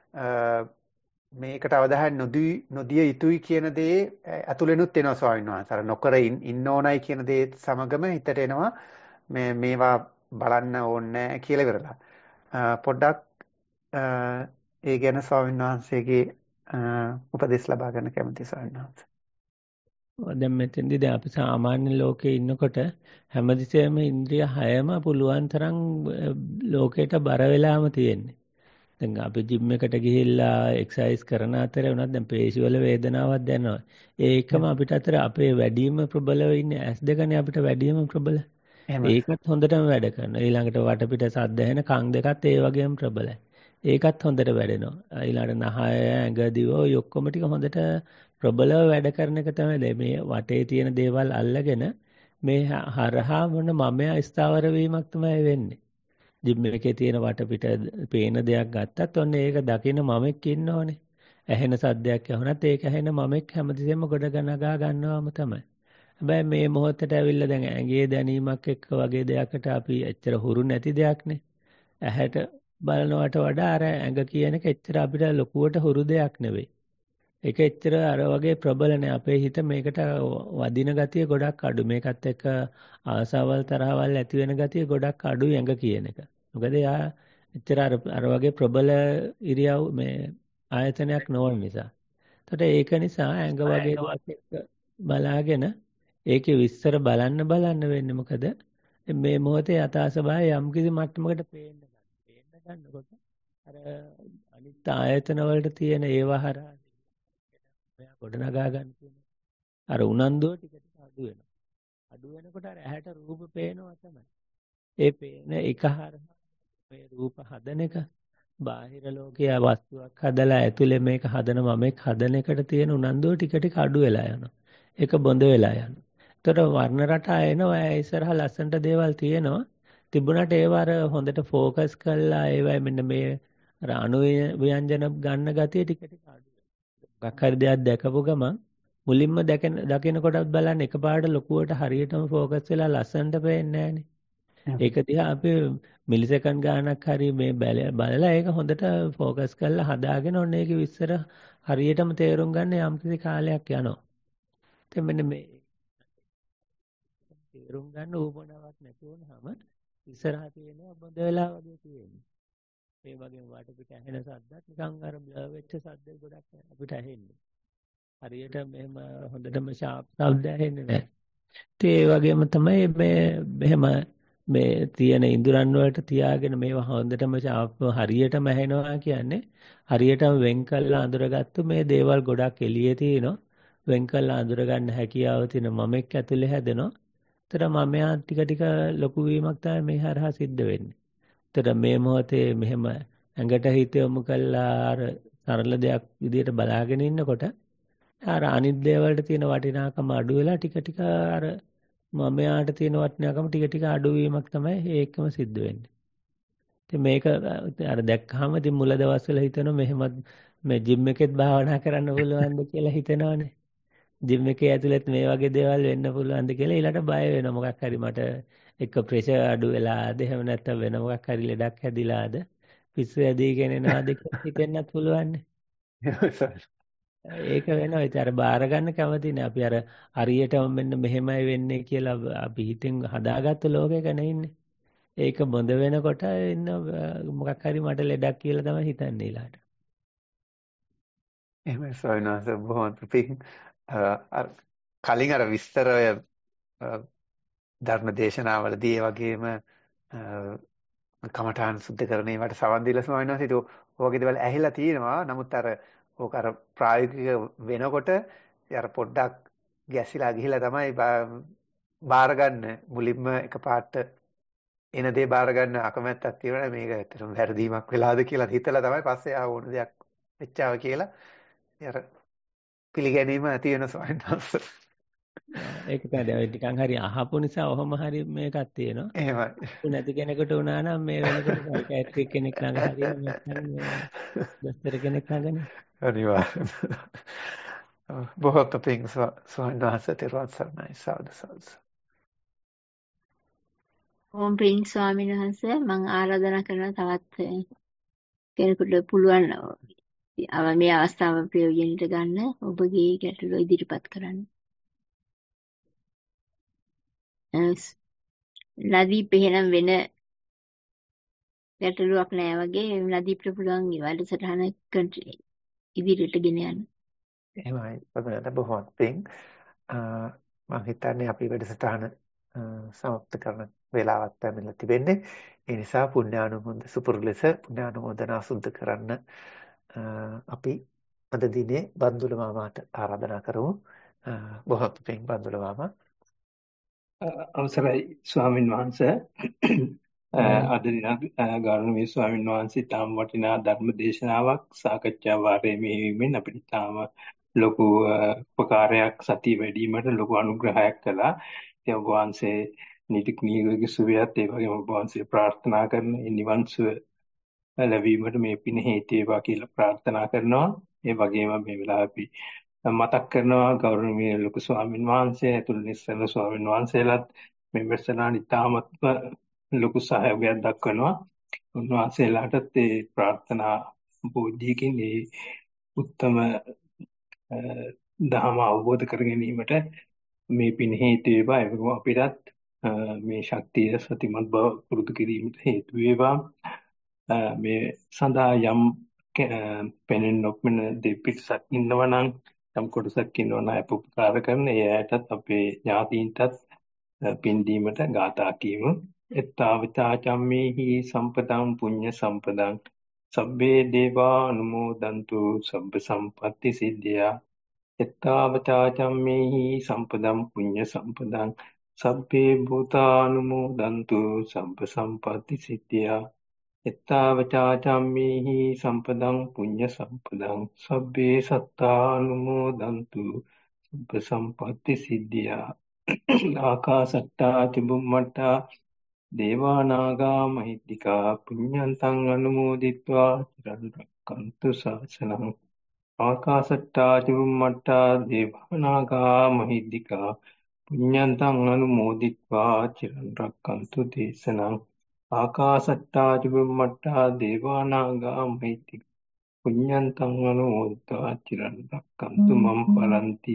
S1: මේකට අවධානය නොදී නොදිය යුතුයි කියන දේ අතුලෙනුත් එනවා ස්වාමීන් වහන්සේ. අර නොකර ඉන්න ඕනයි කියන දේ සමගම හිතට එනවා මේ මේවා බලන්න ඕනේ කියලා ඉවරලා. පොඩ්ඩක් ඒ ගැන ස්වාමීන් වහන්සේගේ උපදෙස් ලබා ගන්න කැමතියි ස්වාමීන් වහන්සේ.
S2: දැන් මෙතෙන්දී දැන් අපි සාමාන්‍ය ලෝකේ ඉන්නකොට හැමතිස්සෙම ඉන්ද්‍රිය හයම පුළුවන් තරම් ලෝකයට බර වෙලාම තියෙන්නේ. දැන් අපි ජිම් එකට ගිහිල්ලා එක්සර්සයිස් කරන අතරේ උනත් දැන් පේශි වල වේදනාවක් දැනෙනවා. ඒකම අපිට අතර අපේ වැඩිම ප්‍රබලව ඉන්නේ ඇස් දෙකනේ අපිට වැඩිම ප්‍රබල. ඒකත් හොඳටම වැඩ කරනවා. ඊළඟට වටපිට සද්ද ඇහෙන කන් දෙකත් ඒ වගේම ප්‍රබලයි. ඒකත් හොඳට වැඩෙනවා. ඊළඟට නහය ඇඟ දිව ඔය ඔක්කොම ටික හොඳට ප්‍රබලව වැඩ කරන එක තමයි මේ වටේ තියෙන දේවල් අල්ලගෙන මේ හරහා මොන මමයා ස්ථාවර වීමක් තමයි වෙන්නේ. ජිම් එකේ තියෙන වටපිට පේන දෙයක් ගත්තත් ඔන්න ඒක දකින්න මමෙක් ඉන්නෝනේ. ඇහෙන සද්දයක් ඇහුණත් ඒක ඇහෙන මමෙක් හැමතිස්සෙම ගොඩ ගනගා ගන්නවම තමයි. හැබැයි මේ මොහොතට ඇවිල්ලා දැන් ඇඟේ දැනීමක් එක්ක වගේ දෙයකට අපි එච්චර හුරු නැති දෙයක්නේ. ඇහැට බලනවට වඩා අර ඇඟ කියන එක එච්චර අපිට ලොකුවට හුරු දෙයක් නෙවෙයි. ඒක එච්චර අර වගේ ප්‍රබල නෑ. අපේ හිත මේකට වදින ගතිය ගොඩක් අඩු. මේකත් එක්ක ආසාවල් තරහවල් ඇති වෙන ගතිය ගොඩක් අඩුයි ඇඟ කියන එක. මොකද යා එච්චර අර අර වගේ ප්‍රබල ඉරියව් මේ ආයතනයක් නොවන නිසා. එතකොට ඒක නිසා ඇඟ වගේ දෙයක් එක්ක බලාගෙන ඒකේ විස්තර බලන්න බලන්න වෙන්නේ මොකද මේ මොහොතේ යථා ස්වභාවය යම් කිසි මට්ටමකට පේන්න ගන්න. පේන්න ගන්නකොට අර අනිත් ආයතන වලට තියෙන ඒවා හරහා මෙයා ගොඩනගා ගන්න තියෙන අර උනන්දුව ටික ටික අඩු වෙනවා. අඩු වෙනකොට අර ඇහැට රූප පේනවා තමයි. ඒ පේන එක හරහා මේ රූප හදන එක බාහිර ලෝකයේ වස්තුවක් හදලා ඇතුලේ මේක හදන මමෙක් හදන එකට තියෙන උනන්දුව ටික ටික අඩු වෙලා යනවා. ඒක බොඳ වෙලා යනවා. ඒතර වර්ණ රටා එනවා. ඒ ඉස්සරහා ලස්සනට දේවල් තියෙනවා. තිබුණාට ඒව අර හොඳට ફોකස් කරලා ඒවයි මෙන්න මේ අර අණු ව්‍යංජන ගන්න ගතිය ටික ටික අඩු වෙනවා. මොකක් හරි දෙයක් දැකපු ගමන් මුලින්ම දැකන දකින කොටත් බලන්න එකපාරට ලොකුවට හරියටම ફોකස් වෙලා ලස්සනට පේන්නේ නැහනේ. ඒක දිහා අපි මිලිසෙකන්ඩ් ගානක් හරි මේ බලලා ඒක හොඳට ફોකස් කරලා හදාගෙන ඔන්න ඒකේ විස්තර හරියටම තේරුම් ගන්න යම් කිසි කාලයක් යනවා. ඉතින් මෙන්න මේ තේරුම් ගන්න උවමනාවක් නැති වුනහම ඉස්සරහා තියෙනවා බඳ වෙලා වගේ තියෙන්නේ. මේ වගේ වටපිට ඇහෙන සද්දත් නිකන් අර බ්ලර් වෙච්ච සද්ද ගොඩක් අපිට ඇහෙන්නේ. හරියට මෙහෙම හොඳටම ෂාප් සද්ද ඇහෙන්නේ නැහැ. ඒ වගේම තමයි මේ මෙහෙම මේ තියෙන ඉඳුරන් වලට තියාගෙන මේවා හොඳටම ෂාප් හරියටම ඇහෙනවා කියන්නේ හරියටම වෙන් කළා අඳුරගත්තු මේ දේවල් ගොඩක් එළියේ තියෙනවා. වෙන් කළා අඳුර ගන්න හැකියාව තියෙන මමෙක් ඇතුලේ හැදෙනවා. ඒතර මමයා ටික ටික ලොකු වීමක් තමයි මේ හරහා සිද්ධ වෙන්නේ. ඒතර මේ මොහොතේ මෙහෙම ඇඟට හිත යොමු කළා අර සරල දෙයක් විදියට බලාගෙන ඉන්නකොට අර අනිත් දේවල්ට තියෙන වටිනාකම අඩු වෙලා ටික ටික අර මමයාට තියෙන වටිනාකම ටික ටික අඩු වීමක් තමයි ඒකම සිද්ධ වෙන්නේ. ඉතින් මේක අර දැක්කහම ඉතින් මුල දවස්වල හිතෙනවා මෙහෙම මේ ජිම් එකෙත් භාවනා කරන්න පුළුවන්ද කියලා හිතෙනවනේ. ජිම් එකේ ඇතුළත් මේ වගේ දේවල් වෙන්න පුළුවන්ද කියලා ඊළඟට බය වෙනවා. මොකක් හරි මට එක ප්‍රෙෂර් අඩු වෙලාද එහෙම නැත්නම් වෙන මොකක් හරි ලෙඩක් හැදිලාද පිස්සු ඇදීගෙන එනවාද කියලා හිතෙන්නත් පුළුවන්නේ. ඒක වෙනවා. ඉතින් අර බාර ගන්න කැමතිනේ. අපි අර හරියටම මෙන්න මෙහෙමයි වෙන්නේ කියලා අපි හිතෙන් හදාගත්ත ලෝකයක නෙන්නේ. ඒක බොඳ වෙනකොට ඉන්න මොකක් හරි මට ලෙඩක් කියලා තමයි හිතන්නේ ඊළාට.
S1: එහෙමයි ස්වාමීන් වහන්සේ බොහොම පිං අර කලින් අර විස්තර ඔය ධර්ම දේශනාවලදී ඒ වගේම කමඨාන් සුද්ධ කරන ඒවට සවන් දීලා ස්වාමීන් වහන්සේ ඒක ඔයගේ දේවල් ඇහිලා තියෙනවා. නමුත් අර ඕක අර ප්‍රායෝගික වෙනකොට අර පොඩ්ඩක් ගැසිලා ගිහිලා තමයි බාර ගන්න මුලින්ම එකපාරට එන දේ බාර ගන්න අකමැත්තක් තියෙනවා. මේක ඇත්තටම වැරදීමක් වෙලාද කියලා හිතලා තමයි පස්සේ ආ ඕන දෙයක් වෙච්චාව කියලා අර පිළිගැනීම ඇති වෙන ස්වාමීන් වහන්සේ.
S2: ඒක තමයි ටිකක් හරි අහපු නිසා ඔහොම හරි මේකක් තියෙනවා.
S1: එහෙමයි.
S2: නැති කෙනෙකුට වුණා නම් මේ වෙනකොට සයිකියාට්‍රික් කෙනෙක් ළඟ හරි නැත්නම් දොස්තර කෙනෙක් ළඟනේ.
S1: අනිවාර්යයෙන්. බොහොම පිං ස්වාමීන් වහන්සේ තෙරුවන් සරණයි සාදු සාදු.
S3: ඕම් පිං ස්වාමීන් වහන්සේ මම ආරාධනා කරන තවත් කෙනෙකුට පුළුවන් මේ අවස්ථාව ප්‍රයෝජනෙට ගන්න ඔබගේ ගැටලුව ඉදිරිපත් කරන්න. ලදීප් එහෙනම් වෙන ගැටලුවක් නෑ වගේ ලදීප්ට පුළුවන් වැඩසටහන ඉදිරියට ගෙන යන්න.
S1: එහෙමයි. ඔබට බොහොම පිං. මම හිතන්නේ අපි වැඩසටහන සමාප්ත කරන වේලාවක් පැමිණලා තිබෙන්නේ. ඒ නිසා පුණ්‍යානුමෝදන සුපුරු ලෙස පුණ්‍යානුමෝදනා සුද්ධ කරන්න අපි අද දිනේ බන්දුල මාමාට ආරාධනා කරමු. බොහොම පිං බන්දුල මාමා.
S4: අවසරයි ස්වාමින් වහන්සේ. අද දින ගෞරවනීය ස්වාමින් වහන්සේ තාම වටිනා ධර්ම දේශනාවක් සාකච්ඡා වාරයේ මෙහිමින් අපිට තාම ලොකු උපකාරයක් සතිය වැඩිවීමට ලොකු අනුග්‍රහයක් කළා. ඒ ඔබ වහන්සේ නිතික් නිරෝගී සුවයත් ඒ වගේම ඔබ වහන්සේ ප්‍රාර්ථනා කරන නිවන් සුව ලැබීමට මේ පින හේතු වේවා කියලා ප්‍රාර්ථනා කරනවා. ඒ වගේම මේ වෙලාවේ මතක් කරනවා ගෞරවනීය ලොකු ස්වාමින් වහන්සේ ඇතුළු නිස්සල ස්වාමින් වහන්සේලාත් මේ වැඩසටහන ඉතාමත්ම ලොකු සහයෝගයක් දක්වනවා. උන්වහන්සේලාටත් ඒ ප්‍රාර්ථනා බෝධියකින් ඒ උත්තම දහම අවබෝධ කර ගැනීමට මේ පින හේතු වේවා. ඒකම අපිටත් මේ ශක්තිය සතිමත් බව පුරුදු කිරීමට හේතු වේවා. මේ සඳහා යම් පෙනෙන් නොපෙන දෙපිටසක් ඉන්නවා නම් යම් කොටසක් ඉන්නවා නම් අප උපකාර කරන ඒ ඇයටත් අපේ ඥාතීන්ටත් පින් දීමට ගාථා කියමු. එත්තාවතා චම්මේහි සම්පතං පුඤ්ඤ සම්පතං සබ්බේ දේවා අනුමෝදන්තු සබ්බ සම්පatti සිද්ධියා. එත්තාවතා චම්මේහි සම්පතං පුඤ්ඤ සම්පතං සබ්බේ භූතානුමෝදන්තු සබ්බ සම්පatti සිද්ධියා. එත්තාවතා චම්මේහි සම්පතං පුඤ්ඤ සම්පතං සබ්බේ සත්තානුමෝදන්තු සබ්බ සම්පatti සිද්ධියා. ආකාසට්ටා චුම්මට්ටා දේවා නාග මහිද්దికා පුඤ්ඤන්තං අනුමෝදිත්වා චිරන් රැක්කන්තු ශාසනං. ආකාසට්ටා චුම්මට්ටා දේවා නාග මහිද්దికා පුඤ්ඤන්තං අනුමෝදිත්වා චිරන් රැක්කන්තු දේශනං. ආකාසට්ටා චුම්මට්ටා දේවා නාග මහිද්దికා පුඤ්ඤන්තං අනුමෝදිත්වා චිරන් රැක්කන්තු මම් පරන්ති.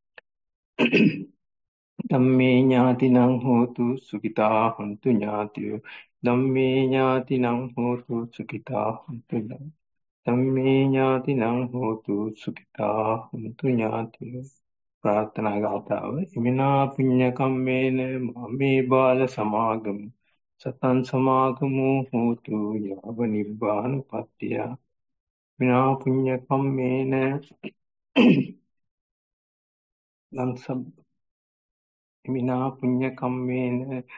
S4: ධම්මේ ඥාතිනං හෝතු සුඛිතා හොන්තු ඥාතියෝ. ධම්මේ ඥාතිනං හෝතු සුඛිතා හොන්තු ඥාතියෝ. ධම්මේ ඥාතිනං හෝතු සුඛිතා හොන්තු ඥාතියෝ. ප්‍රාර්ථනා ගාථාව. ඉමිනා පුඤ්ඤ කම්මේන මාමේ බාල සමාගමු සතං සමාගමු හෝතු යාව නිබ්බාන පත්‍තිය. ඉමිනා පුඤ්ඤ කම්මේන ලං සබ් ඉමිනා පුඤ්ඤ කම්මේන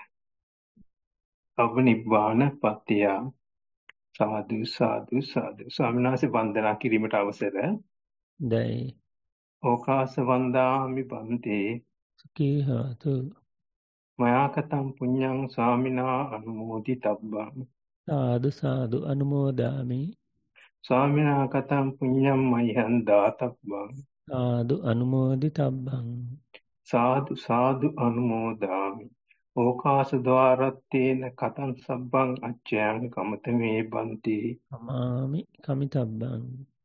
S4: අව නිබ්බාන පත්‍තිය. සාදු සාදු සාදු. ස්වාමීන් වහන්සේ වන්දනා කිරීමට අවසර.
S2: දැයි
S4: ඕකාස වන්දාමි බන්තේ
S2: සුඛී හොතු.
S4: මයා කතං පුඤ්ඤං ස්වාමිනා අනුමෝදිතබ්බං.
S2: සාදු සාදු අනුමෝදාමි.
S4: ස්වාමිනා කතං පුඤ්ඤං මයං දාතබ්බං.
S2: සාදු අනුමෝදිතබ්බං.
S4: සාදු සාදු අනුමෝදාමි. ඕකාස ద్వාරත්තේන කතං සබ්බං අච්ඡයං කමතමේ බන්ති.
S2: අමාමි කමිතබ්බං.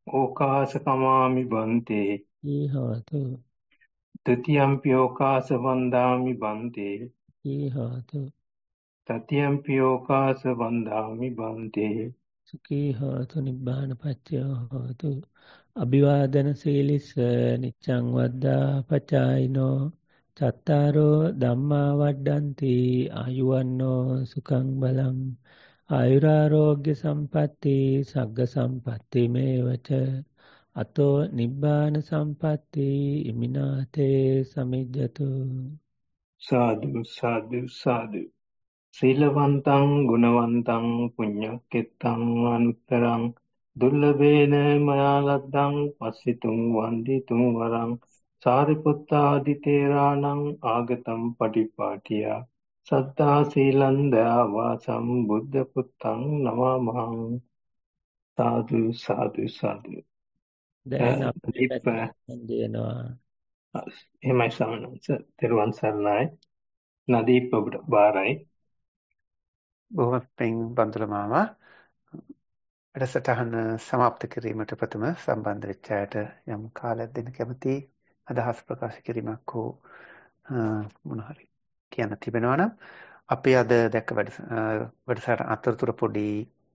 S4: ඕකාසකමාමි බන්තේ
S2: ඊහාතු
S4: තතියම්පි ඕකාස වන්දාමි බන්තේ
S2: ඊහාතු
S4: තතියම්පි ඕකාස වන්දාමි බන්තේ
S2: සුඛී හෝතු නිබ්බාන පච්චයෝ හෝතු අභිවාදන සීලිස නිච්ඡං වද්දා පචායිනෝ චත්තාරෝ ධම්මා වඩ්ඩಂತಿ ආයුවන්නෝ සුඛං බලං ආයුරාෝග්‍ය සම්පatti සග්ග සම්පatti මේවච අතෝ නිබ්බාන සම්පatti ඉමිනාතේ සමිජ්ජතු
S4: සාදු සාදු සාදු සීලවන්තං ගුණවන්තං පුඤ්ඤක්කෙත්තං අනුත්තරං දුර්ලභේන මයා ලද්දං පස්සිතුං වන්දිතුං වරං සාරිපුත්තාදි තේරාණං ආගතං පටිපාටියා සත්තා සීලං දයාවා සම්බුද්ධ පුත්තං නමාමහං සාදු සාදු සාදු
S2: දැන් අපේ
S4: දීප
S2: පැත්තෙන් දෙනවා
S4: එහෙමයි සමනස තෙරුවන් සරණයි නදීප ඔබට බාරයි
S1: බොහොම පිං බන්දුල මාමා වැඩසටහන સમાપ્ત කිරීමට ප්‍රථම සම්බන්ධ වෙච්ච අයට යම් කාලයක් දෙන්න කැමති අදහස් ප්‍රකාශ කිරීමක් හෝ මොන හරි කියන්න තිබෙනවා නම් අපි අද දැක්ක වැඩසටහන අතරතුර පොඩි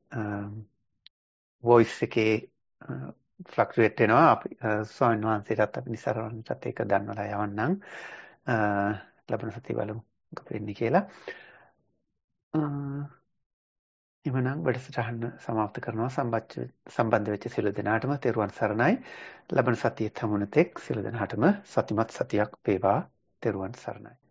S1: වොයිස් එකේ ෆ්ලක්චුවේට් වෙනවා අපි ස්වාමීන් වහන්සේටත් අපි නිසරණටත් ඒක දන්වලා යවන්නම් ලබන සතිය බලමු මොකද වෙන්නේ කියලා එමනම් වැඩසටහන સમાપ્ત කරනවා සම්බන්ධ වෙච්ච සියලු දෙනාටම තෙරුවන් සරණයි ලබන සතියේ හමුන තෙක් සියලු දෙනාටම සතිමත් සතියක් වේවා තෙරුවන් සරණයි